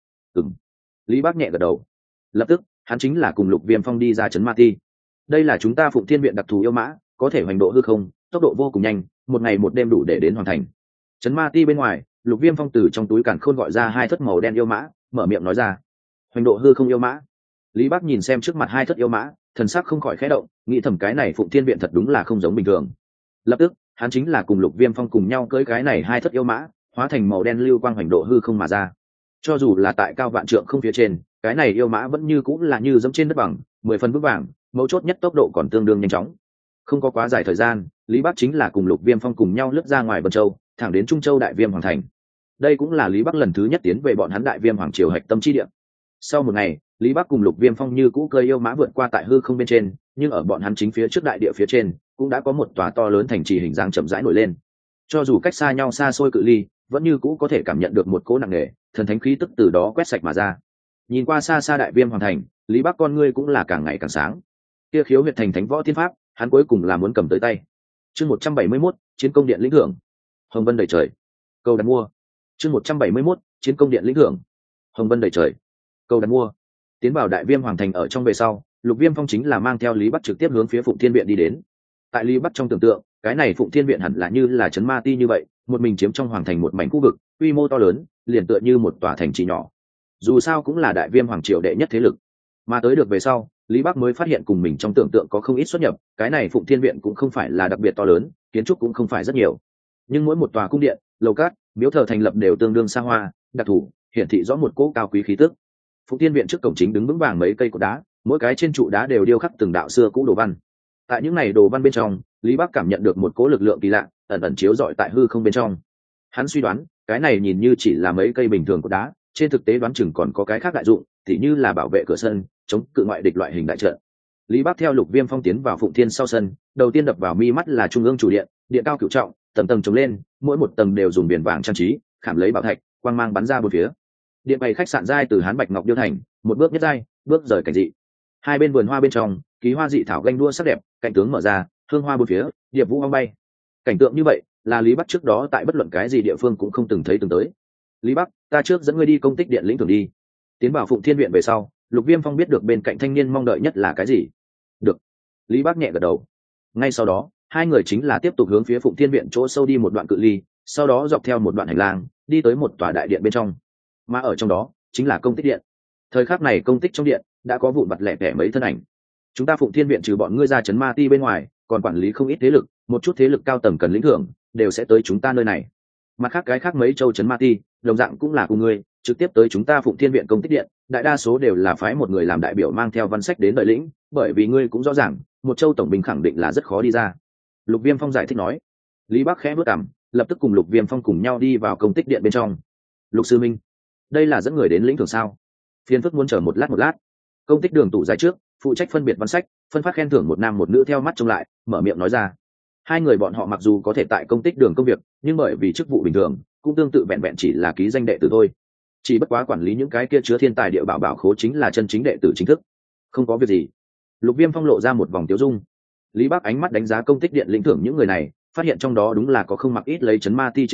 Lý Bắc nhẹ gật đầu. Lập tức, hắn chính là cùng Lục Viêm Phong đi ra trấn Ma Ti. Đây là chúng ta Phụng Thiên Viện đặc thù yêu mã, có thể hoành độ hư không, tốc độ vô cùng nhanh, một ngày một đêm đủ để đến hoàn thành. Trấn Ma Ti bên ngoài, Lục Viêm Phong từ trong túi càn khôn gọi ra hai thất màu đen yêu mã, mở miệng nói ra, hoành độ hư không yêu mã. Lý Bắc nhìn xem trước mặt hai thất yêu mã, thần sắc không khỏi khẽ động, nghĩ thầm cái này Phụng Thiên Viện thật đúng là không giống bình thường. Lập tức, hắn chính là cùng Lục Viêm Phong cùng nhau cưỡi cái này hai thất yêu mã, hóa thành màu đen lưu quang hoành độ hư không mà ra. Cho dù là tại cao vạn trượng không phía trên, cái này yêu mã vẫn như cũng là như dẫm trên đất bằng, 10 phần vững vàng, mấu chốt nhất tốc độ còn tương đương nhanh chóng. Không có quá dài thời gian, Lý Bắc chính là cùng Lục Viêm Phong cùng nhau lướt ra ngoài Vân Châu, thẳng đến Trung Châu Đại Viêm Hoàng thành. Đây cũng là Lý Bắc lần thứ nhất tiến về bọn hắn Đại Viêm Hoàng triều hạch tâm chi địa. Sau một ngày, Lý Bắc cùng Lục Viêm Phong như cũ cơi yêu mã vượt qua tại hư không bên trên, nhưng ở bọn hắn chính phía trước đại địa phía trên, cũng đã có một tòa to lớn thành trì hình dáng chậm rãi nổi lên. Cho dù cách xa nhau xa xôi cự ly, vẫn như cũ có thể cảm nhận được một cỗ nặng nề, thần thánh khí tức từ đó quét sạch mà ra. Nhìn qua xa xa Đại Viêm Hoàng thành, Lý Bắc con ngươi cũng là càng ngày càng sáng. Kia khiếu huyệt thành thánh võ tiên pháp, hắn cuối cùng là muốn cầm tới tay. Chương 171, chiến công điện lĩnh thưởng. Hồng vân đầy trời. Câu đặt mua. Chương 171, chiến công điện lĩnh thưởng. Hồng vân đầy trời. Câu đặt mua. Tiến vào Đại Viêm Hoàng thành ở trong về sau, Lục Viêm Phong chính là mang theo Lý Bắc trực tiếp hướng phía Phụng Thiên Viện đi đến. Tại Lý Bắc trong tưởng tượng, cái này Phụng Thiên Viện hẳn là như là trấn Ma Ti như vậy, một mình chiếm trong hoàng thành một mảnh khu vực, quy mô to lớn, liền tựa như một tòa thành trì nhỏ. Dù sao cũng là Đại Viêm Hoàng triều đệ nhất thế lực. Mà tới được về sau, Lý Bắc mới phát hiện cùng mình trong tưởng tượng có không ít xuất nhập, cái này Phụng Thiên Viện cũng không phải là đặc biệt to lớn, kiến trúc cũng không phải rất nhiều. Nhưng mỗi một tòa cung điện, lầu cát, miếu thờ thành lập đều tương đương xa hoa, đặc thù, hiển thị rõ một cỗ cao quý khí tức. Phụng Thiên Viện trước cổng chính đứng vững vàng mấy cây cột đá, mỗi cái trên trụ đá đều điêu khắc từng đạo xưa cũ đồ văn. Tại những này đồ văn bên trong, Lý Bắc cảm nhận được một cỗ lực lượng kỳ lạ, ẩn ẩn chiếu rọi tại hư không bên trong. Hắn suy đoán, cái này nhìn như chỉ là mấy cây bình thường cột đá, trên thực tế đoán chừng còn có cái khác đại dụng, tỉ như là bảo vệ cửa sân, chống cự ngoại địch loại hình đại trận. Lý Bắc theo Lục Viêm Phong tiến vào Phụng Thiên sau sân, đầu tiên đập vào mi mắt là trung ương chủ điện, điện cao cửu trọng, tầng tầng trồng lên, mỗi một tầng đều dùng biển vàng trang trí, khảm lấy bảo thạch, quang mang bắn ra bốn phía. Điện bày khách sạn giai từ hán bạch ngọc điêu thành, một bước nhất giai, bước rời cảnh dị. Hai bên vườn hoa bên trong, ký hoa dị thảo ganh đua sắc đẹp, cạnh tướng mở ra, hương hoa bốn phía, điệp vũ ong bay. Cảnh tượng như vậy, là Lý Bắc trước đó tại bất luận cái gì địa phương cũng không từng thấy từng tới. Lý Bắc, ta trước dẫn ngươi đi công tích điện lĩnh thưởng đi. Tiến vào Phụng Thiên Viện về sau, Lục Viêm Phong biết được bên cạnh thanh niên mong đợi nhất là cái gì. Được. Lý Bắc nhẹ gật đầu. Ngay sau đó, hai người chính là tiếp tục hướng phía Phụng Thiên Viện chỗ sâu đi một đoạn cự ly, sau đó dọc theo một đoạn hành lang, đi tới một tòa đại điện bên trong. Mà ở trong đó, chính là công tích điện. Thời khắc này công tích trong điện đã có vụn vặt lẻ tẻ mấy thân ảnh. Chúng ta Phụng Thiên Viện trừ bọn ngươi ra trấn Ma Ti bên ngoài, còn quản lý không ít thế lực, một chút thế lực cao tầng cần lĩnh thưởng, đều sẽ tới chúng ta nơi này. Mặt khác cái khác mấy châu trấn Ma Ti, đồng dạng cũng là cùng ngươi, trực tiếp tới chúng ta Phụng Thiên Viện công tích điện, đại đa số đều là phái một người làm đại biểu mang theo văn sách đến đợi lĩnh, bởi vì ngươi cũng rõ ràng, một châu tổng binh khẳng định là rất khó đi ra. Lục Viêm Phong giải thích nói. Lý Bắc khẽ bước cằm, lập tức cùng Lục Viêm Phong cùng nhau đi vào công tích điện bên trong. Lục sư minh, đây là dẫn người đến lĩnh thưởng sao? Phiền phức muốn chờ một lát. Công tích đường tủ giải trước, phụ trách phân biệt văn sách, phân phát khen thưởng một nam một nữ theo mắt trông lại, mở miệng nói ra. Hai người bọn họ mặc dù có thể tại công tích đường công việc, nhưng bởi vì chức vụ bình thường, cũng tương tự vẹn vẹn chỉ là ký danh đệ tử thôi. Chỉ bất quá quản lý những cái kia chứa thiên tài địa bảo bảo khố chính là chân chính đệ tử chính thức. Không có việc gì. Lục Viêm Phong lộ ra một vòng tiêu dung. Lý Bắc ánh mắt đánh giá công tích điện lĩnh thưởng những người này, phát hiện trong đó đúng là có không mặc ít lấy trấn Ma Ti chế phục,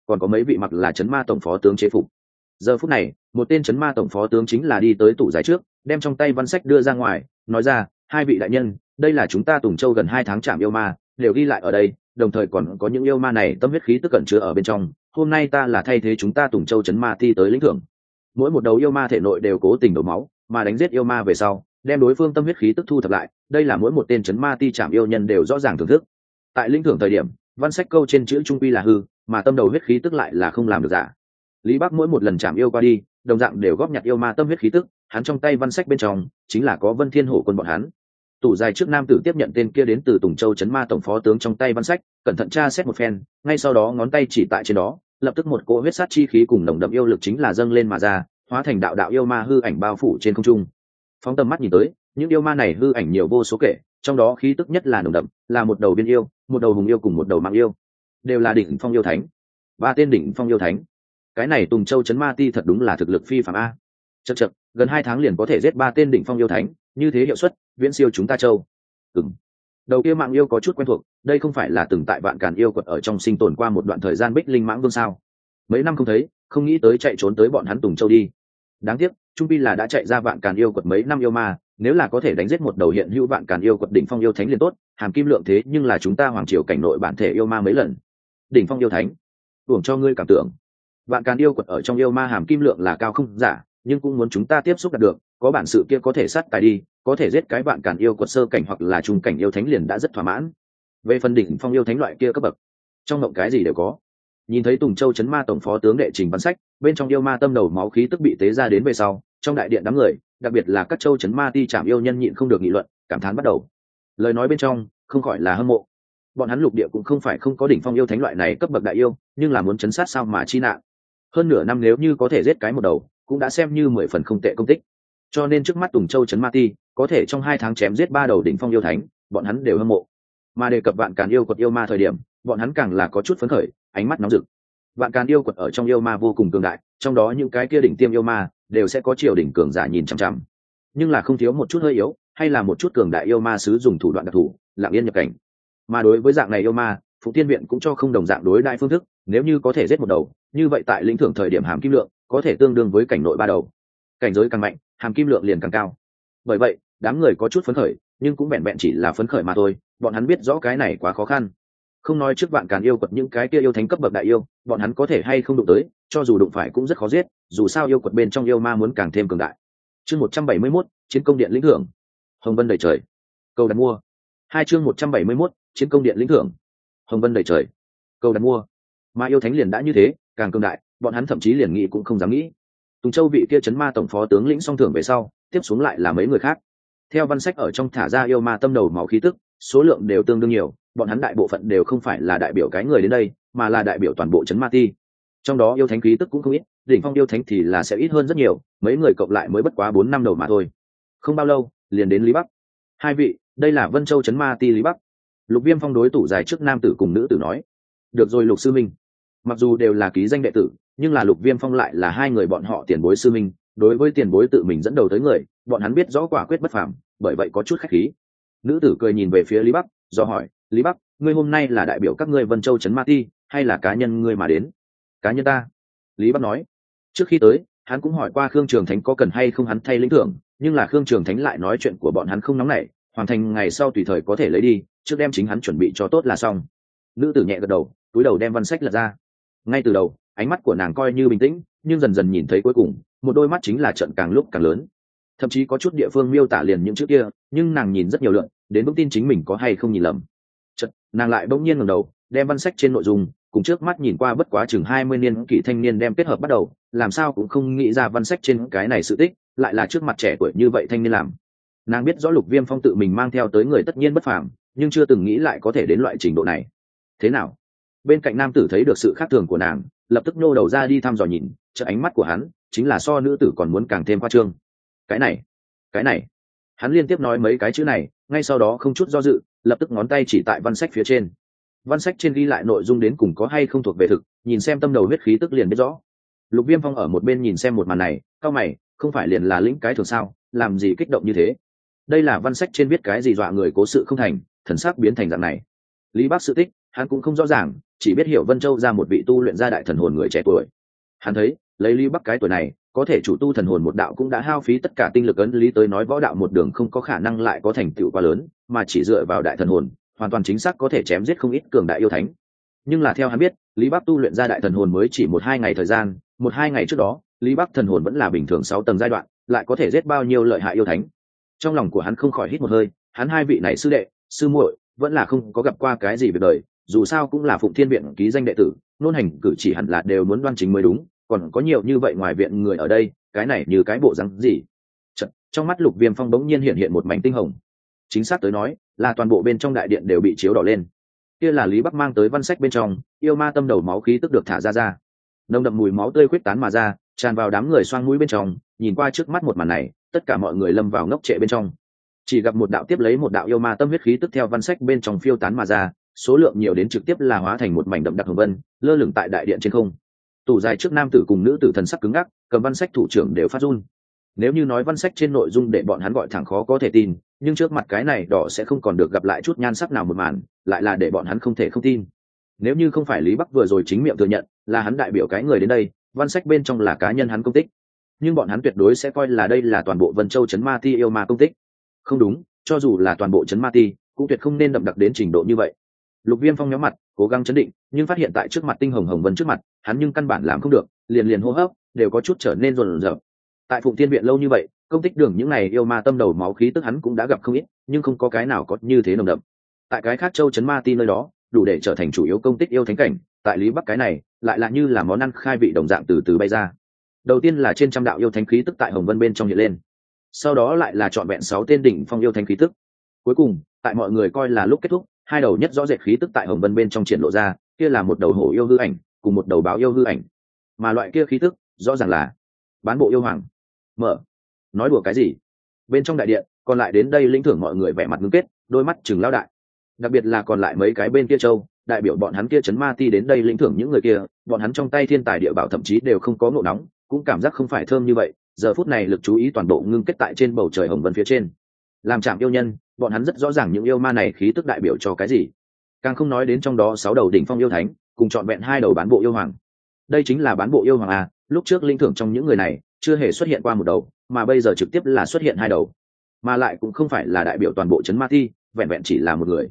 còn có mấy vị mặc là trấn ma tổng phó tướng chế phục. Giờ phút này một tên trấn ma tổng phó tướng chính là đi tới tủ giải trước, đem trong tay văn sách đưa ra ngoài, nói ra: hai vị đại nhân, đây là chúng ta Tùng Châu gần 2 tháng trảm yêu ma đều ghi lại ở đây, đồng thời còn có những yêu ma này tâm huyết khí tức cẩn chứa ở bên trong. Hôm nay ta là thay thế chúng ta Tùng Châu trấn ma ti tới lĩnh thưởng. Mỗi một đầu yêu ma thể nội đều cố tình đổ máu, mà đánh giết yêu ma về sau đem đối phương tâm huyết khí tức thu thập lại, đây là mỗi một tên trấn ma ti trảm yêu nhân đều rõ ràng thưởng thức. Tại lĩnh thưởng thời điểm, văn sách câu trên chữ trung quy là hư, mà tâm đầu huyết khí tức lại là không làm được giả. Lý Bắc mỗi một lần trảm yêu qua đi, đồng dạng đều góp nhặt yêu ma tâm huyết khí tức, hắn trong tay văn sách bên trong chính là có Vân Thiên Hổ quân bọn hắn. Tủ dài trước nam tử tiếp nhận tên kia đến từ Tùng Châu trấn ma tổng phó tướng trong tay văn sách, cẩn thận tra xét một phen, ngay sau đó ngón tay chỉ tại trên đó, lập tức một cỗ huyết sát chi khí cùng nồng đậm yêu lực chính là dâng lên mà ra, hóa thành đạo đạo yêu ma hư ảnh bao phủ trên không trung. Phóng tầm mắt nhìn tới, những yêu ma này hư ảnh nhiều vô số kể, trong đó khí tức nhất là nồng đậm, là một đầu biên yêu, một đầu hùng yêu cùng một đầu mạng yêu, đều là đỉnh phong yêu thánh. Ba tên đỉnh phong yêu thánh. Cái này Tùng Châu trấn ma ti thật đúng là thực lực phi phàm a. Chậc chậc, gần 2 tháng liền có thể giết 3 tên đỉnh phong yêu thánh, như thế hiệu suất viễn siêu chúng ta Châu. Đầu kia mạng yêu có chút quen thuộc, đây không phải là từng tại Vạn Càn yêu quật ở trong sinh tồn qua một đoạn thời gian Bích Linh Mãng Vương sao? Mấy năm không thấy, không nghĩ tới chạy trốn tới bọn hắn Tùng Châu đi. Đáng tiếc, trung pi là đã chạy ra Vạn Càn yêu quật mấy năm yêu ma, nếu là có thể đánh giết một đầu hiện hữu Vạn Càn yêu quật đỉnh phong yêu thánh liền tốt, hàm kim lượng thế nhưng là chúng ta hoàng triều cảnh nội bản thể yêu ma mấy lần. Đỉnh phong yêu thánh, uổng cho ngươi cảm tưởng. Vạn Càn yêu quật ở trong yêu ma hàm kim lượng là cao không giả, nhưng cũng muốn chúng ta tiếp xúc đạt được, có bản sự kia có thể sát tài đi, có thể giết cái Vạn Càn yêu quật sơ cảnh hoặc là trung cảnh yêu thánh liền đã rất thỏa mãn. Về phần đỉnh phong yêu thánh loại kia cấp bậc, trong ngộng cái gì đều có. Nhìn thấy Tùng Châu trấn ma tổng phó tướng đệ trình văn sách, bên trong yêu ma tâm đầu máu khí tức bị tế ra đến về sau, trong đại điện đám người, đặc biệt là các châu trấn ma ti trảm yêu nhân nhịn không được nghị luận, cảm thán bắt đầu. Lời nói bên trong không khỏi là hâm mộ. Bọn hắn lục địa cũng không phải không có đỉnh phong yêu thánh loại này cấp bậc đại yêu, nhưng là muốn chấn sát sao mà chi nạn. Hơn nửa năm nếu như có thể giết cái một đầu, cũng đã xem như 10 phần không tệ công tích. Cho nên trước mắt Tùng Châu trấn ma ti có thể trong 2 tháng chém giết 3 đầu đỉnh phong yêu thánh, bọn hắn đều hâm mộ. Mà đề cập Vạn Càn yêu quật yêu ma thời điểm, bọn hắn càng là có chút phấn khởi, ánh mắt nóng rực. Vạn Càn yêu quật ở trong yêu ma vô cùng cường đại, trong đó những cái kia đỉnh tiêm yêu ma đều sẽ có triều đỉnh cường giả nhìn chằm chằm, nhưng là không thiếu một chút hơi yếu, hay là một chút cường đại yêu ma sứ dùng thủ đoạn đặc thù, lặng yên nhập cảnh. Mà đối với dạng này yêu ma, Phụng Tiên viện cũng cho không đồng dạng đối đại phương thức, nếu như có thể giết một đầu, như vậy tại lĩnh thưởng thời điểm hàm kim lượng có thể tương đương với cảnh nội 3 đầu. Cảnh giới càng mạnh, hàm kim lượng liền càng cao. Bởi vậy, đám người có chút phấn khởi, nhưng cũng vẹn vẹn chỉ là phấn khởi mà thôi, bọn hắn biết rõ cái này quá khó khăn. Không nói trước Vạn Càn yêu quật những cái kia yêu thánh cấp bậc đại yêu, bọn hắn có thể hay không đụng tới, cho dù đụng phải cũng rất khó giết, dù sao yêu quật bên trong yêu ma muốn càng thêm cường đại. Chương 171, chiến công điện lĩnh thưởng. Hồng vân đầy trời. Câu đặt mua. Chương 171, chiến công điện lĩnh thưởng. Hồng vân đầy trời. Câu đặt mua. Mà yêu thánh liền đã như thế, càng cường đại, bọn hắn thậm chí liền nghĩ cũng không dám nghĩ. Tùng Châu vị kia trấn ma tổng phó tướng lĩnh xong thưởng về sau, tiếp xuống lại là mấy người khác. Theo văn sách ở trong thả ra yêu ma tâm đầu máu khí tức, số lượng đều tương đương nhiều, bọn hắn đại bộ phận đều không phải là đại biểu cái người đến đây, mà là đại biểu toàn bộ trấn ma ti. Trong đó yêu thánh khí tức cũng không ít, đỉnh phong yêu thánh thì là sẽ ít hơn rất nhiều, mấy người cộng lại mới bất quá 4 năm đầu mà thôi. Không bao lâu, liền đến Lý Bắc. Hai vị, đây là Vân Châu trấn ma ti Lý Bắc. Lục Viêm Phong đối tủ dài trước nam tử cùng nữ tử nói. Được rồi Lục sư minh. Mặc dù đều là ký danh đệ tử, nhưng là Lục Viêm Phong lại là hai người bọn họ tiền bối sư minh, đối với tiền bối tự mình dẫn đầu tới người, bọn hắn biết rõ quả quyết bất phàm, bởi vậy có chút khách khí. Nữ tử cười nhìn về phía Lý Bắc, do hỏi, Lý Bắc, ngươi hôm nay là đại biểu các ngươi Vân Châu trấn ma ti, hay là cá nhân ngươi mà đến? Cá nhân ta. Lý Bắc nói. Trước khi tới, hắn cũng hỏi qua Khương Trường Thánh có cần hay không hắn thay lĩnh thưởng, nhưng là Khương Trường Thánh lại nói chuyện của bọn hắn không nóng nảy, hoàn thành ngày sau tùy thời có thể lấy đi, trước đem chính hắn chuẩn bị cho tốt là xong. Nữ tử nhẹ gật đầu, túi đầu đem văn sách lật ra. Ngay từ đầu, ánh mắt của nàng coi như bình tĩnh, nhưng dần dần nhìn thấy cuối cùng, một đôi mắt chính là trận càng lúc càng lớn. Thậm chí có chút địa phương miêu tả liền những chữ kia, nhưng nàng nhìn rất nhiều lượt, đến vững tin chính mình có hay không nhìn lầm. Chợt, nàng lại bỗng nhiên ngẩng đầu, đem văn sách trên nội dung cùng trước mắt nhìn qua bất quá chừng 20 niên kỷ thanh niên đem kết hợp bắt đầu, làm sao cũng không nghĩ ra văn sách trên cái này sự tích, lại là trước mặt trẻ tuổi như vậy thanh niên làm. Nàng biết rõ Lục Viêm Phong tự mình mang theo tới người tất nhiên bất phàm, nhưng chưa từng nghĩ lại có thể đến loại trình độ này. Thế nào? Bên cạnh nam tử thấy được sự khác thường của nàng, lập tức nô đầu ra đi thăm dò nhìn, chợ ánh mắt của hắn chính là so nữ tử còn muốn càng thêm khoa trương. Cái này, hắn liên tiếp nói mấy cái chữ này, ngay sau đó không chút do dự, lập tức ngón tay chỉ tại văn sách phía trên. Văn sách trên ghi lại nội dung đến cùng có hay không thuộc về thực, nhìn xem tâm đầu huyết khí tức liền biết rõ. Lục Viêm Phong ở một bên nhìn xem một màn này, cau mày, không phải liền là lĩnh cái thường sao, làm gì kích động như thế? Đây là văn sách trên viết cái gì dọa người cố sự không thành, thần sắc biến thành dạng này. Lý Bắc sự tích, hắn cũng không rõ ràng, chỉ biết hiểu Vân Châu ra một vị tu luyện ra đại thần hồn người trẻ tuổi. Hắn thấy lấy Lý Bắc cái tuổi này có thể chủ tu thần hồn một đạo cũng đã hao phí tất cả tinh lực ấn lý tới nói võ đạo một đường không có khả năng lại có thành tựu quá lớn, mà chỉ dựa vào đại thần hồn hoàn toàn chính xác có thể chém giết không ít cường đại yêu thánh. Nhưng là theo hắn biết, Lý Bắc tu luyện ra đại thần hồn mới chỉ 1-2 ngày thời gian, 1-2 ngày trước đó Lý Bắc thần hồn vẫn là bình thường 6 tầng giai đoạn, lại có thể giết bao nhiêu lợi hại yêu thánh. Trong lòng của hắn không khỏi hít một hơi, hắn hai vị này sư đệ sư muội vẫn là không có gặp qua cái gì về đời, dù sao cũng là Phụng Thiên viện ký danh đệ tử, nôn hành cử chỉ hẳn là đều muốn đoan chính mới đúng, còn có nhiều như vậy ngoài viện người ở đây, cái này như cái bộ răng gì. Trong mắt Lục Viêm Phong bỗng nhiên hiện một mảnh tinh hồng, chính xác tới nói là toàn bộ bên trong đại điện đều bị chiếu đỏ lên. Kia là Lý Bắc mang tới văn sách bên trong yêu ma tâm đầu máu khí tức được thả ra, nồng đậm mùi máu tươi khuếch tán mà ra, tràn vào đám người xoang mũi bên trong. Nhìn qua trước mắt một màn này, tất cả mọi người lâm vào ngốc trệ bên trong, chỉ gặp một đạo tiếp lấy một đạo yêu ma tâm huyết khí tức theo văn sách bên trong phiêu tán mà ra, số lượng nhiều đến trực tiếp là hóa thành một mảnh đậm đặc hồng vân lơ lửng tại đại điện trên không. Tủ dài trước nam tử cùng nữ tử thần sắc cứng ngắc, cầm văn sách thủ trưởng đều phát run. Nếu như nói văn sách trên nội dung để bọn hắn gọi thẳng khó có thể tin, nhưng trước mặt cái này đỏ sẽ không còn được gặp lại chút nhan sắc nào một màn, lại là để bọn hắn không thể không tin. Nếu như không phải Lý Bắc vừa rồi chính miệng thừa nhận là hắn đại biểu cái người đến đây, văn sách bên trong là cá nhân hắn công tích, nhưng bọn hắn tuyệt đối sẽ coi là đây là toàn bộ Vân Châu trấn ma ti yêu ma công tích. Không đúng, cho dù là toàn bộ trấn ma ti cũng tuyệt không nên đậm đặc đến trình độ như vậy. Lục Viêm Phong nhóm mặt cố gắng chấn định, nhưng phát hiện tại trước mặt tinh hồng hồng vân trước mặt hắn nhưng căn bản làm không được, liền hô hấp đều có chút trở nên run rợn. Tại Phụng Thiên viện lâu như vậy, công tích đường những này yêu ma tâm đầu máu khí tức hắn cũng đã gặp không ít, nhưng không có cái nào có như thế nồng đậm. Tại cái khác châu trấn ma ti nơi đó đủ để trở thành chủ yếu công tích yêu thánh cảnh, tại Lý Bắc cái này lại là như là món ăn khai vị đồng dạng từ từ bay ra. Đầu tiên là trên trăm đạo yêu thánh khí tức tại hồng vân bên trong hiện lên, sau đó lại là trọn vẹn 6 tên đỉnh phong yêu thánh khí tức, cuối cùng tại mọi người coi là lúc kết thúc, hai đầu nhất rõ rệt khí tức tại hồng vân bên trong triển lộ ra, kia là một đầu hổ yêu hư ảnh cùng một đầu báo yêu hư ảnh, mà loại kia khí tức rõ ràng là bán bộ yêu hoàng. Mở, nói đùa cái gì? Bên trong đại điện còn lại đến đây lĩnh thưởng mọi người vẻ mặt ngưng kết, đôi mắt chừng lao đại, đặc biệt là còn lại mấy cái bên kia châu đại biểu bọn hắn kia trấn ma ti đến đây lĩnh thưởng những người kia, bọn hắn trong tay thiên tài địa bảo thậm chí đều không có ngộ nóng, cũng cảm giác không phải thơm như vậy. Giờ phút này lực chú ý toàn bộ ngưng kết tại trên bầu trời hồng vân phía trên. Làm trạm yêu nhân, bọn hắn rất rõ ràng những yêu ma này khí tức đại biểu cho cái gì, càng không nói đến trong đó 6 đầu đỉnh phong yêu thánh cùng trọn vẹn 2 đầu bán bộ yêu hoàng. Đây chính là bán bộ yêu hoàng à? Lúc trước linh thưởng trong những người này chưa hề xuất hiện qua một đầu, mà bây giờ trực tiếp là xuất hiện 2 đầu, mà lại cũng không phải là đại biểu toàn bộ trấn ma ti, vẹn vẹn chỉ là một người.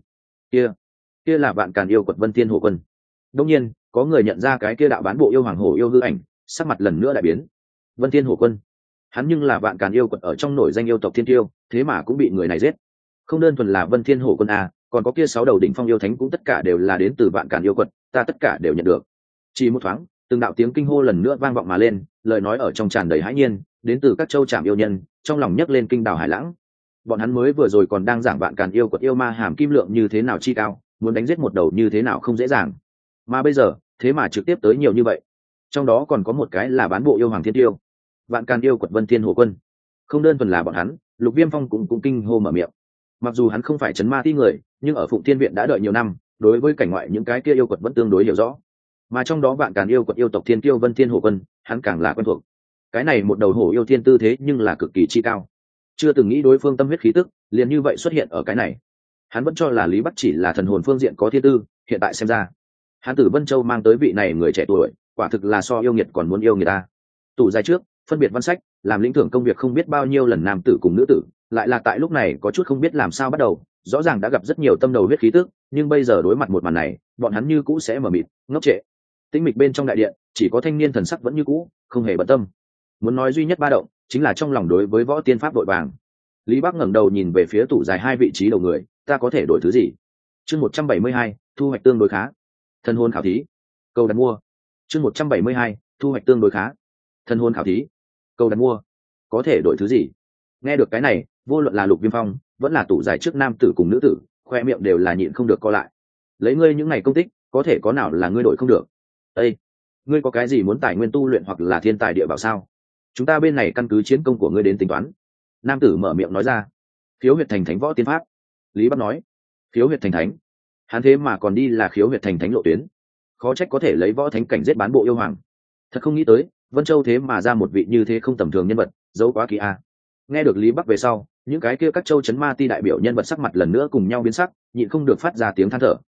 Kia là Vạn Càn yêu quật Vân Thiên Hổ Quân. Đương nhiên có người nhận ra cái kia đạo bán bộ yêu hoàng hổ yêu hư ảnh, sắc mặt lần nữa đại biến. Vân Thiên Hổ Quân, hắn nhưng là Vạn Càn yêu quật ở trong nổi danh yêu tộc thiên tiêu, thế mà cũng bị người này giết. Không đơn thuần là Vân Thiên Hổ Quân à, còn có kia 6 đầu đỉnh phong yêu thánh cũng tất cả đều là đến từ Vạn Càn yêu quật, ta tất cả đều nhận được. Chỉ một thoáng, từng đạo tiếng kinh hô lần nữa vang vọng mà lên, lời nói ở trong tràn đầy hãi nhiên, đến từ các châu trạm yêu nhân, trong lòng nhấc lên kinh đảo hải lãng. Bọn hắn mới vừa rồi còn đang giảng Vạn Càn yêu quật yêu ma hàm kim lượng như thế nào chi cao, muốn đánh giết một đầu như thế nào không dễ dàng, mà bây giờ thế mà trực tiếp tới nhiều như vậy, trong đó còn có một cái là bán bộ yêu hoàng thiên tiêu, Vạn Càn yêu quật Vân Thiên Hổ Quân. Không đơn thuần là bọn hắn, Lục Viêm Phong cũng kinh hô mở miệng. Mặc dù hắn không phải trấn ma ti người, nhưng ở Phụng Thiên viện đã đợi nhiều năm, đối với cảnh ngoại những cái kia yêu quật vẫn tương đối hiểu rõ, mà trong đó Vạn Càn yêu quật yêu tộc thiên tiêu Vân Thiên Hổ Quân hắn càng là quen thuộc. Cái này một đầu hổ yêu thiên tư thế nhưng là cực kỳ chi cao, chưa từng nghĩ đối phương tâm huyết khí tức liền như vậy xuất hiện ở cái này. Hắn vẫn cho là Lý Bắc chỉ là thần hồn phương diện có thiên tư, hiện tại xem ra hắn từ Vân Châu mang tới vị này người trẻ tuổi quả thực là so yêu nghiệt còn muốn yêu người ta. Tủ dài trước phân biệt văn sách làm lĩnh thưởng công việc không biết bao nhiêu lần nam tử cùng nữ tử, lại là tại lúc này có chút không biết làm sao bắt đầu. Rõ ràng đã gặp rất nhiều tâm đầu huyết khí tức, nhưng bây giờ đối mặt một màn này, bọn hắn như cũ sẽ mờ mịt ngốc trệ. Tĩnh mịch bên trong đại điện chỉ có thanh niên thần sắc vẫn như cũ không hề bận tâm. Muốn nói duy nhất ba động chính là trong lòng đối với võ tiên pháp vội vàng. Lý Bắc ngẩng đầu nhìn về phía tủ dài 2 vị trí đầu người, ta có thể đổi thứ gì? Chương 172, thu hoạch tương đối khá. Thần hồn khảo thí. Câu đặt mua. Chương 172, thu hoạch tương đối khá. Thần hồn khảo thí. Câu đặt mua. Có thể đổi thứ gì? Nghe được cái này, vô luận là Lục Viêm Phong, vẫn là tủ dài trước nam tử cùng nữ tử, khoe miệng đều là nhịn không được co lại. Lấy ngươi những ngày công tích, có thể có nào là ngươi đổi không được? Ê, ngươi có cái gì muốn tài nguyên tu luyện hoặc là thiên tài địa bảo sao? Chúng ta bên này căn cứ chiến công của ngươi đến tính toán. Nam tử mở miệng nói ra. Khiếu huyệt thành thánh võ tiên pháp. Lý Bắc nói. Khiếu huyệt thành thánh, hắn thế mà còn đi là khiếu huyệt thành thánh lộ tuyến, khó trách có thể lấy võ thánh cảnh giết bán bộ yêu hoàng. Thật không nghĩ tới Vân Châu thế mà ra một vị như thế không tầm thường nhân vật, dấu quá kỳ a. Nghe được Lý Bắc về sau, những cái kia các châu trấn ma ti đại biểu nhân vật sắc mặt lần nữa cùng nhau biến sắc, nhịn không được phát ra tiếng than thở.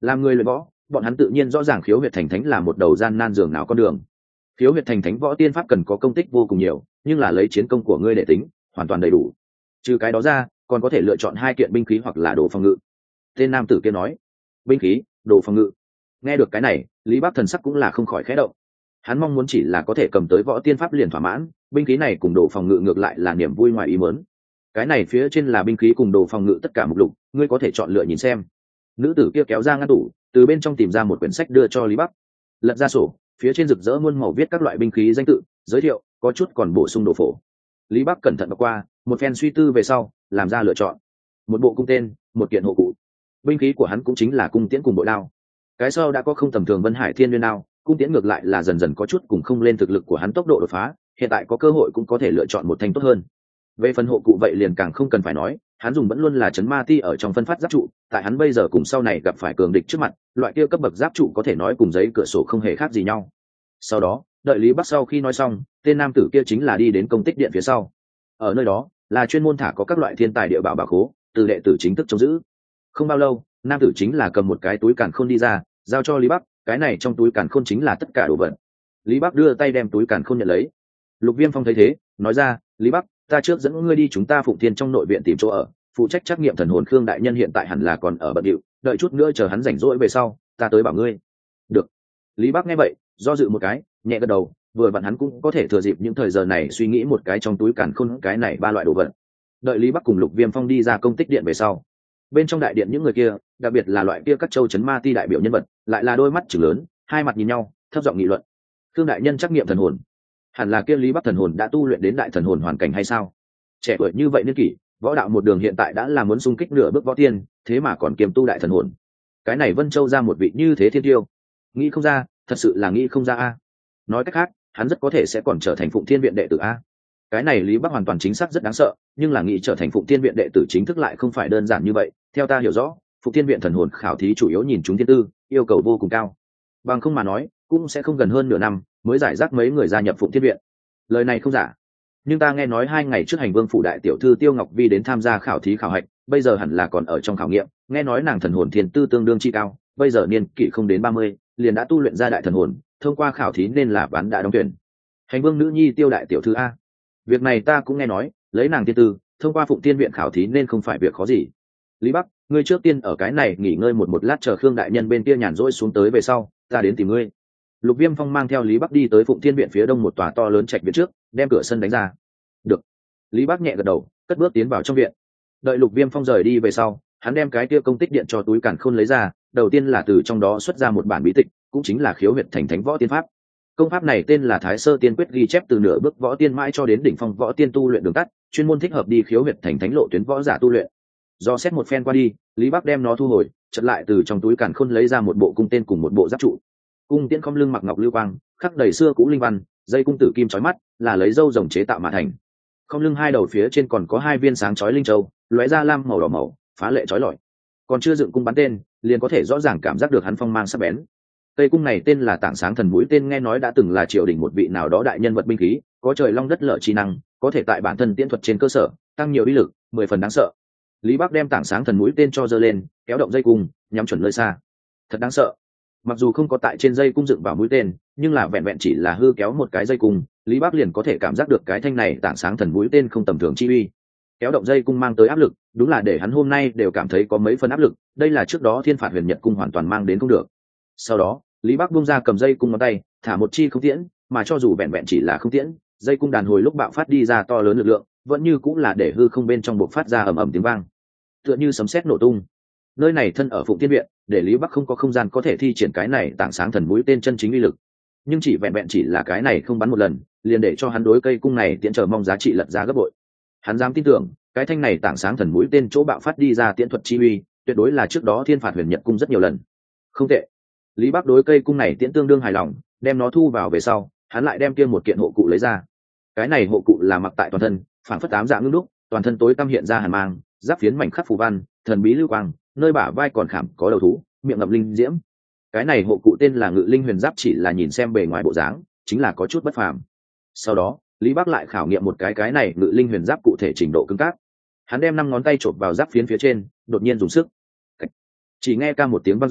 Làm người luyện võ, bọn hắn tự nhiên rõ ràng khiếu huyệt thành thánh là một đầu gian nan dường nào con đường. Khiếu huyệt thành thánh võ tiên pháp cần có công tích vô cùng nhiều, nhưng là lấy chiến công của ngươi để tính, hoàn toàn đầy đủ. Trừ cái đó ra, còn có thể lựa chọn 2 kiện binh khí hoặc là đồ phòng ngự. Tên nam tử kia nói, binh khí, đồ phòng ngự. Nghe được cái này, Lý Bắc thần sắc cũng là không khỏi khẽ động. Hắn mong muốn chỉ là có thể cầm tới võ tiên pháp liền thỏa mãn, binh khí này cùng đồ phòng ngự ngược lại là niềm vui ngoài ý muốn. Cái này phía trên là binh khí cùng đồ phòng ngự tất cả mục lục, ngươi có thể chọn lựa nhìn xem. Nữ tử kia kéo ra ngăn tủ, từ bên trong tìm ra một quyển sách đưa cho Lý Bắc. Lật ra sổ, phía trên rực rỡ muôn màu viết các loại binh khí danh tự, giới thiệu, có chút còn bổ sung đồ phổ. Lý Bắc cẩn thận đọc qua, một phen suy tư về sau, làm ra lựa chọn. Một bộ cung tên, một kiện hộ cụ. Binh khí của hắn cũng chính là cung tiễn cùng bội đao. Cái sau đã có không tầm thường Vân Hải Thiên Nguyên đao, cung tiễn ngược lại là dần dần có chút cùng không lên thực lực của hắn tốc độ đột phá, hiện tại có cơ hội cũng có thể lựa chọn một thanh tốt hơn. Về phần hộ cụ vậy liền càng không cần phải nói, hắn dùng vẫn luôn là chấn ma ti ở trong phân phát giáp trụ, tại hắn bây giờ cùng sau này gặp phải cường địch trước mặt, loại kia cấp bậc giáp trụ có thể nói cùng giấy cửa sổ không hề khác gì nhau. Sau đó, đợi Lý Bắc sau khi nói xong, tên nam tử kia chính là đi đến công tích điện phía sau. Ở nơi đó, là chuyên môn thả có các loại thiên tài địa bảo bảo khố, từ đệ tử chính thức trông giữ. Không bao lâu, nam tử chính là cầm một cái túi càn khôn đi ra, giao cho Lý Bắc, cái này trong túi càn khôn chính là tất cả đồ vật. Lý Bắc đưa tay đem túi càn khôn nhận lấy. Lục Viêm Phong thấy thế, nói ra, Lý Bắc, ta trước dẫn ngươi đi chúng ta Phụng Thiên trong nội viện tìm chỗ ở, phụ trách trắc nghiệm thần hồn Khương đại nhân hiện tại hẳn là còn ở bận điệu, đợi chút nữa chờ hắn rảnh rỗi về sau, ta tới bảo ngươi. Được. Lý Bắc nghe vậy, do dự một cái, nhẹ gật đầu, vừa vặn hắn cũng có thể thừa dịp những thời giờ này suy nghĩ một cái trong túi càn khôn cái này 3 loại đồ vật. Đợi Lý Bắc cùng Lục Viêm Phong đi ra công tích điện về sau, bên trong đại điện những người kia, đặc biệt là loại kia các châu chấn ma ti đại biểu nhân vật, lại là đôi mắt trừng lớn, hai mặt nhìn nhau, thấp giọng nghị luận. Khương đại nhân trắc nghiệm thần hồn, hẳn là kia Lý Bắc thần hồn đã tu luyện đến đại thần hồn hoàn cảnh hay sao? Trẻ tuổi như vậy niên kỷ, võ đạo một đường hiện tại đã là muốn xung kích nửa bước võ tiên, thế mà còn kiềm tu đại thần hồn. Cái này Vân Châu ra một vị như thế thiên tiêu, nghĩ không ra, thật sự là nghĩ không ra a. Nói cách khác, hắn rất có thể sẽ còn trở thành Phụng Thiên viện đệ tử a. Cái này Lý Bắc hoàn toàn chính xác rất đáng sợ, nhưng là nghĩ trở thành Phụng Thiên viện đệ tử chính thức lại không phải đơn giản như vậy. Theo ta hiểu rõ, Phụng Thiên viện thần hồn khảo thí chủ yếu nhìn chúng thiên tư, yêu cầu vô cùng cao. Bằng không mà nói, cũng sẽ không gần hơn nửa năm mới giải rác mấy người gia nhập Phụng Thiên viện. Lời này không giả, nhưng ta nghe nói 2 ngày trước Hành Vương phủ đại tiểu thư Tiêu Ngọc Vi đến tham gia khảo thí khảo hạch, bây giờ hẳn là còn ở trong khảo nghiệm, nghe nói nàng thần hồn thiên tư tương đương chi cao, bây giờ niên kỷ không đến 30, liền đã tu luyện ra đại thần hồn, thông qua khảo thí nên là bán đã đóng tuyển. Hành Vương nữ nhi Tiêu đại tiểu thư a. Việc này ta cũng nghe nói, lấy nàng thiên tư, thông qua Phụng Thiên viện khảo thí nên không phải việc khó gì. Lý Bắc, ngươi trước tiên ở cái này nghỉ ngơi một lát, chờ Khương đại nhân bên kia nhàn rỗi xuống tới về sau, ta đến tìm ngươi. Lục Viêm Phong mang theo Lý Bắc đi tới Phụng Thiên viện phía đông một tòa to lớn trạch viện trước, đem cửa sân đánh ra. Được. Lý Bắc nhẹ gật đầu, cất bước tiến vào trong viện. Đợi Lục Viêm Phong rời đi về sau, hắn đem cái kia công tích điện cho túi càn khôn lấy ra, đầu tiên là từ trong đó xuất ra một bản bí tịch, cũng chính là khiếu huyệt thành thánh võ tiên pháp. Công pháp này tên là Thái Sơ Tiên Quyết, ghi chép từ nửa bước võ tiên mãi cho đến đỉnh phong võ tiên tu luyện đường tắt, chuyên môn thích hợp đi khiếu huyệt thành thánh lộ tuyến võ giả tu luyện. Do xét một phen qua đi, Lý Bắc đem nó thu hồi, chợt lại từ trong túi càn khôn lấy ra một bộ cung tên cùng một bộ giáp trụ. Cung tiễn không lưng mặc ngọc lưu quang, khắc đầy xưa cũ linh văn, dây cung tử kim chói mắt, là lấy dâu rồng chế tạo mà thành. Không lưng 2 đầu phía trên còn có 2 viên sáng chói linh châu, lóe ra lam màu đỏ màu, phá lệ chói lọi. Còn chưa dựng cung bắn tên, liền có thể rõ ràng cảm giác được hắn phong mang sắc bén. Cây cung này tên là Tảng Sáng Thần Mũi Tên, nghe nói đã từng là triều đình một vị nào đó đại nhân vật binh khí, có trời long đất lở chi năng, có thể tại bản thân tiễn thuật trên cơ sở tăng nhiều uy lực, 10 phần đáng sợ. Lý Bắc đem Tảng Sáng Thần Mũi Tên cho giơ lên, kéo động dây cung, nhắm chuẩn nơi xa. Thật đáng sợ. Mặc dù không có tại trên dây cung dựng vào mũi tên, nhưng là vẹn vẹn chỉ là hư kéo một cái dây cung, Lý Bắc liền có thể cảm giác được cái thanh này Tảng Sáng Thần Mũi Tên không tầm thường chi uy. Kéo động dây cung mang tới áp lực, đúng là để hắn hôm nay đều cảm thấy có mấy phần áp lực, đây là trước đó Thiên Phạt Huyền Nhật cung hoàn toàn mang đến không được. Sau đó, Lý Bắc buông ra cầm dây cung ngón tay, thả một chi không tiễn, mà cho dù vẹn vẹn chỉ là không tiễn, dây cung đàn hồi lúc bạo phát đi ra to lớn lực lượng, vẫn như cũng là để hư không bên trong bộc phát ra ầm ầm tiếng vang, tựa như sấm sét nổ tung. Nơi này thân ở Phụng Thiên viện, để Lý Bắc không có không gian có thể thi triển cái này Tảng Sáng Thần Mũi Tên chân chính uy lực. Nhưng chỉ vẹn vẹn chỉ là cái này không bắn một lần, liền để cho hắn đối cây cung này tiễn chờ mong giá trị lật ra gấp bội. Hắn dám tin tưởng, cái thanh này Tảng Sáng Thần Mũi Tên chỗ bạo phát đi ra tiễn thuật chi uy, tuyệt đối là trước đó Thiên Phạt Huyền Nhật cung rất nhiều lần. Không tệ. Lý Bắc đối cây cung này tiễn tương đương hài lòng, đem nó thu vào về sau, hắn lại đem kia một kiện hộ cụ lấy ra. Cái này hộ cụ là mặc tại toàn thân, phảng phất 8 dạng ngưng đúc, toàn thân tối tăm hiện ra hàn mang, giáp phiến mảnh khắc phù văn, thần bí lưu quang, nơi bả vai còn khảm có đầu thú, miệng ngậm linh diễm. Cái này hộ cụ tên là Ngự Linh Huyền Giáp, chỉ là nhìn xem bề ngoài bộ dáng, chính là có chút bất phàm. Sau đó, Lý Bắc lại khảo nghiệm một cái này Ngự Linh Huyền Giáp cụ thể trình độ cứng cáp. Hắn đem 5 ngón tay chộp vào giáp phiến phía trên, đột nhiên dùng sức. Chỉ nghe ca một tiếng vang dọn,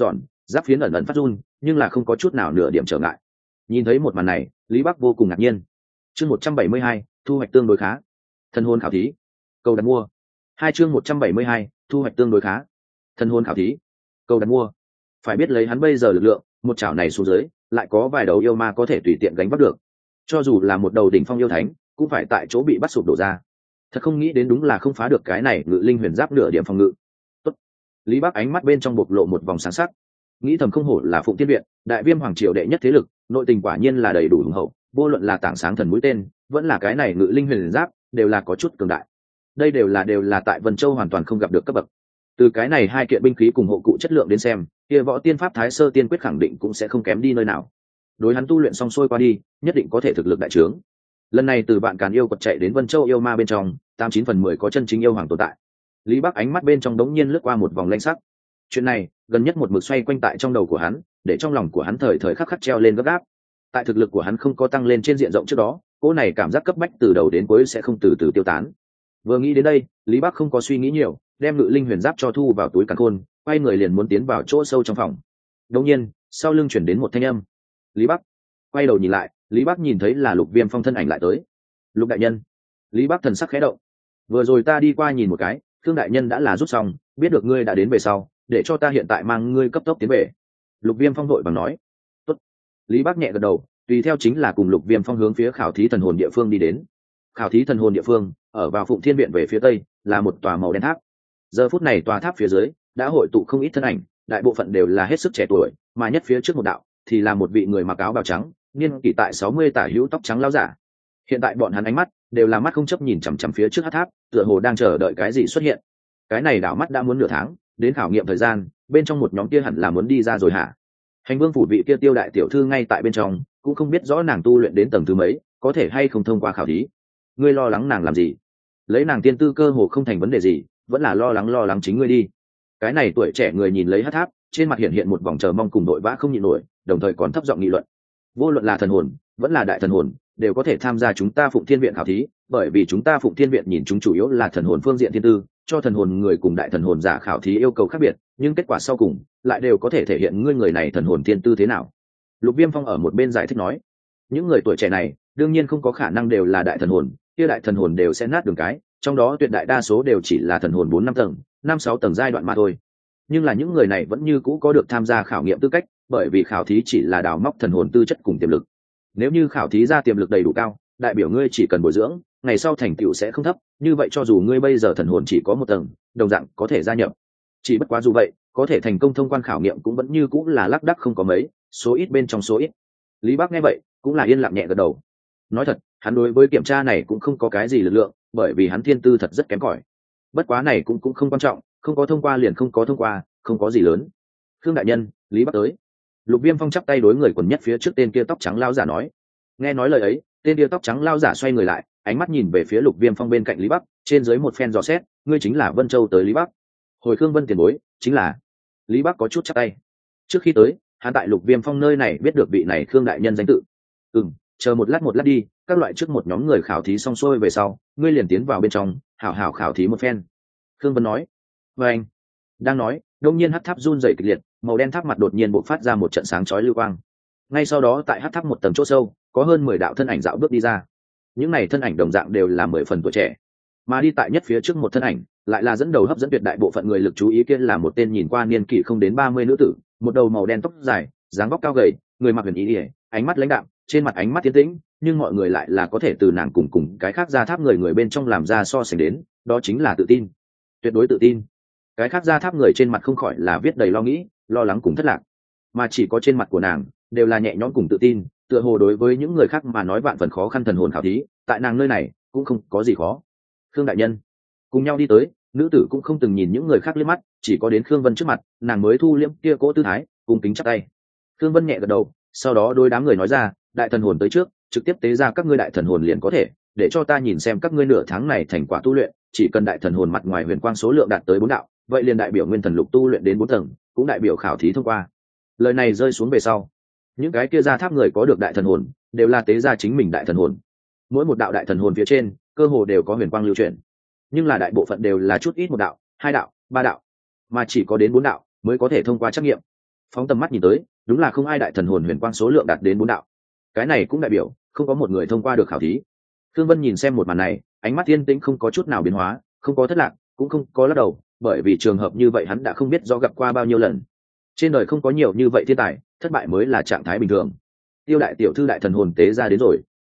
giáp phiến ẩn ẩn phát run nhưng là không có chút nào nửa điểm trở ngại. Nhìn thấy một màn này, Lý Bắc vô cùng ngạc nhiên. Chương 172, thu hoạch tương đối khá. Thần hồn khảo thí. Cầu đặt mua. Chương 172, thu hoạch tương đối khá. Thần hồn khảo thí. Cầu đặt mua. Phải biết lấy hắn bây giờ lực lượng, một chảo này xuống dưới, lại có vài đầu yêu ma có thể tùy tiện gánh vác được. Cho dù là một đầu đỉnh phong yêu thánh, cũng phải tại chỗ bị bắt sụp đổ ra. Thật không nghĩ đến đúng là không phá được cái này ngự linh huyền giáp nửa điểm phòng ngự. Tốt. Lý Bắc ánh mắt bên trong bộc lộ một vòng sáng sắc, nghĩ thầm không hổ là Phụng Thiên Viện, đại viêm hoàng triều đệ nhất thế lực, nội tình quả nhiên là đầy đủ hùng hậu, vô luận là tảng sáng thần mũi tên, vẫn là cái này ngự linh huyền giáp, đều là có chút cường đại. Đây đều là tại Vân Châu hoàn toàn không gặp được cấp bậc. Từ cái này hai kiện binh khí cùng hộ cụ chất lượng đến xem, kia võ tiên pháp Thái Sơ Tiên Quyết khẳng định cũng sẽ không kém đi nơi nào. Đối hắn tu luyện xong xuôi qua đi, nhất định có thể thực lực đại trướng. Lần này từ bạn Càn yêu quật chạy đến Vân Châu yêu ma bên trong, 89/10 có chân chính yêu hoàng tồn tại. Lý Bắc ánh mắt bên trong đống nhiên lướt qua một vòng lanh sắc. Chuyện này gần nhất một mực xoay quanh tại trong đầu của hắn, để trong lòng của hắn thời thời khắc khắc treo lên gấp gáp. Tại thực lực của hắn không có tăng lên trên diện rộng trước đó, cỗ này cảm giác cấp bách từ đầu đến cuối sẽ không từ từ tiêu tán. Vừa nghĩ đến đây, Lý Bắc không có suy nghĩ nhiều, đem ngự linh huyền giáp cho thu vào túi càn khôn, quay người liền muốn tiến vào chỗ sâu trong phòng. Đột nhiên, sau lưng chuyển đến một thanh âm. Lý Bắc. Quay đầu nhìn lại, Lý Bắc nhìn thấy là Lục Viêm Phong thân ảnh lại tới. Lục đại nhân. Lý Bắc thần sắc khẽ động. Vừa rồi ta đi qua nhìn một cái, Thương đại nhân đã là rút xong, biết được ngươi đã đến về sau, để cho ta hiện tại mang ngươi cấp tốc tiến về. Lục Viêm Phong vội bằng nói. Tốt. Lý Bắc nhẹ gật đầu, tùy theo chính là cùng Lục Viêm Phong hướng phía khảo thí thần hồn địa phương đi đến. Khảo thí thần hồn địa phương ở vào Phụng Thiên Viện về phía tây, là một tòa màu đen tháp. Giờ phút này tòa tháp phía dưới đã hội tụ không ít thân ảnh, đại bộ phận đều là hết sức trẻ tuổi, mà nhất phía trước một đạo thì là một vị người mặc áo bào trắng, niên kỷ tại 60 tả hữu, tóc trắng lão giả. Hiện tại bọn hắn ánh mắt đều là mắt không chấp nhìn chằm chằm phía trước tháp, tựa hồ đang chờ đợi cái gì xuất hiện. Cái này đảo mắt đã muốn nửa tháng, đến khảo nghiệm thời gian, bên trong một nhóm kia hẳn là muốn đi ra rồi hả? Hành Vương phủ vị kia Tiêu đại tiểu thư ngay tại bên trong, cũng không biết rõ nàng tu luyện đến tầng thứ mấy, có thể hay không thông qua khảo thí. Ngươi lo lắng nàng làm gì? Lấy nàng tiên tư cơ hồ không thành vấn đề gì, vẫn là lo lắng chính ngươi đi. Cái này tuổi trẻ người nhìn lấy hắc tháp, trên mặt hiện một vòng chờ mong cùng đội vã không nhịn nổi, đồng thời còn thấp giọng nghị luận. Vô luận là thần hồn, vẫn là đại thần hồn, đều có thể tham gia chúng ta Phụng Thiên Viện khảo thí, bởi vì chúng ta Phụng Thiên Viện nhìn chúng chủ yếu là thần hồn phương diện thiên tư, cho thần hồn người cùng đại thần hồn giả khảo thí yêu cầu khác biệt, nhưng kết quả sau cùng lại đều có thể thể hiện ngươi người này thần hồn thiên tư thế nào. Lục Viêm Phong ở một bên giải thích nói, những người tuổi trẻ này đương nhiên không có khả năng đều là đại thần hồn, kia đại thần hồn đều sẽ nát đường cái, trong đó tuyệt đại đa số đều chỉ là thần hồn 4-5 tầng, 5-6 tầng giai đoạn mà thôi. Nhưng là những người này vẫn như cũ có được tham gia khảo nghiệm tư cách, bởi vì khảo thí chỉ là đào móc thần hồn tư chất cùng tiềm lực. Nếu như khảo thí ra tiềm lực đầy đủ cao, đại biểu ngươi chỉ cần bồi dưỡng, ngày sau thành tựu sẽ không thấp, như vậy cho dù ngươi bây giờ thần hồn chỉ có 1 tầng, đồng dạng có thể gia nhập. Chỉ bất quá dù vậy, có thể thành công thông quan khảo nghiệm cũng vẫn như cũ là lác đác không có mấy, số ít bên trong số ít. Lý Bắc nghe vậy, cũng là yên lặng nhẹ gật đầu. Nói thật, hắn đối với kiểm tra này cũng không có cái gì lực lượng, bởi vì hắn thiên tư thật rất kém cỏi. Bất quá này cũng không quan trọng, không có thông qua liền không có thông qua, không có gì lớn. Khương đại nhân, Lý Bắc tới. Lục Viêm Phong chắp tay đối người quần nhất phía trước tên kia tóc trắng lao giả nói. Nghe nói lời ấy, tên kia tóc trắng lao giả xoay người lại, ánh mắt nhìn về phía Lục Viêm Phong bên cạnh Lý Bắc, trên dưới một phen dò xét, ngươi chính là Vân Châu tới Lý Bắc. Hồi Khương Vân tiền bối, chính là. Lý Bắc có chút chắp tay. Trước khi tới, hắn tại Lục Viêm Phong nơi này biết được vị này Khương đại nhân danh tự. Chờ một lát đi, các loại trước một nhóm người khảo thí xong xuôi về sau, ngươi liền tiến vào bên trong, hảo hảo khảo thí một phen. Khương Vân nói. Và anh đang nói, đông nhiên hắc tháp run rẩy kịch liệt, màu đen tháp mặt đột nhiên bộc phát ra một trận sáng chói lưu quang. Ngay sau đó tại hắc tháp một tầng chỗ sâu, có hơn 10 đạo thân ảnh dạo bước đi ra. Những này thân ảnh đồng dạng đều là 10 phần tuổi trẻ, mà đi tại nhất phía trước một thân ảnh, lại là dẫn đầu hấp dẫn tuyệt đại bộ phận người lực chú ý kia là một tên nhìn qua niên kỷ không đến 30 nữ tử, một đầu màu đen tóc dài, dáng vóc cao gầy, người mặc huyền ý ỉa, ánh mắt lãnh đạm, trên mặt ánh mắt tiến tĩnh, nhưng mọi người lại là có thể từ nàng cùng cái khác ra tháp người bên trong làm ra so sánh đến, đó chính là tự tin, tuyệt đối tự tin. Cái khác ra tháp người trên mặt không khỏi là viết đầy lo nghĩ, lo lắng cùng thất lạc, mà chỉ có trên mặt của nàng đều là nhẹ nhõm cùng tự tin, tựa hồ đối với những người khác mà nói vạn phần khó khăn thần hồn khảo thí, tại nàng nơi này cũng không có gì khó. Khương đại nhân, cùng nhau đi tới, nữ tử cũng không từng nhìn những người khác liếc mắt, chỉ có đến Khương Vân trước mặt, nàng mới thu liễm kia cỗ tư thái, cùng kính chắp tay. Khương Vân nhẹ gật đầu, sau đó đôi đám người nói ra, đại thần hồn tới trước, trực tiếp tế ra các ngươi đại thần hồn liền có thể, để cho ta nhìn xem các ngươi nửa tháng này thành quả tu luyện, chỉ cần đại thần hồn mặt ngoài huyền quang số lượng đạt tới 4 đạo, vậy liền đại biểu nguyên thần lục tu luyện đến 4 tầng, cũng đại biểu khảo thí thông qua. Lời này rơi xuống về sau, những cái kia ra tháp người có được đại thần hồn, đều là tế ra chính mình đại thần hồn. Mỗi một đạo đại thần hồn phía trên, cơ hồ đều có huyền quang lưu chuyển, nhưng là đại bộ phận đều là chút ít 1 đạo, 2 đạo, 3 đạo, mà chỉ có đến 4 đạo mới có thể thông qua trắc nghiệm. Phóng tầm mắt nhìn tới, đúng là không ai đại thần hồn huyền quang số lượng đạt đến 4 đạo. Cái này cũng đại biểu không có một người thông qua được khảo thí. Thương Vân nhìn xem một màn này, ánh mắt yên tĩnh không có chút nào biến hóa, không có thất lạc, cũng không có lắc đầu, bởi vì trường hợp như vậy hắn đã không biết do gặp qua bao nhiêu lần. Trên đời không có nhiều như vậy thiên tài, thất bại mới là trạng thái bình thường. Tiêu đại tiểu thư đại thần hồn tế ra đến rồi.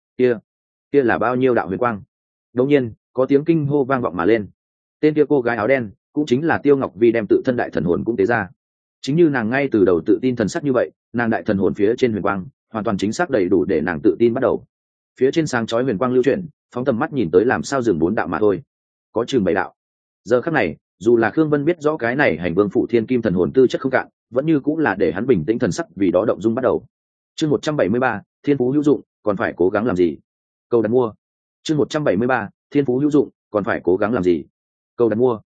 Kia là bao nhiêu đạo huyền quang? Đột nhiên, có tiếng kinh hô vang vọng mà lên. Tên kia cô gái áo đen, cũng chính là Tiêu Ngọc Vi đem tự thân đại thần hồn cũng tế ra. Chính như nàng ngay từ đầu tự tin thần sắc như vậy, nàng đại thần hồn phía trên huyền quang, hoàn toàn chính xác đầy đủ để nàng tự tin bắt đầu. Phía trên sáng chói huyền quang lưu chuyển, phóng tầm mắt nhìn tới làm sao dừng 4 đạo mà thôi. Có chừng 7 đạo. Giờ khắc này, dù là Khương Vân biết rõ cái này hành vương phụ thiên kim thần hồn tư chất không cạn, vẫn như cũng là để hắn bình tĩnh thần sắc vì đó động dung bắt đầu. Chương 173, thiên phú hữu dụng, còn phải cố gắng làm gì? Câu đặt mua. Chương 173, thiên phú hữu dụng, còn phải cố gắng làm gì? Câu đặt mua.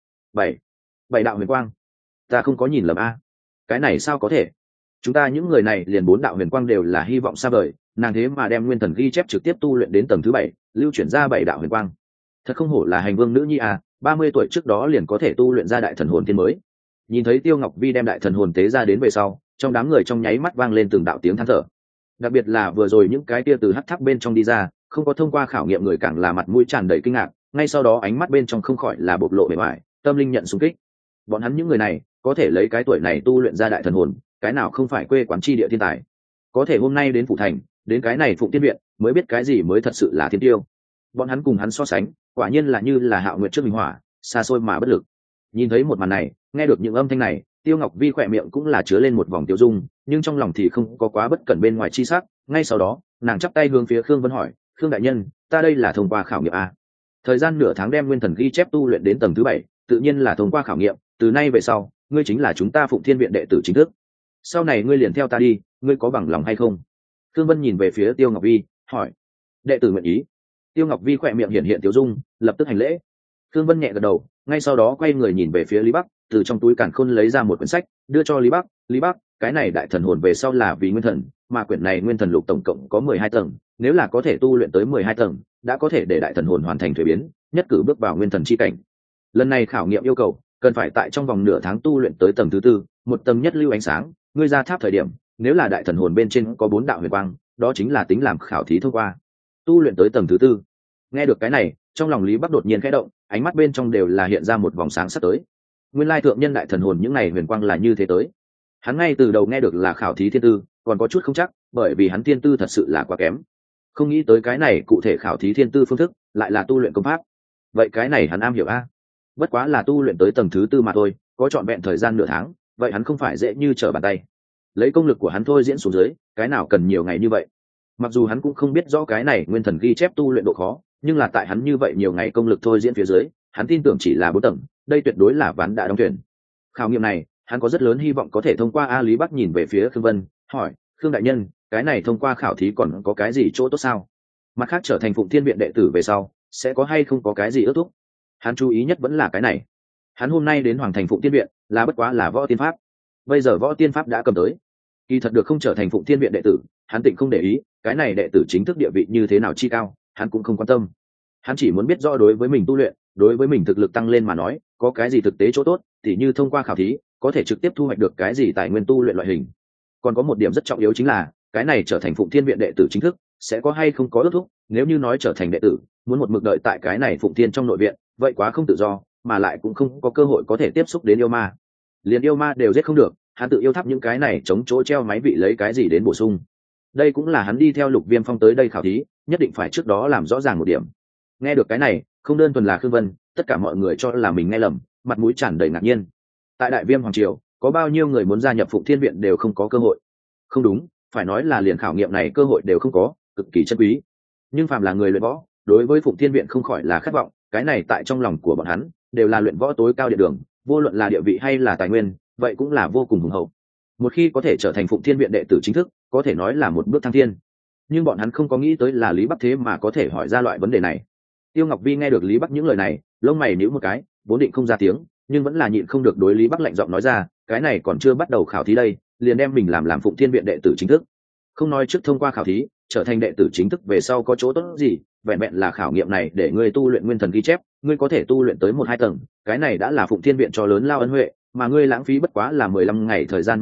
7 đạo huyền quang. Ta không có nhìn lầm a. Cái này sao có thể? Chúng ta những người này liền 4 đạo huyền quang đều là hy vọng xa vời, nàng thế mà đem nguyên thần ghi chép trực tiếp tu luyện đến tầng thứ 7, lưu chuyển ra 7 đạo huyền quang. Thật không hổ là hành vương nữ nhi à, 30 tuổi trước đó liền có thể tu luyện ra đại thần hồn tiên mới. Nhìn thấy Tiêu Ngọc Vi đem đại thần hồn tế ra đến về sau, trong đám người trong nháy mắt vang lên từng đạo tiếng than thở. Đặc biệt là vừa rồi những cái tia từ hắc tháp bên trong đi ra, không có thông qua khảo nghiệm người càng là mặt mũi tràn đầy kinh ngạc, ngay sau đó ánh mắt bên trong không khỏi là bộc lộ bề ngoài, tâm linh nhận xung kích. Bọn hắn những người này, có thể lấy cái tuổi này tu luyện ra đại thần hồn, cái nào không phải quê quán chi địa thiên tài. Có thể hôm nay đến phủ thành, đến cái này Phụng Tiên viện, mới biết cái gì mới thật sự là thiên tiêu. Bọn hắn cùng hắn so sánh, quả nhiên là như là Hạo Nguyệt trước minh hỏa, xa xôi mà bất lực. Nhìn thấy một màn này, nghe được những âm thanh này, Tiêu Ngọc Vi khỏe miệng cũng là chứa lên một vòng tiêu dung, nhưng trong lòng thì không có quá bất cẩn bên ngoài chi sắc. Ngay sau đó, nàng chắp tay hướng phía Khương Vân hỏi, Khương đại nhân, ta đây là thông qua khảo nghiệm a? Thời gian nửa tháng đem nguyên thần ghi chép tu luyện đến tầng thứ 7, tự nhiên là thông qua khảo nghiệm, từ nay về sau, ngươi chính là chúng ta Phụng Thiên viện đệ tử chính thức. Sau này ngươi liền theo ta đi, ngươi có bằng lòng hay không? Khương Vân nhìn về phía Tiêu Ngọc Vi, hỏi. Đệ tử nguyện ý. Tiêu Ngọc Vi khỏe miệng hiện hiện tiêu dung, lập tức hành lễ. Khương Vân nhẹ gật đầu, ngay sau đó quay người nhìn về phía Lý Bắc, từ trong túi càn khôn lấy ra một quyển sách, đưa cho Lý Bắc. Lý Bắc, cái này đại thần hồn về sau là vì nguyên thần, mà quyển này nguyên thần lục tổng cộng có 12 tầng, nếu là có thể tu luyện tới 12 tầng, đã có thể để đại thần hồn hoàn thành thuế biến, nhất cử bước vào nguyên thần chi cảnh. Lần này khảo nghiệm yêu cầu, cần phải tại trong vòng nửa tháng tu luyện tới tầng thứ 4, một tầng nhất lưu ánh sáng, ngươi ra tháp thời điểm, nếu là đại thần hồn bên trên có 4 đạo huyền quang, đó chính là tính làm khảo thí thông qua. Tu luyện tới tầng thứ 4. Nghe được cái này, trong lòng Lý Bắc đột nhiên khẽ động, ánh mắt bên trong đều là hiện ra một vòng sáng sắp tới. Nguyên lai thượng nhân đại thần hồn những này huyền quang là như thế tới. Hắn ngay từ đầu nghe được là khảo thí thiên tư, còn có chút không chắc, bởi vì hắn thiên tư thật sự là quá kém. Không nghĩ tới cái này cụ thể khảo thí thiên tư phương thức, lại là tu luyện công pháp. Vậy cái này hắn am hiểu a? Bất quá là tu luyện tới tầng thứ 4 mà thôi, có trọn vẹn thời gian nửa tháng, vậy hắn không phải dễ như trở bàn tay. Lấy công lực của hắn thôi diễn xuống dưới, cái nào cần nhiều ngày như vậy. Mặc dù hắn cũng không biết rõ cái này nguyên thần ghi chép tu luyện độ khó, nhưng là tại hắn như vậy nhiều ngày công lực thôi diễn phía dưới, hắn tin tưởng chỉ là 4 tầng, đây tuyệt đối là ván đã đóng thuyền. Khảo nghiệm này, hắn có rất lớn hy vọng có thể thông qua. A Lý Bắc nhìn về phía Khương Vân, hỏi, Khương đại nhân, cái này thông qua khảo thí còn có cái gì chỗ tốt sao? Mặt khác trở thành Phụng Thiên viện đệ tử về sau, sẽ có hay không có cái gì ước thúc? Hắn chú ý nhất vẫn là cái này. Hắn hôm nay đến Hoàng thành Phụng Thiên viện, là bất quá là võ tiên pháp. Bây giờ võ tiên pháp đã cầm tới, kỳ thật được không trở thành Phụng Thiên viện đệ tử, hắn tịnh không để ý, cái này đệ tử chính thức địa vị như thế nào chi cao, hắn cũng không quan tâm. Hắn chỉ muốn biết rõ đối với mình tu luyện, đối với mình thực lực tăng lên mà nói, có cái gì thực tế chỗ tốt, thì như thông qua khảo thí, có thể trực tiếp thu hoạch được cái gì tài nguyên tu luyện loại hình. Còn có một điểm rất trọng yếu chính là, cái này trở thành Phụng Thiên viện đệ tử chính thức, sẽ có hay không có ước thúc. Nếu như nói trở thành đệ tử, muốn một mực đợi tại cái này Phụng Thiên trong nội viện, vậy quá không tự do, mà lại cũng không có cơ hội có thể tiếp xúc đến yêu ma. Liền yêu ma đều giết không được, hắn tự yêu thắp những cái này chống chỗ treo máy vị lấy cái gì đến bổ sung. Đây cũng là hắn đi theo Lục Viêm Phong tới đây khảo thí, nhất định phải trước đó làm rõ ràng một điểm. Nghe được cái này, không đơn thuần là Khương Vân, tất cả mọi người cho là mình nghe lầm, mặt mũi tràn đầy ngạc nhiên. Tại Đại Viêm hoàng triều, có bao nhiêu người muốn gia nhập Phụng Thiên viện đều không có cơ hội. Không đúng, phải nói là liền khảo nghiệm này cơ hội đều không có, cực kỳ chân quý. Nhưng phàm là người luyện võ, đối với Phụng Thiên viện không khỏi là khát vọng, cái này tại trong lòng của bọn hắn, đều là luyện võ tối cao địa đường, vô luận là địa vị hay là tài nguyên, vậy cũng là vô cùng hùng hậu. Một khi có thể trở thành Phụng Thiên viện đệ tử chính thức, có thể nói là một bước thăng thiên. Nhưng bọn hắn không có nghĩ tới là Lý Bắc thế mà có thể hỏi ra loại vấn đề này. Tiêu Ngọc Vi nghe được Lý Bắc những lời này, lông mày nhíu một cái, vốn định không ra tiếng, nhưng vẫn là nhịn không được đối Lý Bắc lạnh giọng nói ra, cái này còn chưa bắt đầu khảo thí đây, liền đem mình làm Phụng Thiên viện đệ tử chính thức. Không nói trước thông qua khảo thí, trở thành đệ tử chính thức về sau có chỗ tốt gì, vẹn vẹn là khảo nghiệm này để ngươi tu luyện nguyên thần ghi chép, ngươi có thể tu luyện tới 1-2 tầng, cái này đã là Phụng Thiên viện cho lớn lao ân huệ, mà ngươi lãng phí bất quá là 15 ngày thời gian mà thôi,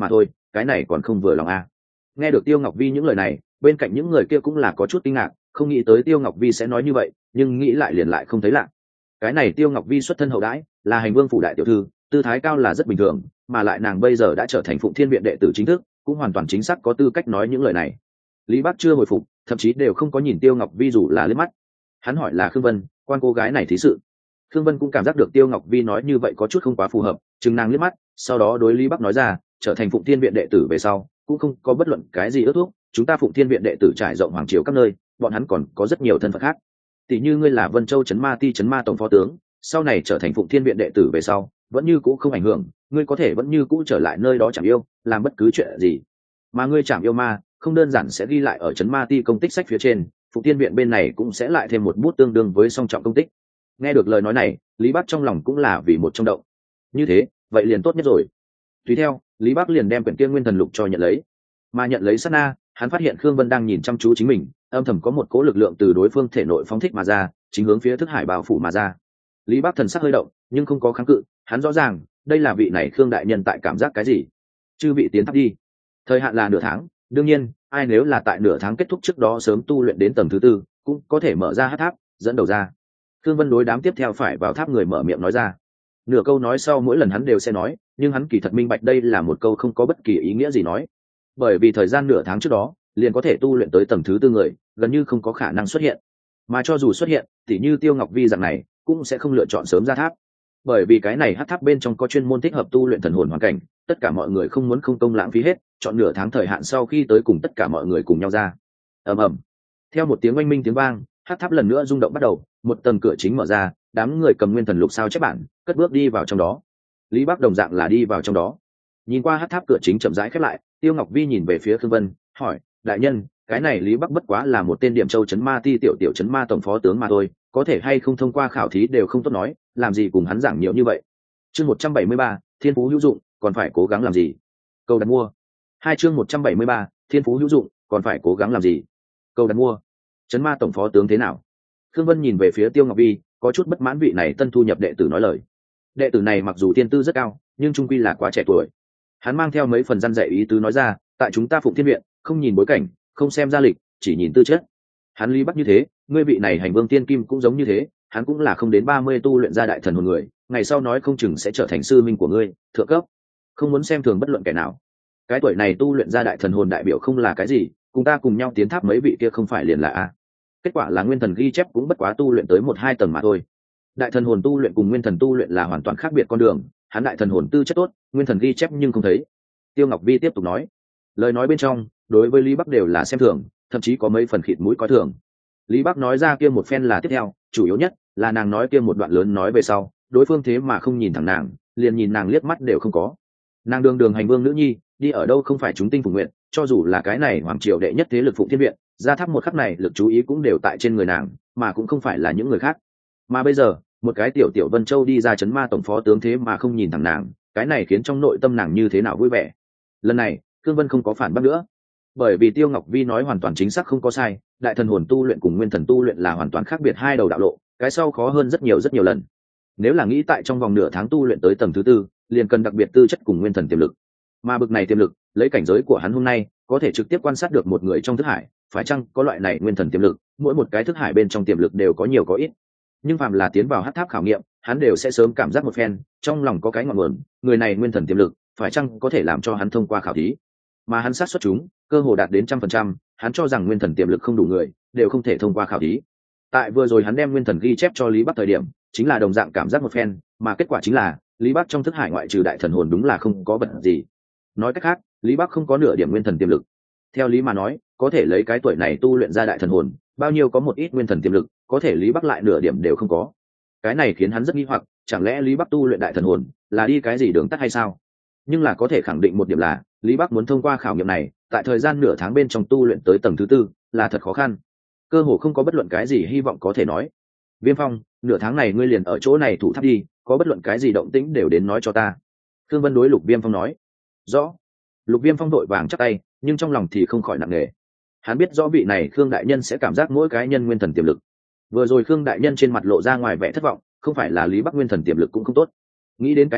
cái này còn không vừa lòng à. Nghe được Tiêu Ngọc Vi những lời này, bên cạnh những người kia cũng là có chút kinh ngạc, không nghĩ tới Tiêu Ngọc Vi sẽ nói như vậy, nhưng nghĩ lại liền lại không thấy lạ. Cái này Tiêu Ngọc Vi xuất thân hậu đãi, là hành vương phủ đại tiểu thư, tư thái cao là rất bình thường, mà lại nàng bây giờ đã trở thành Phụng Thiên viện đệ tử chính thức, cũng hoàn toàn chính xác có tư cách nói những lời này. Lý Bắc chưa hồi phục, thậm chí đều không có nhìn Tiêu Ngọc Vi dù là liếc mắt. Hắn hỏi là Khương Vân, quan cô gái này thí sự. Khương Vân cũng cảm giác được Tiêu Ngọc Vi nói như vậy có chút không quá phù hợp, chừng nàng liếc mắt, sau đó đối Lý Bắc nói ra, trở thành Phụng Thiên viện đệ tử về sau, cũng không có bất luận cái gì ước thúc, chúng ta Phụng Thiên viện đệ tử trải rộng hoàng triều các nơi, bọn hắn còn có rất nhiều thân phận khác. Tỷ như ngươi là Vân Châu trấn ma ti trấn ma tổng phó tướng, sau này trở thành Phụng Thiên viện đệ tử về sau, vẫn như cũ không ảnh hưởng, ngươi có thể vẫn như cũ trở lại nơi đó Trảm Yêu, làm bất cứ chuyện gì. Mà ngươi Trảm Yêu ma, không đơn giản sẽ ghi lại ở trấn ma ti công tích sách phía trên, Phụng Thiên viện bên này cũng sẽ lại thêm một bút tương đương với song trọng công tích. Nghe được lời nói này, Lý Bắc trong lòng cũng là vì một trong động. Như thế, vậy liền tốt nhất rồi. Tùy theo, Lý Bắc liền đem quyển kia Nguyên Thần Lục cho nhận lấy. Mà nhận lấy sát na, hắn phát hiện Khương Vân đang nhìn chăm chú chính mình, âm thầm có một cỗ lực lượng từ đối phương thể nội phóng thích mà ra, chính hướng phía thức hải bao phủ mà ra. Lý Bắc thần sắc hơi động, nhưng không có kháng cự, hắn rõ ràng, đây là vị này Khương đại nhân tại cảm giác cái gì. Chư vị tiến tháp đi. Thời hạn là nửa tháng, đương nhiên, ai nếu là tại nửa tháng kết thúc trước đó sớm tu luyện đến tầng thứ tư, cũng có thể mở ra hắc tháp, dẫn đầu ra. Khương Vân đối đám tiếp theo phải vào tháp người mở miệng nói ra. Nửa câu nói sau mỗi lần hắn đều sẽ nói, nhưng hắn kỳ thật minh bạch đây là một câu không có bất kỳ ý nghĩa gì nói. Bởi vì thời gian nửa tháng trước đó, liền có thể tu luyện tới tầng thứ tư người, gần như không có khả năng xuất hiện. Mà cho dù xuất hiện, tỉ như Tiêu Ngọc Vi dạng này, cũng sẽ không lựa chọn sớm ra tháp. Bởi vì cái này hắc tháp bên trong có chuyên môn thích hợp tu luyện thần hồn hoàn cảnh, tất cả mọi người không muốn không công lãng phí hết, chọn nửa tháng thời hạn sau khi tới cùng tất cả mọi người cùng nhau ra. Ầm ầm. Theo một tiếng oanh minh tiếng vang, hắc tháp lần nữa rung động bắt đầu, một tầng cửa chính mở ra, đám người cầm Nguyên Thần Lục sao chép bản, cất bước đi vào trong đó. Lý Bắc đồng dạng là đi vào trong đó. Nhìn qua hắc tháp cửa chính chậm rãi khép lại, Tiêu Ngọc Vi nhìn về phía Khương Vân, hỏi: "Đại nhân, cái này Lý Bắc bất quá là một tên Điểm Châu trấn ma ti tiểu tiểu trấn ma tổng phó tướng mà thôi, có thể hay không thông qua khảo thí đều không tốt nói, làm gì cùng hắn giảng nhiều như vậy?" Chương 173, Thiên phú hữu dụng, còn phải cố gắng làm gì? Câu đặt mua. Hai chương 173, Thiên phú hữu dụng, còn phải cố gắng làm gì? Câu đặt mua. Trấn ma tổng phó tướng thế nào? Khương Vân nhìn về phía Tiêu Ngọc Vi, có chút bất mãn vị này tân thu nhập đệ tử nói lời. Đệ tử này mặc dù tiên tư rất cao, nhưng trung quy là quá trẻ tuổi. Hắn mang theo mấy phần răn dạy ý tứ nói ra, tại chúng ta Phụng Thiên viện, không nhìn bối cảnh, không xem gia lịch, chỉ nhìn tư chất. Hắn Lý Bắc như thế, ngươi vị này hành vương tiên kim cũng giống như thế, hắn cũng là không đến 30 tu luyện ra đại thần hồn người, ngày sau nói không chừng sẽ trở thành sư minh của ngươi, thượng cấp. Không muốn xem thường bất luận kẻ nào. Cái tuổi này tu luyện ra đại thần hồn đại biểu không là cái gì, cùng ta cùng nhau tiến tháp mấy vị kia không phải liền là a. Kết quả là nguyên thần ghi chép cũng bất quá tu luyện tới 1-2 tầng mà thôi. Đại thần hồn tu luyện cùng nguyên thần tu luyện là hoàn toàn khác biệt con đường, hắn đại thần hồn tư chất tốt, nguyên thần ghi chép nhưng không thấy. Tiêu Ngọc Vi tiếp tục nói, lời nói bên trong đối với Lý Bắc đều là xem thường, thậm chí có mấy phần khịt mũi coi thường. Lý Bắc nói ra kia một phen là tiếp theo, chủ yếu nhất là nàng nói kia một đoạn lớn nói về sau, đối phương thế mà không nhìn thẳng nàng, liền nhìn nàng liếc mắt đều không có. Nàng đường đường hành vương nữ nhi, đi ở đâu không phải chúng tinh phụng nguyện, cho dù là cái này hoàng triều đệ nhất thế lực Phụng Thiên viện, ra tháp một khắc này lực chú ý cũng đều tại trên người nàng, mà cũng không phải là những người khác. Mà bây giờ, một cái tiểu tiểu Vân Châu đi ra trấn ma tổng phó tướng thế mà không nhìn thẳng nàng, cái này khiến trong nội tâm nàng như thế nào vui vẻ. Lần này, Cương Vân không có phản bác nữa, bởi vì Tiêu Ngọc Vi nói hoàn toàn chính xác không có sai, đại thần hồn tu luyện cùng nguyên thần tu luyện là hoàn toàn khác biệt hai đầu đạo lộ, cái sau khó hơn rất nhiều lần. Nếu là nghĩ tại trong vòng nửa tháng tu luyện tới tầng thứ tư, liền cần đặc biệt tư chất cùng nguyên thần tiềm lực. Mà bực này tiềm lực, lấy cảnh giới của hắn hôm nay, có thể trực tiếp quan sát được một người trong thức hải, phải chăng có loại này nguyên thần tiềm lực, mỗi một cái thức hải bên trong tiềm lực đều có nhiều có ít. Nhưng phàm là tiến vào hắc tháp khảo nghiệm, hắn đều sẽ sớm cảm giác một phen, trong lòng có cái ngọn nguồn, người này nguyên thần tiềm lực, phải chăng có thể làm cho hắn thông qua khảo thí. Mà hắn sát xuất chúng, cơ hồ đạt đến 100%, hắn cho rằng nguyên thần tiềm lực không đủ người, đều không thể thông qua khảo thí. Tại vừa rồi hắn đem nguyên thần ghi chép cho Lý Bắc thời điểm, chính là đồng dạng cảm giác một phen, mà kết quả chính là Lý Bắc trong thức hải ngoại trừ đại thần hồn đúng là không có vật gì. Nói cách khác, Lý Bắc không có nửa điểm nguyên thần tiềm lực. Theo lý mà nói, có thể lấy cái tuổi này tu luyện ra đại thần hồn, bao nhiêu có một ít nguyên thần tiềm lực, có thể Lý Bắc lại nửa điểm đều không có. Cái này khiến hắn rất nghi hoặc, chẳng lẽ Lý Bắc tu luyện đại thần hồn là đi cái gì đường tắt hay sao? Nhưng là có thể khẳng định một điểm là, Lý Bắc muốn thông qua khảo nghiệm này, tại thời gian nửa tháng bên trong tu luyện tới tầng thứ tư, là thật khó khăn. Cơ hồ không có bất luận cái gì hy vọng có thể nói. Viêm Phong, nửa tháng này ngươi liền ở chỗ này thủ tháp đi, có bất luận cái gì động tĩnh đều đến nói cho ta. Thương Vân đối Lục Viêm Phong nói. Rõ. Lục Viêm Phong đội vàng chắp tay, nhưng trong lòng thì không khỏi nặng nề. Hắn biết rõ vị này Khương đại nhân sẽ cảm giác mỗi cái nhân nguyên thần tiềm lực. Vừa rồi Khương đại nhân trên mặt lộ ra ngoài vẻ thất vọng, không phải là Lý Bắc nguyên thần tiềm lực cũng không tốt. Nghĩ đến cái này,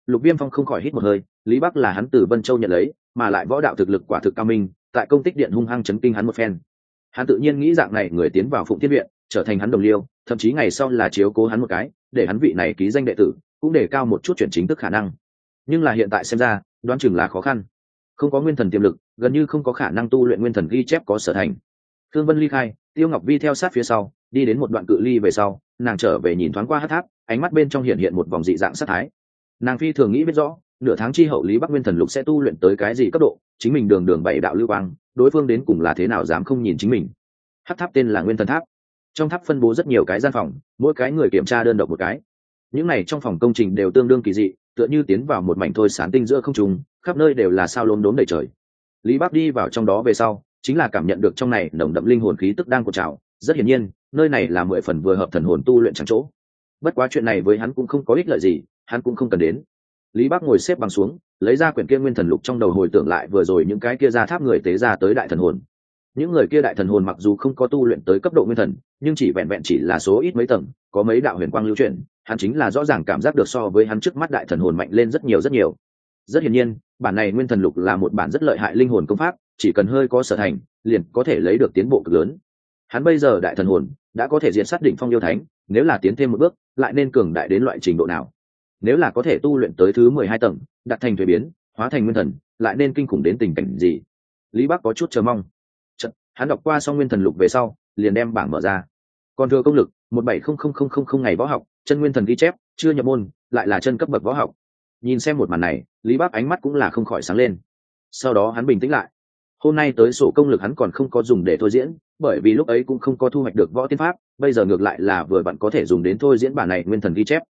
Lục Viêm Phong không khỏi hít một hơi, Lý Bắc là hắn từ Vân Châu nhận lấy, mà lại võ đạo thực lực quả thực cao minh, tại công tích điện hung hăng chấn kinh hắn một phen. Hắn tự nhiên nghĩ dạng này người tiến vào Phụng Thiên viện, trở thành hắn đồng liêu, thậm chí ngày sau là chiếu cố hắn một cái, để hắn vị này ký danh đệ tử, cũng để cao một chút chuyển chính thức khả năng. Nhưng là hiện tại xem ra, đoán chừng là khó khăn. Không có nguyên thần tiềm lực, gần như không có khả năng tu luyện nguyên thần ghi chép có sở thành. Thương Vân ly khai, Tiêu Ngọc Vi theo sát phía sau, đi đến một đoạn cự ly về sau, nàng trở về nhìn thoáng qua hắc tháp, ánh mắt bên trong hiện hiện một vòng dị dạng sát thái. Nàng phi thường nghĩ biết rõ, nửa tháng chi hậu Lý Bắc Nguyên Thần Lục sẽ tu luyện tới cái gì cấp độ, chính mình đường đường bảy đạo lưu quang, đối phương đến cùng là thế nào dám không nhìn chính mình. Hắc tháp tên là Nguyên Thần Tháp. Trong tháp phân bố rất nhiều cái gian phòng, mỗi cái người kiểm tra đơn độc một cái. Những này trong phòng công trình đều tương đương kỳ dị, tựa như tiến vào một mảnh thôi sáng tinh giữa không trung, khắp nơi đều là sao lốm đốm đầy trời. Lý Bắc đi vào trong đó về sau, chính là cảm nhận được trong này nồng đậm linh hồn khí tức đang cuộn trào, rất hiển nhiên, nơi này là 10 phần vừa hợp thần hồn tu luyện chẳng chỗ. Bất quá chuyện này với hắn cũng không có ích lợi gì, hắn cũng không cần đến. Lý Bắc ngồi xếp bằng xuống, lấy ra quyển kia Nguyên Thần Lục trong đầu hồi tưởng lại vừa rồi những cái kia ra tháp người tế ra tới đại thần hồn. Những người kia đại thần hồn mặc dù không có tu luyện tới cấp độ nguyên thần, nhưng chỉ vẹn vẹn chỉ là số ít mấy tầng, có mấy đạo huyền quang lưu chuyển, hắn chính là rõ ràng cảm giác được so với hắn trước mắt đại thần hồn mạnh lên rất nhiều rất nhiều. Rất hiển nhiên, bản này Nguyên Thần Lục là một bản rất lợi hại linh hồn công pháp, chỉ cần hơi có sở thành, liền có thể lấy được tiến bộ cực lớn. Hắn bây giờ đại thần hồn đã có thể diệt sát đỉnh phong yêu thánh, nếu là tiến thêm một bước, lại nên cường đại đến loại trình độ nào? Nếu là có thể tu luyện tới thứ 12 tầng, đạt thành thuế biến, hóa thành nguyên thần, lại nên kinh khủng đến tình cảnh gì? Lý Bắc có chút chờ mong. Chợt, hắn đọc qua xong Nguyên Thần Lục về sau, liền đem bảng mở ra. Còn thừa công lực 1700000 ngày võ học, chân nguyên thần ghi chép, chưa nhập môn, lại là chân cấp bậc võ học. Nhìn xem một màn này, Lý Bắc ánh mắt cũng là không khỏi sáng lên. Sau đó hắn bình tĩnh lại. Hôm nay tới sổ công lực hắn còn không có dùng để thôi diễn, bởi vì lúc ấy cũng không có thu hoạch được võ tiên pháp, bây giờ ngược lại là vừa bạn có thể dùng đến thôi diễn bản này nguyên thần ghi chép.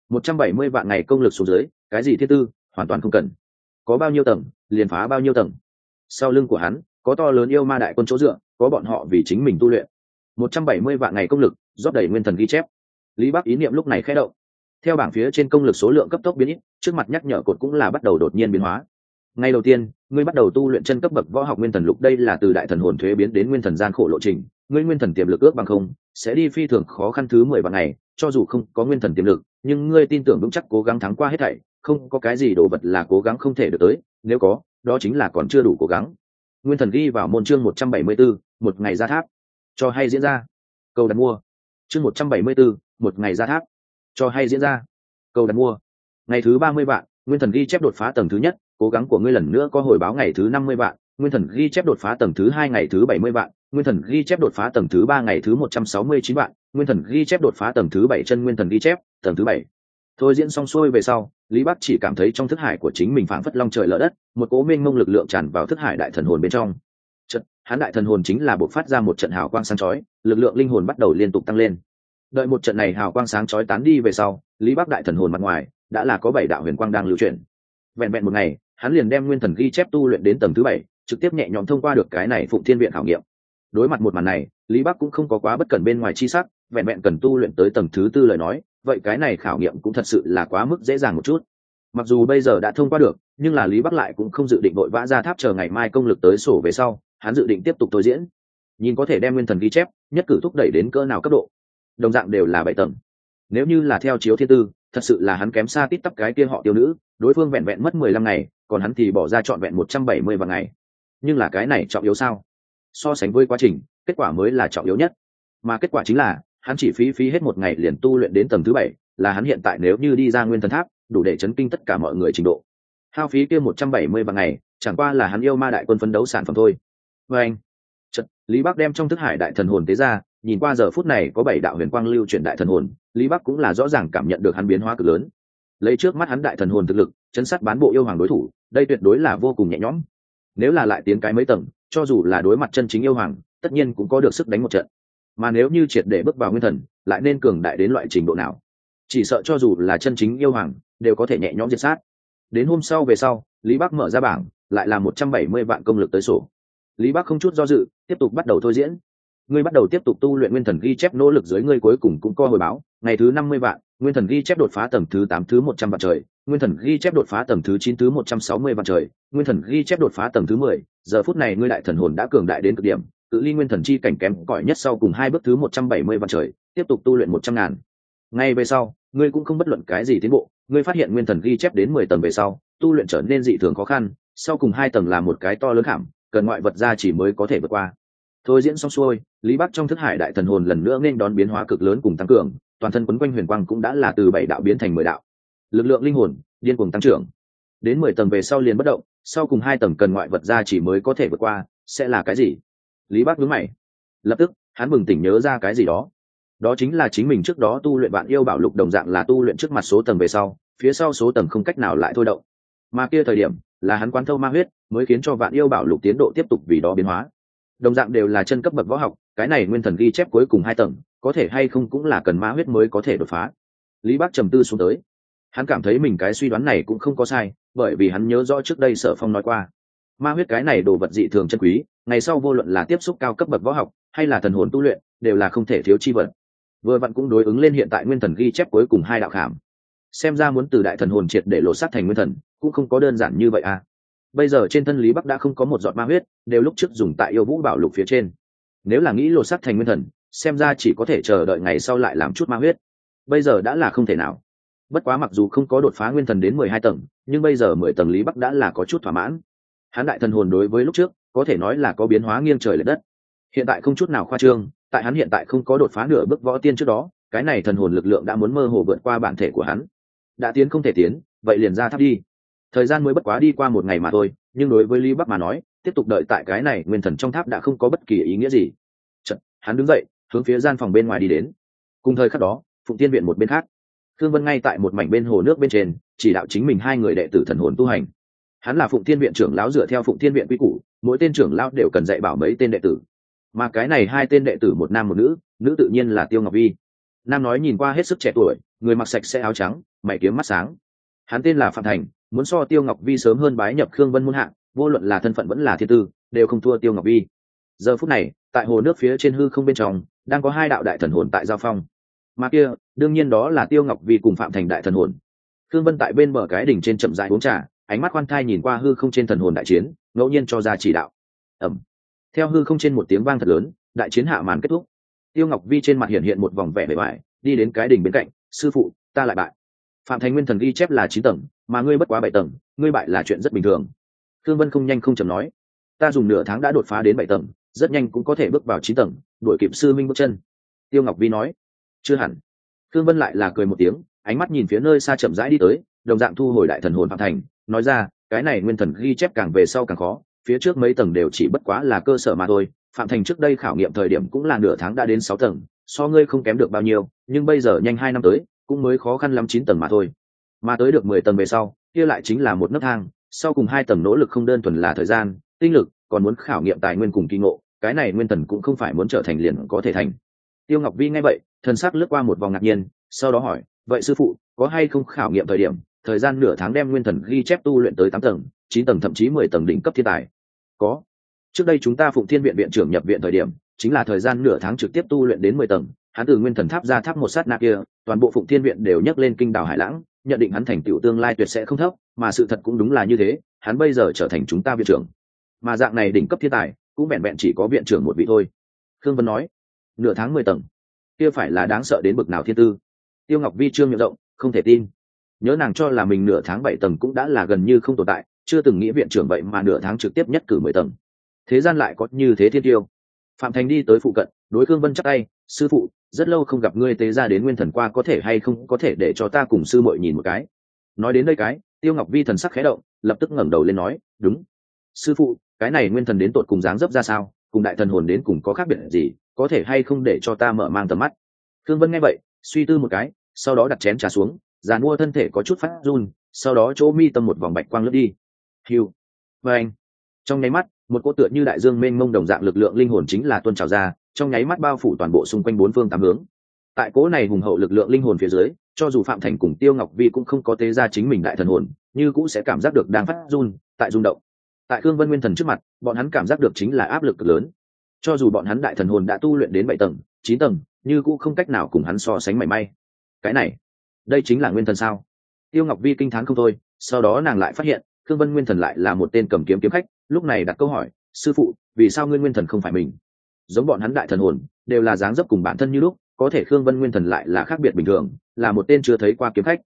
170 vạn ngày công lực xuống dưới, cái gì thiết tư, hoàn toàn không cần. Có bao nhiêu tầng, liền phá bao nhiêu tầng. Sau lưng của hắn, có to lớn yêu ma đại quân chỗ dựa, có bọn họ vì chính mình tu luyện. 170 vạn ngày công lực, rót đầy nguyên thần ghi chép. Lý Bắc ý niệm lúc này khẽ động. Theo bảng phía trên công lực số lượng cấp tốc biến ít, trước mặt nhắc nhở cột cũng là bắt đầu đột nhiên biến hóa. Ngày đầu tiên, ngươi bắt đầu tu luyện chân cấp bậc võ học Nguyên Thần Lục, đây là từ đại thần hồn thuế biến đến nguyên thần gian khổ lộ trình, ngươi nguyên thần tiềm lực ước bằng không, sẽ đi phi thường khó khăn thứ 10 vạn ngày, cho dù không có nguyên thần tiềm lực, nhưng ngươi tin tưởng vững chắc cố gắng thắng qua hết thảy, không có cái gì đồ vật là cố gắng không thể được tới, nếu có, đó chính là còn chưa đủ cố gắng. Nguyên thần ghi vào môn chương 174, một ngày ra tháp. Cho hay diễn ra. Câu đặt mua. Chương 174, một ngày ra tháp. Cho hay diễn ra. Câu đặt mua. Ngày thứ 30 vạn, nguyên thần ghi chép đột phá tầng thứ nhất, cố gắng của ngươi lần nữa có hồi báo ngày thứ 50 vạn, nguyên thần ghi chép đột phá tầng thứ 2 ngày thứ 70 vạn, nguyên thần ghi chép đột phá tầng thứ 3 ngày thứ 169 vạn, nguyên thần ghi chép đột phá tầng thứ 7 chân nguyên thần ghi chép, tầng thứ 7. Thôi diễn xong xuôi về sau, Lý Bắc chỉ cảm thấy trong thức hải của chính mình phảng phất long trời lở đất, một cỗ mênh mông lực lượng tràn vào thức hải đại thần hồn bên trong. Chợt, hắn đại thần hồn chính là bộc phát ra một trận hào quang sáng chói, lực lượng linh hồn bắt đầu liên tục tăng lên. Đợi một trận này hào quang sáng chói tán đi về sau, Lý Bắc đại thần hồn mặt ngoài đã là có 7 đạo huyền quang đang lưu chuyển. Vẹn vẹn một ngày, hắn liền đem nguyên thần ghi chép tu luyện đến tầng thứ 7, trực tiếp nhẹ nhõm thông qua được cái này Phụng Thiên viện khảo nghiệm. Đối mặt một màn này, Lý Bắc cũng không có quá bất cẩn bên ngoài chi sắc, vẹn vẹn cần tu luyện tới tầng thứ 4 lời nói, vậy cái này khảo nghiệm cũng thật sự là quá mức dễ dàng một chút. Mặc dù bây giờ đã thông qua được, nhưng là Lý Bắc lại cũng không dự định vội vã ra tháp chờ ngày mai công lực tới sổ về sau, hắn dự định tiếp tục thôi diễn, nhìn có thể đem nguyên thần ghi chép nhất cử thúc đẩy đến cỡ nào cấp độ. Đồng dạng đều là 7 tầng. Nếu như là theo chiếu thiên tư, thật sự là hắn kém xa tít tắp cái kia họ tiêu nữ, đối phương vẹn vẹn mất 15 ngày, còn hắn thì bỏ ra trọn vẹn 170 vạn ngày. Nhưng là cái này trọng yếu sao? So sánh với quá trình, kết quả mới là trọng yếu nhất. Mà kết quả chính là, hắn chỉ phí hết một ngày liền tu luyện đến tầng thứ 7, là hắn hiện tại nếu như đi ra nguyên thần tháp, đủ để chấn kinh tất cả mọi người trình độ. Hao phí kia 170 vạn ngày, chẳng qua là hắn yêu ma đại quân phấn đấu sản phẩm thôi. Và anh, chợt, Lý Bắc đem trong thức hải đại thần hồn tế ra, nhìn qua giờ phút này có 7 đạo huyền quang lưu chuyển đại thần hồn, Lý Bắc cũng là rõ ràng cảm nhận được hắn biến hóa cực lớn. Lấy trước mắt hắn đại thần hồn thực lực, chấn sát bán bộ yêu hoàng đối thủ, đây tuyệt đối là vô cùng nhẹ nhõm. Nếu là lại tiến cái mấy tầng, cho dù là đối mặt chân chính yêu hoàng, tất nhiên cũng có được sức đánh một trận. Mà nếu như triệt để bước vào nguyên thần, lại nên cường đại đến loại trình độ nào? Chỉ sợ cho dù là chân chính yêu hoàng, đều có thể nhẹ nhõm diệt sát. Đến hôm sau về sau, Lý Bắc mở ra bảng, lại là 170 vạn công lực tới sổ. Lý Bắc không chút do dự, tiếp tục bắt đầu thôi diễn. Ngươi bắt đầu tiếp tục tu luyện nguyên thần ghi chép, nỗ lực dưới ngươi cuối cùng cũng có hồi báo, ngày thứ 50 vạn, nguyên thần ghi chép đột phá tầng thứ 8 thứ 100 vạn trời, nguyên thần ghi chép đột phá tầng thứ 9 thứ 160 vạn trời, nguyên thần ghi chép đột phá tầng thứ 10, giờ phút này ngươi đại thần hồn đã cường đại đến cực điểm, cự ly nguyên thần chi cảnh kém cỏi nhất sau cùng 2 bước thứ 170 vạn trời, tiếp tục tu luyện 100.000. Ngay về sau, ngươi cũng không bất luận cái gì tiến bộ, ngươi phát hiện nguyên thần ghi chép đến 10 tầng về sau tu luyện trở nên dị thường khó khăn, sau cùng 2 tầng là một cái to lớn khảm, cần ngoại vật ra chỉ mới có thể vượt qua. Thôi diễn xong xuôi, Lý Bắc trong thức hải đại thần hồn lần nữa nên đón biến hóa cực lớn cùng tăng cường, toàn thân quấn quanh huyền quang cũng đã là từ 7 đạo biến thành 10 đạo. Lực lượng linh hồn điên cuồng tăng trưởng. Đến 10 tầng về sau liền bất động, sau cùng 2 tầng cần ngoại vật ra chỉ mới có thể vượt qua, sẽ là cái gì? Lý Bắc nhướng mày. Lập tức, hắn bừng tỉnh nhớ ra cái gì đó. Đó chính là chính mình trước đó tu luyện Vạn Yêu Bảo Lục đồng dạng là tu luyện trước mặt số tầng về sau, phía sau số tầng không cách nào lại thôi động. Mà kia thời điểm, là hắn quán thâu ma huyết, mới khiến cho Vạn Yêu Bảo Lục tiến độ tiếp tục vì đó biến hóa. Đồng dạng đều là chân cấp bậc võ học, cái này nguyên thần ghi chép cuối cùng 2 tầng, có thể hay không cũng là cần ma huyết mới có thể đột phá. Lý Bắc trầm tư xuống tới. Hắn cảm thấy mình cái suy đoán này cũng không có sai, bởi vì hắn nhớ rõ trước đây Sở Phong nói qua, ma huyết cái này đồ vật dị thường chân quý, ngày sau vô luận là tiếp xúc cao cấp bậc võ học hay là thần hồn tu luyện, đều là không thể thiếu chi vật. Vừa vặn cũng đối ứng lên hiện tại nguyên thần ghi chép cuối cùng 2 đạo khảm. Xem ra muốn từ đại thần hồn triệt để lột xác thành nguyên thần, cũng không có đơn giản như vậy à. Bây giờ trên thân Lý Bắc đã không có một giọt ma huyết, đều lúc trước dùng tại Yêu Vũ Bảo Lục phía trên. Nếu là nghĩ lột xác thành nguyên thần, xem ra chỉ có thể chờ đợi ngày sau lại làm chút ma huyết. Bây giờ đã là không thể nào. Bất quá mặc dù không có đột phá nguyên thần đến 12 tầng, nhưng bây giờ 10 tầng Lý Bắc đã là có chút thỏa mãn. Hắn đại thần hồn đối với lúc trước, có thể nói là có biến hóa nghiêng trời lệch đất. Hiện tại không chút nào khoa trương, tại hắn hiện tại không có đột phá nửa bước võ tiên trước đó, cái này thần hồn lực lượng đã muốn mơ hồ vượt qua bản thể của hắn. Đã tiến không thể tiến, vậy liền ra tháp đi. Thời gian mới bất quá đi qua 1 ngày mà thôi, nhưng đối với Lý Bắc mà nói, tiếp tục đợi tại cái này nguyên thần trong tháp đã không có bất kỳ ý nghĩa gì. Chợt, hắn đứng dậy, hướng phía gian phòng bên ngoài đi đến. Cùng thời khắc đó, Phụng Tiên viện một bên khác, Thương Vân ngay tại một mảnh bên hồ nước bên trên, chỉ đạo chính mình 2 người đệ tử thần hồn tu hành. Hắn là Phụng Thiên viện trưởng lão, dựa theo Phụng Thiên viện quy củ, mỗi tên trưởng lão đều cần dạy bảo mấy tên đệ tử. Mà cái này 2 tên đệ tử, một nam một nữ, nữ tự nhiên là Tiêu Ngọc Vi. Nam nói nhìn qua hết sức trẻ tuổi, người mặc sạch sẽ áo trắng, mày kiếm mắt sáng. Hắn tên là Phạm Thành, muốn so Tiêu Ngọc Vi sớm hơn bái nhập Khương Vân môn hạ, vô luận là thân phận vẫn là thiên tư, đều không thua Tiêu Ngọc Vi. Giờ phút này, tại hồ nước phía trên hư không bên trong, đang có 2 đạo đại thần hồn tại giao phong. Mà kia, đương nhiên đó là Tiêu Ngọc Vi cùng Phạm Thành đại thần hồn. Khương Vân tại bên bờ cái đỉnh trên chậm rãi uống trà, ánh mắt khoan thai nhìn qua hư không trên thần hồn đại chiến, ngẫu nhiên cho ra chỉ đạo. Ầm. Theo hư không trên một tiếng vang thật lớn, đại chiến hạ màn kết thúc. Tiêu Ngọc Vi trên mặt hiện hiện một vòng vẻ bề bại, đi đến cái đỉnh bên cạnh, sư phụ, ta lại bại. Phạm Thành nguyên thần ghi chép là 9 tầng, mà ngươi bất quá 7 tầng, ngươi bại là chuyện rất bình thường. Khương Vân không nhanh không chậm nói, ta dùng nửa tháng đã đột phá đến 7 tầng, rất nhanh cũng có thể bước vào 9 tầng, đuổi kịp sư minh bước chân. Tiêu Ngọc Vi nói, chưa hẳn. Khương Vân lại là cười một tiếng, ánh mắt nhìn phía nơi xa chậm rãi đi tới, đồng dạng thu hồi đại thần hồn Phạm Thành, nói ra, cái này nguyên thần ghi chép càng về sau càng khó, phía trước mấy tầng đều chỉ bất quá là cơ sở mà thôi. Phạm Thành trước đây khảo nghiệm thời điểm cũng là nửa tháng đã đến 6 tầng, so ngươi không kém được bao nhiêu, nhưng bây giờ nhanh 2 năm tới, cũng mới khó khăn lắm 9 tầng mà thôi. Mà tới được 10 tầng về sau, kia lại chính là một nấc thang, sau cùng 2 tầng nỗ lực không đơn thuần là thời gian, tinh lực, còn muốn khảo nghiệm tài nguyên cùng kỳ ngộ, cái này nguyên thần cũng không phải muốn trở thành liền có thể thành. Tiêu Ngọc Vi nghe vậy, thần sắc lướt qua một vòng ngạc nhiên, sau đó hỏi, vậy sư phụ, có hay không khảo nghiệm thời điểm, thời gian nửa tháng đem nguyên thần ghi chép tu luyện tới 8 tầng, 9 tầng thậm chí 10 tầng đỉnh cấp thiên tài? Có. Trước đây chúng ta Phụng Thiên viện viện trưởng nhập viện thời điểm, chính là thời gian nửa tháng trực tiếp tu luyện đến 10 tầng, hắn từ nguyên thần tháp ra tháp một sát na kia, toàn bộ Phụng Thiên viện đều nhấc lên kinh đảo hải lãng, nhận định hắn thành tựu tương lai tuyệt sẽ không thấp, mà sự thật cũng đúng là như thế, hắn bây giờ trở thành chúng ta viện trưởng. Mà dạng này đỉnh cấp thiên tài, cũng vẹn vẹn chỉ có viện trưởng một vị thôi. Khương Vân nói, nửa tháng 10 tầng, kia phải là đáng sợ đến bực nào thiên tư. Tiêu Ngọc Vi trương miệng rộng, không thể tin. Nhớ nàng cho là mình nửa tháng 7 tầng cũng đã là gần như không tồn tại, chưa từng nghĩ viện trưởng vậy mà nửa tháng trực tiếp nhất cử 10 tầng. Thế gian lại có như thế thiên tiêu. Phạm Thành đi tới phụ cận, đối Khương Vân chắp tay, sư phụ, rất lâu không gặp ngươi tế ra đến nguyên thần qua, có thể hay không có thể để cho ta cùng sư muội nhìn một cái. Nói đến đây cái, Tiêu Ngọc Vi thần sắc khẽ động, lập tức ngẩng đầu lên nói, đúng. Sư phụ, cái này nguyên thần đến tột cùng dáng dấp ra sao, cùng đại thần hồn đến cùng có khác biệt gì, có thể hay không để cho ta mở mang tầm mắt. Khương Vân nghe vậy, suy tư một cái, sau đó đặt chén trà xuống, giàn mua thân thể có chút phát run, sau đó chỗ mi tâm một vòng bạch quang lướt đi. Hiu. Và anh. Trong nháy mắt, một cỗ tựa như đại dương mênh mông đồng dạng lực lượng linh hồn chính là tuôn trào ra, trong nháy mắt bao phủ toàn bộ xung quanh 4 phương 8 hướng. Tại cỗ này hùng hậu lực lượng linh hồn phía dưới, cho dù Phạm Thành cùng Tiêu Ngọc Vi cũng không có tế ra chính mình đại thần hồn, như cũng sẽ cảm giác được đang phát run, tại rung động. Tại Khương Vân nguyên thần trước mặt, bọn hắn cảm giác được chính là áp lực cực lớn. Cho dù bọn hắn đại thần hồn đã tu luyện đến 7 tầng, 9 tầng, như cũng không cách nào cùng hắn so sánh mảy may. Cái này, đây chính là nguyên thần sao? Tiêu Ngọc Vi kinh thán không thôi, sau đó nàng lại phát hiện, Khương Vân nguyên thần lại là một tên cầm kiếm kiếm khách, lúc này đặt câu hỏi, sư phụ, vì sao ngươi nguyên thần không phải mình? Giống bọn hắn đại thần hồn, đều là dáng dấp cùng bản thân như lúc, có thể Khương Vân nguyên thần lại là khác biệt bình thường, là một tên chưa thấy qua kiếm khách.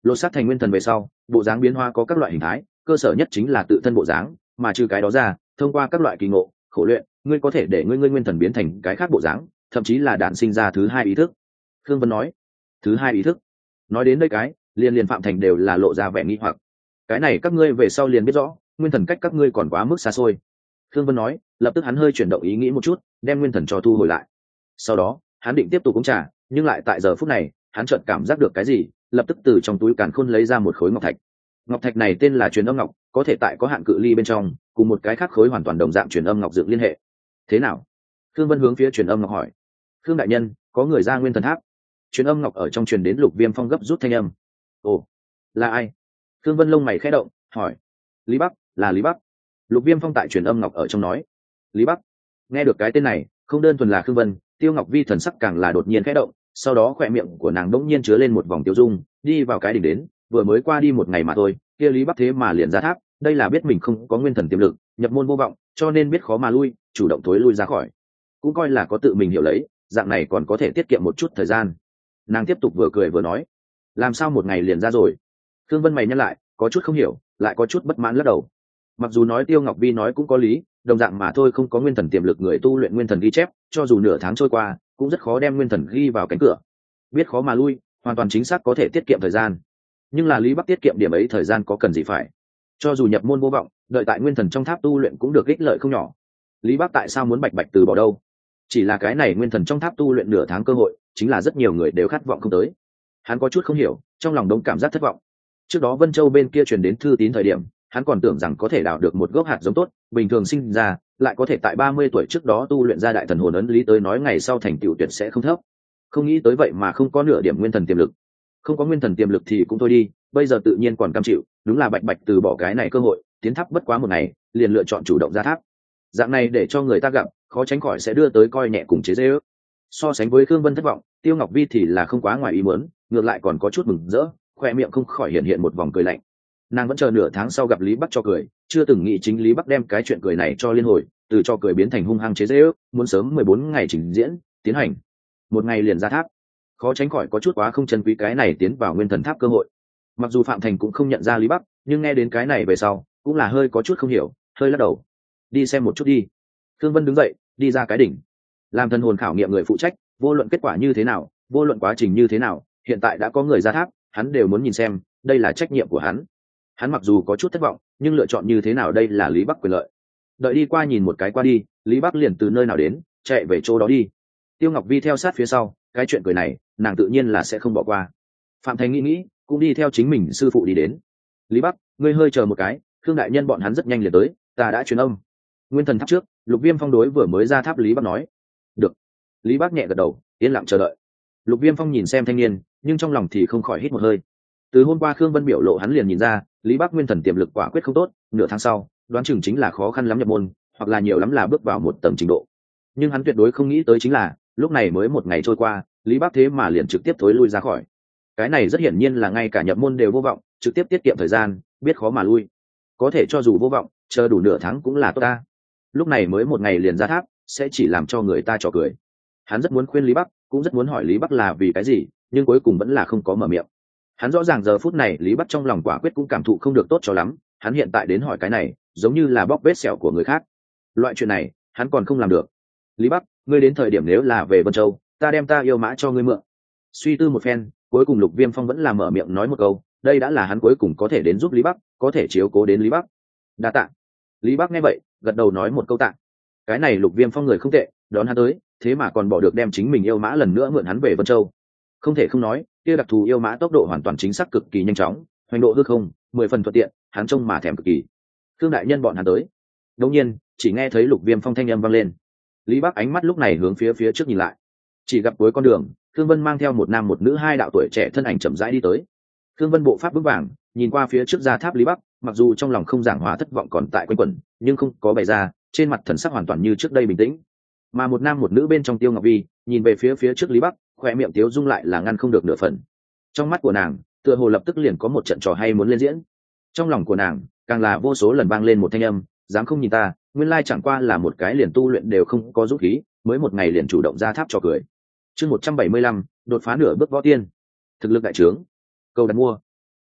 lột xác thành nguyên thần về sau, bộ dáng biến hóa có các loại hình thái, cơ sở nhất chính là tự thân bộ dáng, mà trừ cái đó ra, thông qua các loại kỳ ngộ khổ luyện, ngươi có thể để ngươi nguyên thần biến thành cái khác bộ dáng, thậm chí là đản sinh ra thứ hai ý thức. Khương Vân nói. Thứ hai ý thức? Nói đến đây cái, liền Phạm Thành đều là lộ ra vẻ nghi hoặc. Cái này các ngươi về sau liền biết rõ, nguyên thần cách các ngươi còn quá mức xa xôi. Khương Vân nói, lập tức hắn hơi chuyển động ý nghĩ một chút, đem nguyên thần cho thu hồi lại. Sau đó, hắn định tiếp tục uống trà, nhưng lại tại giờ phút này, hắn chợt cảm giác được cái gì, lập tức từ trong túi càn khôn lấy ra một khối ngọc thạch. Ngọc thạch này tên là truyền âm ngọc, có thể tại có hạn cự ly bên trong, cùng một cái khác khối hoàn toàn đồng dạng truyền âm ngọc dựng liên hệ. Thế nào? Khương Vân hướng phía truyền âm ngọc hỏi. Khương đại nhân, có người ra nguyên thần tháp. Truyền âm ngọc ở trong truyền đến Lục Viêm Phong gấp rút thanh âm. Ồ, là ai? Khương Vân lông mày khẽ động, hỏi. Lý Bắc, là Lý Bắc. Lục Viêm Phong tại truyền âm ngọc ở trong nói. Lý Bắc. Nghe được cái tên này, không đơn thuần là Khương Vân, Tiêu Ngọc Vi thần sắc càng là đột nhiên khẽ động, sau đó khỏe miệng của nàng đỗng nhiên chứa lên một vòng tiêu dung, đi vào cái đỉnh đến, vừa mới qua đi một ngày mà thôi, kia Lý Bắc thế mà liền ra tháp, đây là biết mình không có nguyên thần tiềm lực, nhập môn vô vọng, cho nên biết khó mà lui, chủ động tối lui ra khỏi. Cũng coi là có tự mình hiểu lấy, dạng này còn có thể tiết kiệm một chút thời gian. Nàng tiếp tục vừa cười vừa nói, làm sao một ngày liền ra rồi? Khương Vân mày nhăn lại, có chút không hiểu, lại có chút bất mãn lắc đầu. Mặc dù nói Tiêu Ngọc Vi nói cũng có lý, đồng dạng mà thôi, không có nguyên thần tiềm lực người tu luyện nguyên thần ghi chép, cho dù nửa tháng trôi qua, cũng rất khó đem nguyên thần ghi vào cánh cửa. Biết khó mà lui, hoàn toàn chính xác có thể tiết kiệm thời gian. Nhưng là Lý Bắc tiết kiệm điểm ấy thời gian có cần gì phải? Cho dù nhập môn vô vọng, đợi tại nguyên thần trong tháp tu luyện cũng được ích lợi không nhỏ. Lý Bắc tại sao muốn bạch bạch từ bỏ đâu? Chỉ là cái này nguyên thần trong tháp tu luyện nửa tháng cơ hội, chính là rất nhiều người đều khát vọng không tới. Hắn có chút không hiểu, trong lòng đông cảm giác thất vọng. Trước đó Vân Châu bên kia truyền đến thư tín thời điểm, hắn còn tưởng rằng có thể đào được một gốc hạt giống tốt, bình thường sinh ra, lại có thể tại 30 tuổi trước đó tu luyện ra đại thần hồn ấn lý tới nói ngày sau thành tựu tuyệt sẽ không thấp. Không nghĩ tới vậy mà không có nửa điểm nguyên thần tiềm lực. Không có nguyên thần tiềm lực thì cũng thôi đi, bây giờ tự nhiên còn cam chịu, đúng là bạch bạch từ bỏ cái này cơ hội, tiến tháp bất quá một ngày, liền lựa chọn chủ động ra tháp. Dạng này để cho người ta gặp, khó tránh khỏi sẽ đưa tới coi nhẹ cùng chế giễu. So sánh với Khương Vân thất vọng, Tiêu Ngọc Vi thì là không quá ngoài ý muốn, ngược lại còn có chút mừng rỡ, khoe miệng không khỏi hiện một vòng cười lạnh. Nàng vẫn chờ nửa tháng sau gặp Lý Bắc cho cười, chưa từng nghĩ chính Lý Bắc đem cái chuyện cười này cho liên hồi, từ cho cười biến thành hung hăng chế giễu, muốn sớm 14 ngày trình diễn tiến hành, một ngày liền ra tháp. Khó tránh khỏi có chút quá không trân quý cái này tiến vào nguyên thần tháp cơ hội. Mặc dù Phạm Thành cũng không nhận ra Lý Bắc, nhưng nghe đến cái này về sau, cũng là hơi có chút không hiểu, hơi lắc đầu. Đi xem một chút đi. Thương Vân đứng dậy, đi ra cái đỉnh. Làm thần hồn khảo nghiệm người phụ trách, vô luận kết quả như thế nào, vô luận quá trình như thế nào, hiện tại đã có người ra tháp, hắn đều muốn nhìn xem, đây là trách nhiệm của hắn. Hắn mặc dù có chút thất vọng, nhưng lựa chọn như thế nào đây là Lý Bắc quyền lợi. Đợi đi qua nhìn một cái qua đi, Lý Bắc liền từ nơi nào đến, chạy về chỗ đó đi. Tiêu Ngọc Vi theo sát phía sau, cái chuyện cười này, nàng tự nhiên là sẽ không bỏ qua. Phạm Thành nghĩ, cũng đi theo chính mình sư phụ đi đến. Lý Bắc, ngươi hơi chờ một cái, Khương đại nhân bọn hắn rất nhanh liền tới, ta đã truyền âm. Nguyên thần tháp trước, Lục Viêm Phong đối vừa mới ra tháp Lý Bắc nói. Được. Lý Bắc nhẹ gật đầu, yên lặng chờ đợi. Lục Viêm Phong nhìn xem thanh niên, nhưng trong lòng thì không khỏi hít một hơi. Từ hôm qua Khương Vân biểu lộ hắn liền nhìn ra, Lý Bắc nguyên thần tiềm lực quả quyết không tốt, nửa tháng sau, đoán chừng chính là khó khăn lắm nhập môn, hoặc là nhiều lắm là bước vào một tầng trình độ. Nhưng hắn tuyệt đối không nghĩ tới chính là, lúc này mới một ngày trôi qua, Lý Bắc thế mà liền trực tiếp thối lui ra khỏi. Cái này rất hiển nhiên là ngay cả nhập môn đều vô vọng, trực tiếp tiết kiệm thời gian, biết khó mà lui. Có thể cho dù vô vọng, chờ đủ nửa tháng cũng là tốt ta. Lúc này mới một ngày liền ra tháp, sẽ chỉ làm cho người ta trò cười. Hắn rất muốn khuyên Lý Bắc, cũng rất muốn hỏi Lý Bắc là vì cái gì, nhưng cuối cùng vẫn là không có mở miệng. Hắn rõ ràng giờ phút này Lý Bắc trong lòng quả quyết cũng cảm thụ không được tốt cho lắm, hắn hiện tại đến hỏi cái này, giống như là bóc vết sẹo của người khác. Loại chuyện này, hắn còn không làm được. Lý Bắc, ngươi đến thời điểm nếu là về Vân Châu, ta đem ta yêu mã cho ngươi mượn. Suy tư một phen, cuối cùng Lục Viêm Phong vẫn là mở miệng nói một câu, đây đã là hắn cuối cùng có thể đến giúp Lý Bắc, có thể chiếu cố đến Lý Bắc. Đa tạ. Lý Bắc nghe vậy, gật đầu nói một câu tạ. Cái này Lục Viêm Phong người không tệ, đón hắn tới, thế mà còn bỏ được đem chính mình yêu mã lần nữa mượn hắn về Vân Châu. Không thể không nói, kia đặc thù yêu mã tốc độ hoàn toàn chính xác cực kỳ nhanh chóng, hoành độ hư không, 10 phần thuận tiện, hắn trông mà thèm cực kỳ. Thương đại nhân bọn hắn tới. Đột nhiên, chỉ nghe thấy Lục Viêm Phong thanh âm vang lên. Lý Bắc ánh mắt lúc này hướng phía trước nhìn lại, chỉ gặp cuối con đường, Thương Vân mang theo một nam một nữ hai đạo tuổi trẻ thân ảnh chậm rãi đi tới. Thương Vân bộ pháp vững vàng, nhìn qua phía trước ra tháp Lý Bắc, mặc dù trong lòng không giảng hòa thất vọng còn tại quanh quẩn, nhưng không có bày ra, trên mặt thần sắc hoàn toàn như trước đây bình tĩnh. Mà một nam một nữ bên trong Tiêu Ngọc Vi, nhìn về phía trước Lý Bắc, khoe miệng tiếu dung lại là ngăn không được nửa phần. Trong mắt của nàng, tựa hồ lập tức liền có một trận trò hay muốn lên diễn. Trong lòng của nàng, càng là vô số lần vang lên một thanh âm, dám không nhìn ta, nguyên lai chẳng qua là một cái liền tu luyện đều không có dũng khí, mới một ngày liền chủ động ra tháp trò cười. Chương 175, đột phá nửa bước võ tiên. Thực lực đại trướng. Câu đặt mua.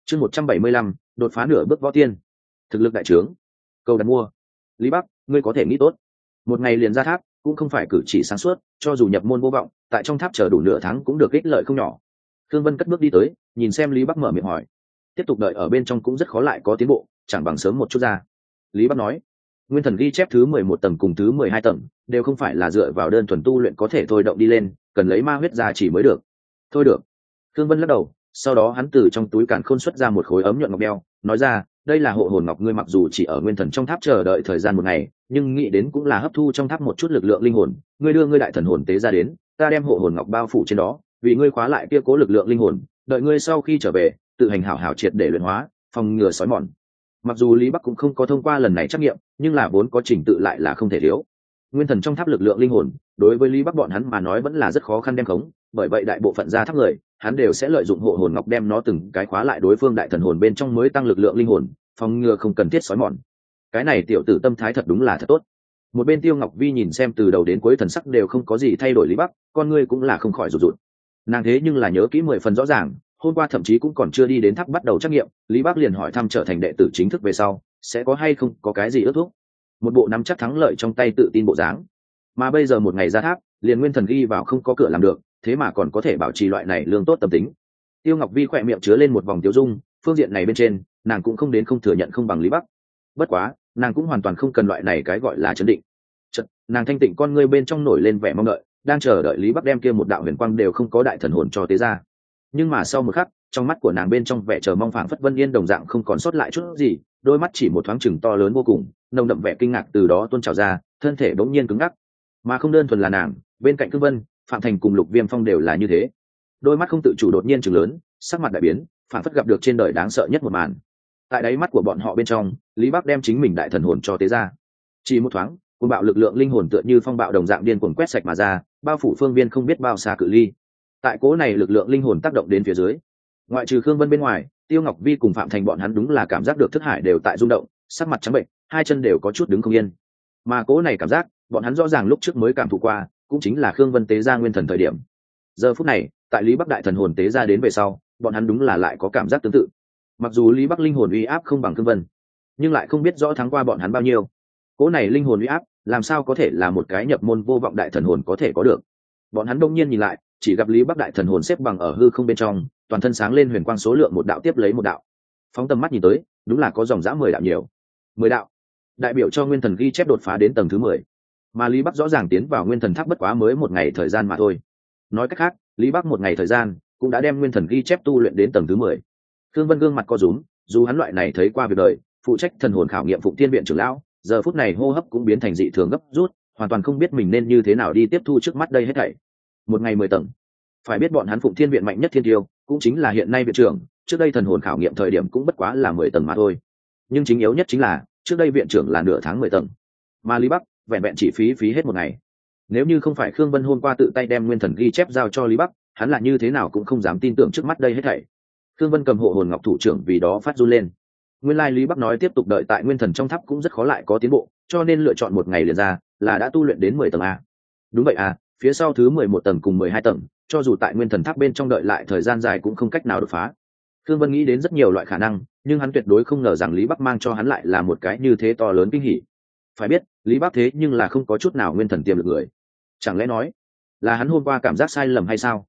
chương 175, đột phá nửa bước võ tiên. Thực lực đại trướng. Cầu đặt mua. Lý Bắc, ngươi có thể nghĩ tốt, một ngày liền ra tháp cũng không phải cử chỉ sáng suốt, cho dù nhập môn vô vọng, tại trong tháp chờ đủ nửa tháng cũng được ích lợi không nhỏ. Thương Vân cất bước đi tới, nhìn xem Lý Bắc mở miệng hỏi. Tiếp tục đợi ở bên trong cũng rất khó lại có tiến bộ, chẳng bằng sớm một chút ra. Lý Bắc nói. Nguyên thần ghi chép thứ 11 tầng cùng thứ 12 tầng đều không phải là dựa vào đơn thuần tu luyện có thể thôi động đi lên, cần lấy ma huyết ra chỉ mới được. Thôi được. Thương Vân lắc đầu, sau đó hắn từ trong túi càn khôn xuất ra một khối ấm nhuận ngọc đeo, nói ra, đây là hộ hồn ngọc, ngươi mặc dù chỉ ở nguyên thần trong tháp chờ đợi thời gian một ngày, nhưng nghĩ đến cũng là hấp thu trong tháp một chút lực lượng linh hồn, ngươi đưa ngươi đại thần hồn tế ra đến, ta đem hộ hồn ngọc bao phủ trên đó, vì ngươi khóa lại kia cố lực lượng linh hồn, đợi ngươi sau khi trở về, tự hành hảo hảo triệt để luyện hóa, phòng ngừa sói mòn. Mặc dù Lý Bắc cũng không có thông qua lần này trắc nghiệm, nhưng là vốn có trình tự lại là không thể thiếu. Nguyên thần trong tháp lực lượng linh hồn, đối với Lý Bắc bọn hắn mà nói vẫn là rất khó khăn đem khống, bởi vậy đại bộ phận ra tháp người, hắn đều sẽ lợi dụng hộ hồn ngọc đem nó từng cái khóa lại đối phương đại thần hồn bên trong mới tăng lực lượng linh hồn, phòng ngừa không cần thiết sói mòn. Cái này tiểu tử tâm thái thật đúng là thật tốt. Một bên Tiêu Ngọc Vi nhìn xem từ đầu đến cuối thần sắc đều không có gì thay đổi Lý Bắc, con ngươi cũng là không khỏi rụt rụt. Nàng thế nhưng là nhớ kỹ 10 phần rõ ràng, hôm qua thậm chí cũng còn chưa đi đến tháp bắt đầu trắc nghiệm, Lý Bắc liền hỏi thăm trở thành đệ tử chính thức về sau sẽ có hay không có cái gì ước thúc, một bộ nắm chắc thắng lợi trong tay tự tin bộ dáng. Mà bây giờ một ngày ra tháp liền nguyên thần ghi vào không có cửa làm được, thế mà còn có thể bảo trì loại này lương tốt tâm tính. Tiêu Ngọc Vi khỏe miệng chứa lên một vòng tiêu dung, phương diện này bên trên nàng cũng không đến không thừa nhận không bằng Lý Bắc. Bất quá nàng cũng hoàn toàn không cần loại này cái gọi là chấn định. Chật, nàng thanh tịnh con ngươi bên trong nổi lên vẻ mong đợi, đang chờ đợi Lý Bắc đem kia một đạo huyền quang đều không có đại thần hồn cho tế ra. Nhưng mà sau một khắc, trong mắt của nàng bên trong vẻ chờ mong phảng phất vân yên đồng dạng không còn sót lại chút gì, đôi mắt chỉ một thoáng chừng to lớn vô cùng, nồng đậm vẻ kinh ngạc từ đó tuôn trào ra, thân thể bỗng nhiên cứng ngắc. Mà không đơn thuần là nàng, bên cạnh Cương Vân, Phạm Thành cùng Lục Viêm Phong đều là như thế. Đôi mắt không tự chủ đột nhiên chừng lớn, sắc mặt đại biến, phảng phất gặp được trên đời đáng sợ nhất một màn. Tại đáy mắt của bọn họ bên trong, Lý Bắc đem chính mình đại thần hồn cho tế ra. Chỉ một thoáng, cuồng bạo lực lượng linh hồn tựa như phong bạo đồng dạng điên cuồng quét sạch mà ra, bao phủ phương viên không biết bao xa cự ly. Tại cố này lực lượng linh hồn tác động đến phía dưới, ngoại trừ Khương Vân bên ngoài, Tiêu Ngọc Vi cùng Phạm Thành bọn hắn đúng là cảm giác được thức hải đều tại rung động, sắc mặt trắng bệnh, hai chân đều có chút đứng không yên. Mà cố này cảm giác, bọn hắn rõ ràng lúc trước mới cảm thụ qua, cũng chính là Khương Vân tế ra nguyên thần thời điểm. Giờ phút này, tại Lý Bắc đại thần hồn tế ra đến về sau, bọn hắn đúng là lại có cảm giác tương tự. Mặc dù Lý Bắc linh hồn uy áp không bằng Khương Vân, nhưng lại không biết rõ thắng qua bọn hắn bao nhiêu. Cố này linh hồn uy áp, làm sao có thể là một cái nhập môn vô vọng đại thần hồn có thể có được? Bọn hắn đông nhiên nhìn lại, chỉ gặp Lý Bắc đại thần hồn xếp bằng ở hư không bên trong, toàn thân sáng lên huyền quang số lượng một đạo tiếp lấy một đạo. Phóng tầm mắt nhìn tới, đúng là có dòng dã 10 đạo nhiều. 10 đạo, đại biểu cho nguyên thần ghi chép đột phá đến tầng thứ 10. Mà Lý Bắc rõ ràng tiến vào nguyên thần tháp bất quá mới một ngày thời gian mà thôi. Nói cách khác, Lý Bắc một ngày thời gian cũng đã đem nguyên thần ghi chép tu luyện đến tầng thứ 10. Thương Vân gương mặt co rúm, dù hắn loại này thấy qua việc đời, phụ trách thần hồn khảo nghiệm Phụng Thiên viện trưởng lão, giờ phút này hô hấp cũng biến thành dị thường gấp rút, hoàn toàn không biết mình nên như thế nào đi tiếp thu trước mắt đây hết thảy. Một ngày 10 tầng. Phải biết bọn hắn Phụng Thiên viện mạnh nhất thiên tiêu, cũng chính là hiện nay viện trưởng, trước đây thần hồn khảo nghiệm thời điểm cũng bất quá là 10 tầng mà thôi. Nhưng chính yếu nhất chính là, trước đây viện trưởng là nửa tháng 10 tầng, mà Lý Bắc vẹn vẹn chỉ phí hết một ngày. Nếu như không phải Khương Vân hôm qua tự tay đem nguyên thần ghi chép giao cho Lý Bắc, hắn là như thế nào cũng không dám tin tưởng trước mắt đây hết thảy. Khương Vân cầm hộ hồn ngọc thủ trưởng vì đó phát run lên. Nguyên lai Lý Bắc nói tiếp tục đợi tại nguyên thần trong tháp cũng rất khó lại có tiến bộ, cho nên lựa chọn một ngày liền ra, là đã tu luyện đến 10 tầng a. Đúng vậy à, phía sau thứ 11 tầng cùng 12 tầng, cho dù tại nguyên thần tháp bên trong đợi lại thời gian dài cũng không cách nào đột phá. Khương Vân nghĩ đến rất nhiều loại khả năng, nhưng hắn tuyệt đối không ngờ rằng Lý Bắc mang cho hắn lại là một cái như thế to lớn kinh hỉ. Phải biết, Lý Bắc thế nhưng là không có chút nào nguyên thần tiềm lực người. Chẳng lẽ nói là hắn hôm qua cảm giác sai lầm hay sao?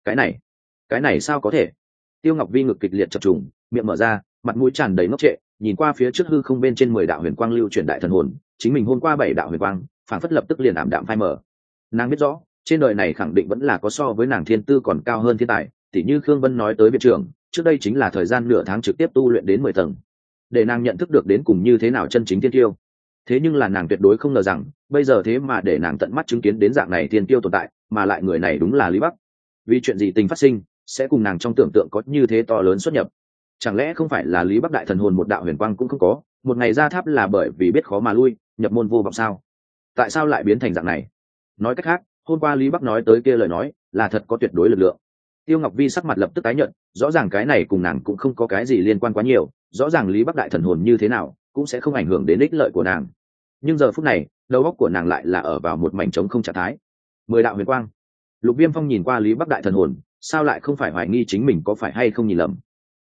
Cái này sao có thể? Tiêu Ngọc Vi ngực kịch liệt chập trùng, miệng mở ra, mặt mũi tràn đầy ngốc trệ, nhìn qua phía trước hư không bên trên 10 đạo huyền quang lưu chuyển đại thần hồn, chính mình hôm qua 7 đạo huyền quang, phản phất lập tức liền ảm đạm phai mờ. Nàng biết rõ, trên đời này khẳng định vẫn là có so với nàng thiên tư còn cao hơn thiên tài, tỉ như Khương Vân nói tới viện trưởng, trước đây chính là thời gian nửa tháng trực tiếp tu luyện đến 10 tầng. Để nàng nhận thức được đến cùng như thế nào chân chính thiên tiêu. Thế nhưng là nàng tuyệt đối không ngờ rằng, bây giờ thế mà để nàng tận mắt chứng kiến đến dạng này thiên tiêu tồn tại, mà lại người này đúng là Lý Bắc. Vì chuyện gì tình phát sinh, sẽ cùng nàng trong tưởng tượng có như thế to lớn xuất nhập? Chẳng lẽ không phải là Lý Bắc đại thần hồn một đạo huyền quang cũng không có, một ngày ra tháp là bởi vì biết khó mà lui, nhập môn vô vọng sao? Tại sao lại biến thành dạng này? Nói cách khác, hôm qua Lý Bắc nói tới kia lời nói là thật có tuyệt đối lực lượng. Tiêu Ngọc Vi sắc mặt lập tức tái nhợt, rõ ràng cái này cùng nàng cũng không có cái gì liên quan quá nhiều, rõ ràng Lý Bắc đại thần hồn như thế nào cũng sẽ không ảnh hưởng đến ích lợi của nàng. Nhưng giờ phút này, đầu óc của nàng lại là ở vào một mảnh trống không trạng thái. 10 đạo huyền quang. Lục Viêm Phong nhìn qua Lý Bắc đại thần hồn, sao lại không phải hoài nghi chính mình có phải hay không nhìn lầm. Chật,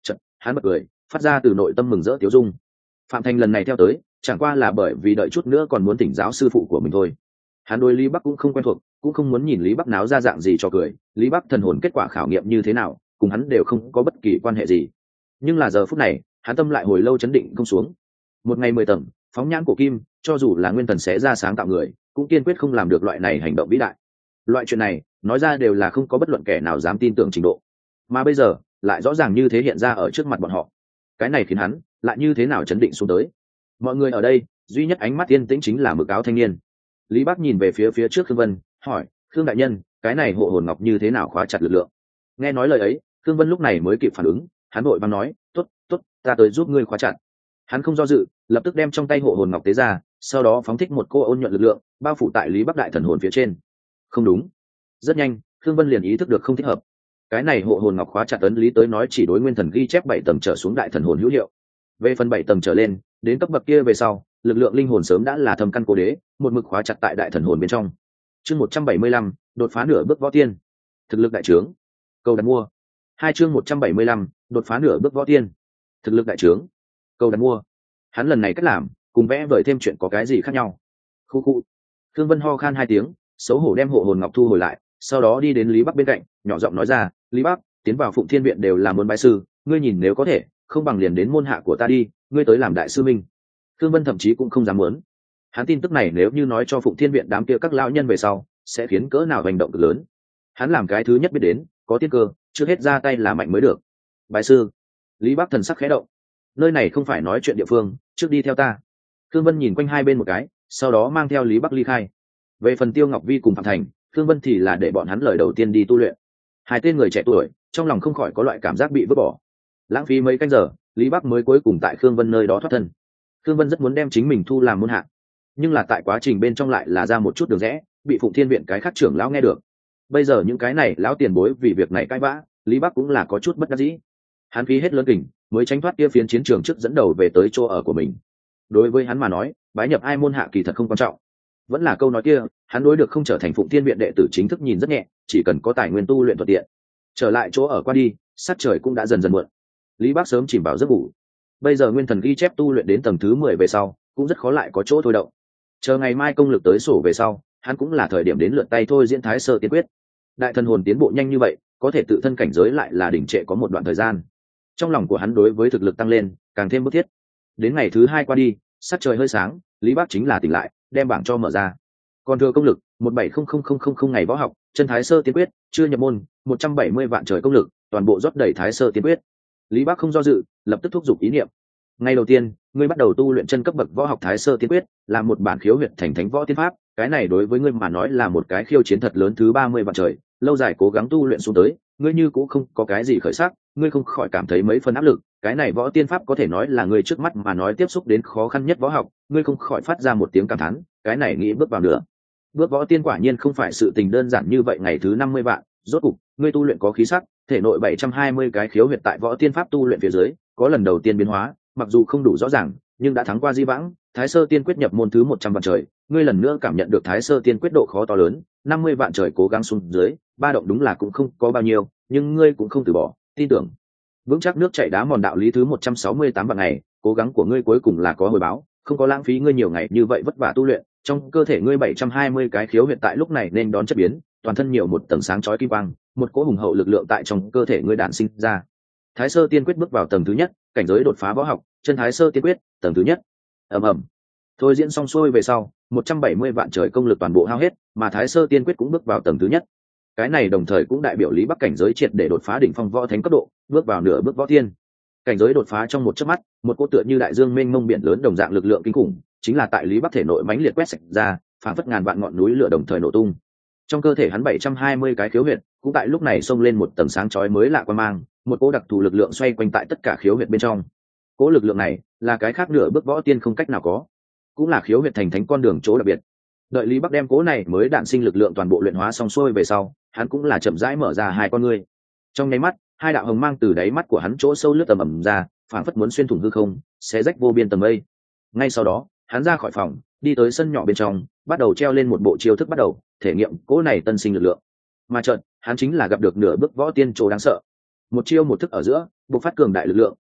hắn bật cười, phát ra từ nội tâm mừng rỡ tiếu dung. Phạm Thành lần này theo tới chẳng qua là bởi vì đợi chút nữa còn muốn thỉnh giáo sư phụ của mình thôi. Hắn đối Lý Bắc cũng không quen thuộc, cũng không muốn nhìn Lý Bắc náo ra dạng gì cho cười. Lý Bắc thần hồn kết quả khảo nghiệm như thế nào cùng hắn đều không có bất kỳ quan hệ gì. Nhưng là giờ phút này hắn tâm lại hồi lâu chấn định không xuống. Một ngày 10 tầng, phóng nhãn cổ kim, cho dù là nguyên thần xé ra sáng tạo người cũng kiên quyết không làm được loại này hành động vĩ đại. Loại chuyện này nói ra đều là không có bất luận kẻ nào dám tin tưởng trình độ, mà bây giờ lại rõ ràng như thế hiện ra ở trước mặt bọn họ. Cái này khiến hắn lại như thế nào chấn định xuống tới. Mọi người ở đây duy nhất ánh mắt yên tĩnh chính là mực áo thanh niên. Lý Bắc nhìn về phía trước Khương Vân, hỏi: Khương đại nhân, cái này hộ hồn ngọc như thế nào khóa chặt lực lượng? Nghe nói lời ấy, Khương Vân lúc này mới kịp phản ứng, hắn vội vàng nói: tốt, ta tới giúp ngươi khóa chặt. Hắn không do dự, lập tức đem trong tay hộ hồn ngọc tế ra, sau đó phóng thích một cô ôn nhuận lực lượng bao phủ tại Lý Bắc đại thần hồn phía trên. Không đúng. Rất nhanh Khương Vân liền ý thức được không thích hợp. Cái này hộ hồn ngọc khóa chặt ấn lý tới nói chỉ đối nguyên thần ghi chép 7 tầng trở xuống đại thần hồn hữu hiệu. Về phần 7 tầng trở lên, đến cấp bậc kia về sau, lực lượng linh hồn sớm đã là thâm căn cố đế, một mực khóa chặt tại đại thần hồn bên trong. Chương 175, đột phá nửa bước võ tiên. Thực lực đại trướng. Cầu đặt mua. Chương 175, đột phá nửa bước võ tiên. Thực lực đại trướng. Cầu đặt mua. Hắn lần này cách làm, cùng vẽ vời thêm chuyện có cái gì khác nhau? Khu khu. Khương Vân ho khan 2 tiếng, xấu hổ đem hộ hồn ngọc thu hồi lại, sau đó đi đến Lý Bắc bên cạnh, nhỏ giọng nói ra: Lý Bắc, tiến vào Phụng Thiên viện đều là môn bái sư, ngươi nhìn nếu có thể, không bằng liền đến môn hạ của ta đi, ngươi tới làm đại sư minh. Khương Vân thậm chí cũng không dám muốn. Hắn tin tức này nếu như nói cho Phụng Thiên viện đám kia các lão nhân về sau, sẽ khiến cỡ nào hành động cực lớn. Hắn làm cái thứ nhất biết đến, có tiên cơ, trước hết ra tay là mạnh mới được. Bái sư. Lý Bắc thần sắc khẽ động. Nơi này không phải nói chuyện địa phương, trước đi theo ta. Khương Vân nhìn quanh hai bên một cái, sau đó mang theo Lý Bắc ly khai. Về phần Tiêu Ngọc Vi cùng Phạm Thành, Khương Vân thì là để bọn hắn lời đầu tiên đi tu luyện. Hai tên người trẻ tuổi trong lòng không khỏi có loại cảm giác bị vứt bỏ. Lãng phí mấy canh giờ, Lý Bắc mới cuối cùng tại Khương Vân nơi đó thoát thân. Khương Vân rất muốn đem chính mình thu làm môn hạ, nhưng là tại quá trình bên trong lại là ra một chút đường rẽ, bị Phụng Thiên viện cái khác trưởng lão nghe được. Bây giờ những cái này lão tiền bối vì việc này cãi vã, Lý Bắc cũng là có chút bất đắc dĩ. Hắn phí hết lớn kình mới tránh thoát kia phiến chiến trường trước dẫn đầu về tới chỗ ở của mình. Đối với hắn mà nói, bái nhập ai môn hạ kỳ thật không quan trọng. Vẫn là câu nói kia, hắn đối được không trở thành Phụng Thiên viện đệ tử chính thức nhìn rất nhẹ, chỉ cần có tài nguyên tu luyện thuận tiện. Trở lại chỗ ở qua đi, sát trời cũng đã dần dần muộn. Lý Bắc sớm chìm vào giấc ngủ. Bây giờ nguyên thần ghi chép tu luyện đến tầng thứ 10 về sau, cũng rất khó lại có chỗ thôi động. Chờ ngày mai công lực tới sổ về sau, hắn cũng là thời điểm đến lượt tay thôi diễn Thái Sơ Tiên Quyết. Đại thần hồn tiến bộ nhanh như vậy, có thể tự thân cảnh giới lại là đỉnh trệ có một đoạn thời gian. Trong lòng của hắn đối với thực lực tăng lên càng thêm bức thiết. Đến ngày thứ 2 qua đi, sắc trời hơi sáng, Lý Bắc chính là tỉnh lại, đem bảng cho mở ra. Còn thừa công lực 1700000 ngày võ học, chân Thái Sơ Tiên Quyết, chưa nhập môn, 170 vạn trời công lực, toàn bộ rót đầy Thái Sơ Tiên Quyết. Lý Bắc không do dự, lập tức thúc giục ý niệm. Ngày đầu tiên, ngươi bắt đầu tu luyện chân cấp bậc võ học Thái Sơ Tiên Quyết, là một bản khiếu huyệt thành thánh võ tiên pháp, cái này đối với ngươi mà nói là một cái khiêu chiến thật lớn thứ 30 vạn trời, lâu dài cố gắng tu luyện xuống tới, ngươi như cũng không có cái gì khởi sắc, ngươi không khỏi cảm thấy mấy phần áp lực, cái này võ tiên pháp có thể nói là ngươi trước mắt mà nói tiếp xúc đến khó khăn nhất võ học, ngươi không khỏi phát ra một tiếng cảm thán, cái này nghĩ bước vào nữa. Bước võ tiên quả nhiên không phải sự tình đơn giản như vậy. Ngày thứ 50 vạn, rốt cục, ngươi tu luyện có khí sắc, thể nội 720 cái khiếu huyệt tại võ tiên pháp tu luyện phía dưới, có lần đầu tiên biến hóa, mặc dù không đủ rõ ràng, nhưng đã thắng qua Di Vãng, Thái Sơ Tiên Quyết nhập môn thứ 100 vạn trời, ngươi lần nữa cảm nhận được Thái Sơ Tiên Quyết độ khó to lớn, 50 vạn trời cố gắng xuống dưới, ba động đúng là cũng không có bao nhiêu, nhưng ngươi cũng không từ bỏ, tin tưởng. Vững chắc nước chảy đá mòn đạo lý thứ 168 vạn ngày, cố gắng của ngươi cuối cùng là có hồi báo, không có lãng phí ngươi nhiều ngày như vậy vất vả tu luyện, trong cơ thể ngươi 720 cái khiếu huyệt tại lúc này nên đón chất biến, toàn thân nhiều một tầng sáng chói kim quang, một cỗ hùng hậu lực lượng tại trong cơ thể ngươi đản sinh ra. Thái Sơ Tiên Quyết bước vào tầng thứ nhất, cảnh giới đột phá võ học, chân Thái Sơ Tiên Quyết, tầng thứ nhất. Ầm ầm. Thôi diễn xong xuôi về sau, 170 vạn trời công lực toàn bộ hao hết, mà Thái Sơ Tiên Quyết cũng bước vào tầng thứ nhất. Cái này đồng thời cũng đại biểu Lý Bắc cảnh giới triệt để đột phá đỉnh phong võ thánh cấp độ, bước vào nửa bước võ tiên. Cảnh giới đột phá trong một chớp mắt, một cỗ tựa như đại dương mênh mông biển lớn đồng dạng lực lượng kinh khủng, chính là tại Lý Bắc thể nội mãnh liệt quét sạch ra, phản phất ngàn vạn ngọn núi lửa đồng thời nổ tung. Trong cơ thể hắn 720 cái khiếu huyệt, cũng tại lúc này xông lên một tầng sáng chói mới lạ qua mang, một cỗ đặc thù lực lượng xoay quanh tại tất cả khiếu huyệt bên trong. Cỗ lực lượng này là cái khác nửa bước võ tiên không cách nào có, cũng là khiếu huyệt thành thánh con đường chỗ đặc biệt. Đợi Lý Bắc đem cỗ này mới đản sinh lực lượng toàn bộ luyện hóa xong xuôi về sau, hắn cũng là chậm rãi mở ra hai con ngươi. Trong nháy mắt, hai đạo hồng mang từ đáy mắt của hắn chỗ sâu lướt tầm ầm ra, phảng phất muốn xuyên thủng hư không, xé rách vô biên tầng mây. Ngay sau đó, hắn ra khỏi phòng, đi tới sân nhỏ bên trong, bắt đầu treo lên một bộ chiêu thức bắt đầu thể nghiệm cỗ này tân sinh lực lượng. Mà chợt, hắn chính là gặp được nửa bước võ tiên chỗ đáng sợ. Một chiêu một thức ở giữa, bộc phát cường đại lực lượng,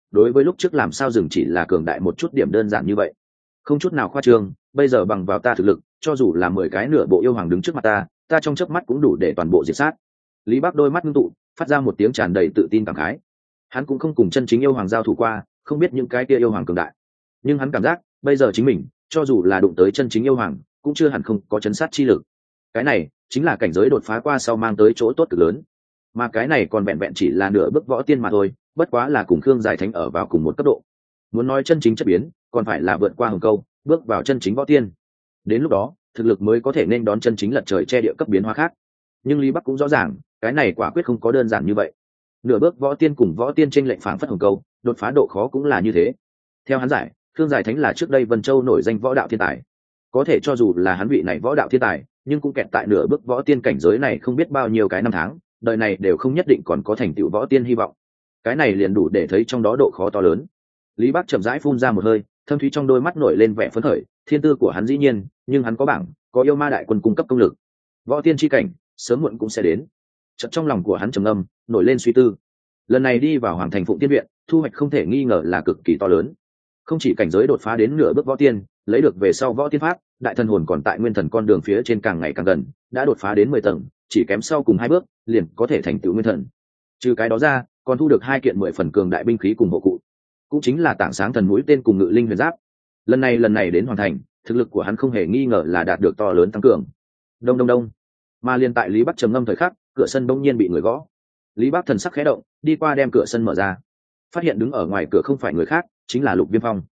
đối với lúc trước làm sao dừng chỉ là cường đại một chút điểm đơn giản như vậy, không chút nào khoa trương. Bây giờ bằng vào ta thực lực, cho dù là 10 cái nửa bộ yêu hoàng đứng trước mặt ta trong chớp mắt cũng đủ để toàn bộ diệt sát. Lý Bắc đôi mắt ngưng tụ, phát ra một tiếng tràn đầy tự tin cảm khái. Hắn cũng không cùng chân chính yêu hoàng giao thủ qua, không biết những cái kia yêu hoàng cường đại, nhưng hắn cảm giác bây giờ chính mình cho dù là đụng tới chân chính yêu hoàng cũng chưa hẳn không có chấn sát chi lực. Cái này chính là cảnh giới đột phá qua sau mang tới chỗ tốt cực lớn, mà cái này còn vẹn vẹn chỉ là nửa bước võ tiên mà thôi, bất quá là cùng Khương Giải Thánh ở vào cùng một cấp độ. Muốn nói chân chính chất biến, còn phải là vượt qua hồng câu, bước vào chân chính võ tiên. Đến lúc đó thực lực mới có thể nên đón chân chính lật trời che địa cấp biến hóa khác. Nhưng Lý Bắc cũng rõ ràng cái này quả quyết không có đơn giản như vậy. Nửa bước võ tiên cùng võ tiên trên lệnh phảng phất hồng câu, đột phá độ khó cũng là như thế. Theo hắn giải, Khương Giải Thánh là trước đây Vân Châu nổi danh võ đạo thiên tài, có thể cho dù là hắn vị này võ đạo thiên tài nhưng cũng kẹt tại nửa bước võ tiên cảnh giới này không biết bao nhiêu cái năm tháng, đời này đều không nhất định còn có thành tựu võ tiên hy vọng. Cái này liền đủ để thấy trong đó độ khó to lớn. Lý Bắc chậm rãi phun ra một hơi, thâm thúy trong đôi mắt nổi lên vẻ phấn khởi. Thiên tư của hắn dĩ nhiên, nhưng hắn có bảng, có yêu ma đại quân cung cấp công lực, võ tiên chi cảnh sớm muộn cũng sẽ đến. Chợt trong lòng của hắn trầm ngâm, nổi lên suy tư. Lần này đi vào Hoàng Thành Phụng Tiên viện, thu hoạch không thể nghi ngờ là cực kỳ to lớn. Không chỉ cảnh giới đột phá đến nửa bước võ tiên, lấy được về sau võ tiên pháp, đại thần hồn còn tại nguyên thần con đường phía trên càng ngày càng gần, đã đột phá đến 10 tầng, chỉ kém sau cùng 2 bước, liền có thể thành tựu nguyên thần. Trừ cái đó ra, còn thu được 2 kiện 10 phần cường đại binh khí cùng hộ cụ, cũng chính là Tảng Sáng Thần mũi tên cùng Ngự Linh huyền giáp. Lần này đến Hoàng Thành, thực lực của hắn không hề nghi ngờ là đạt được to lớn tăng cường. Đông đông đông. Mà liền tại Lý Bắc trầm ngâm thời khắc, cửa sân bỗng nhiên bị người gõ. Lý Bắc thần sắc khẽ động, đi qua đem cửa sân mở ra, phát hiện đứng ở ngoài cửa không phải người khác, chính là Lục Viêm Phong.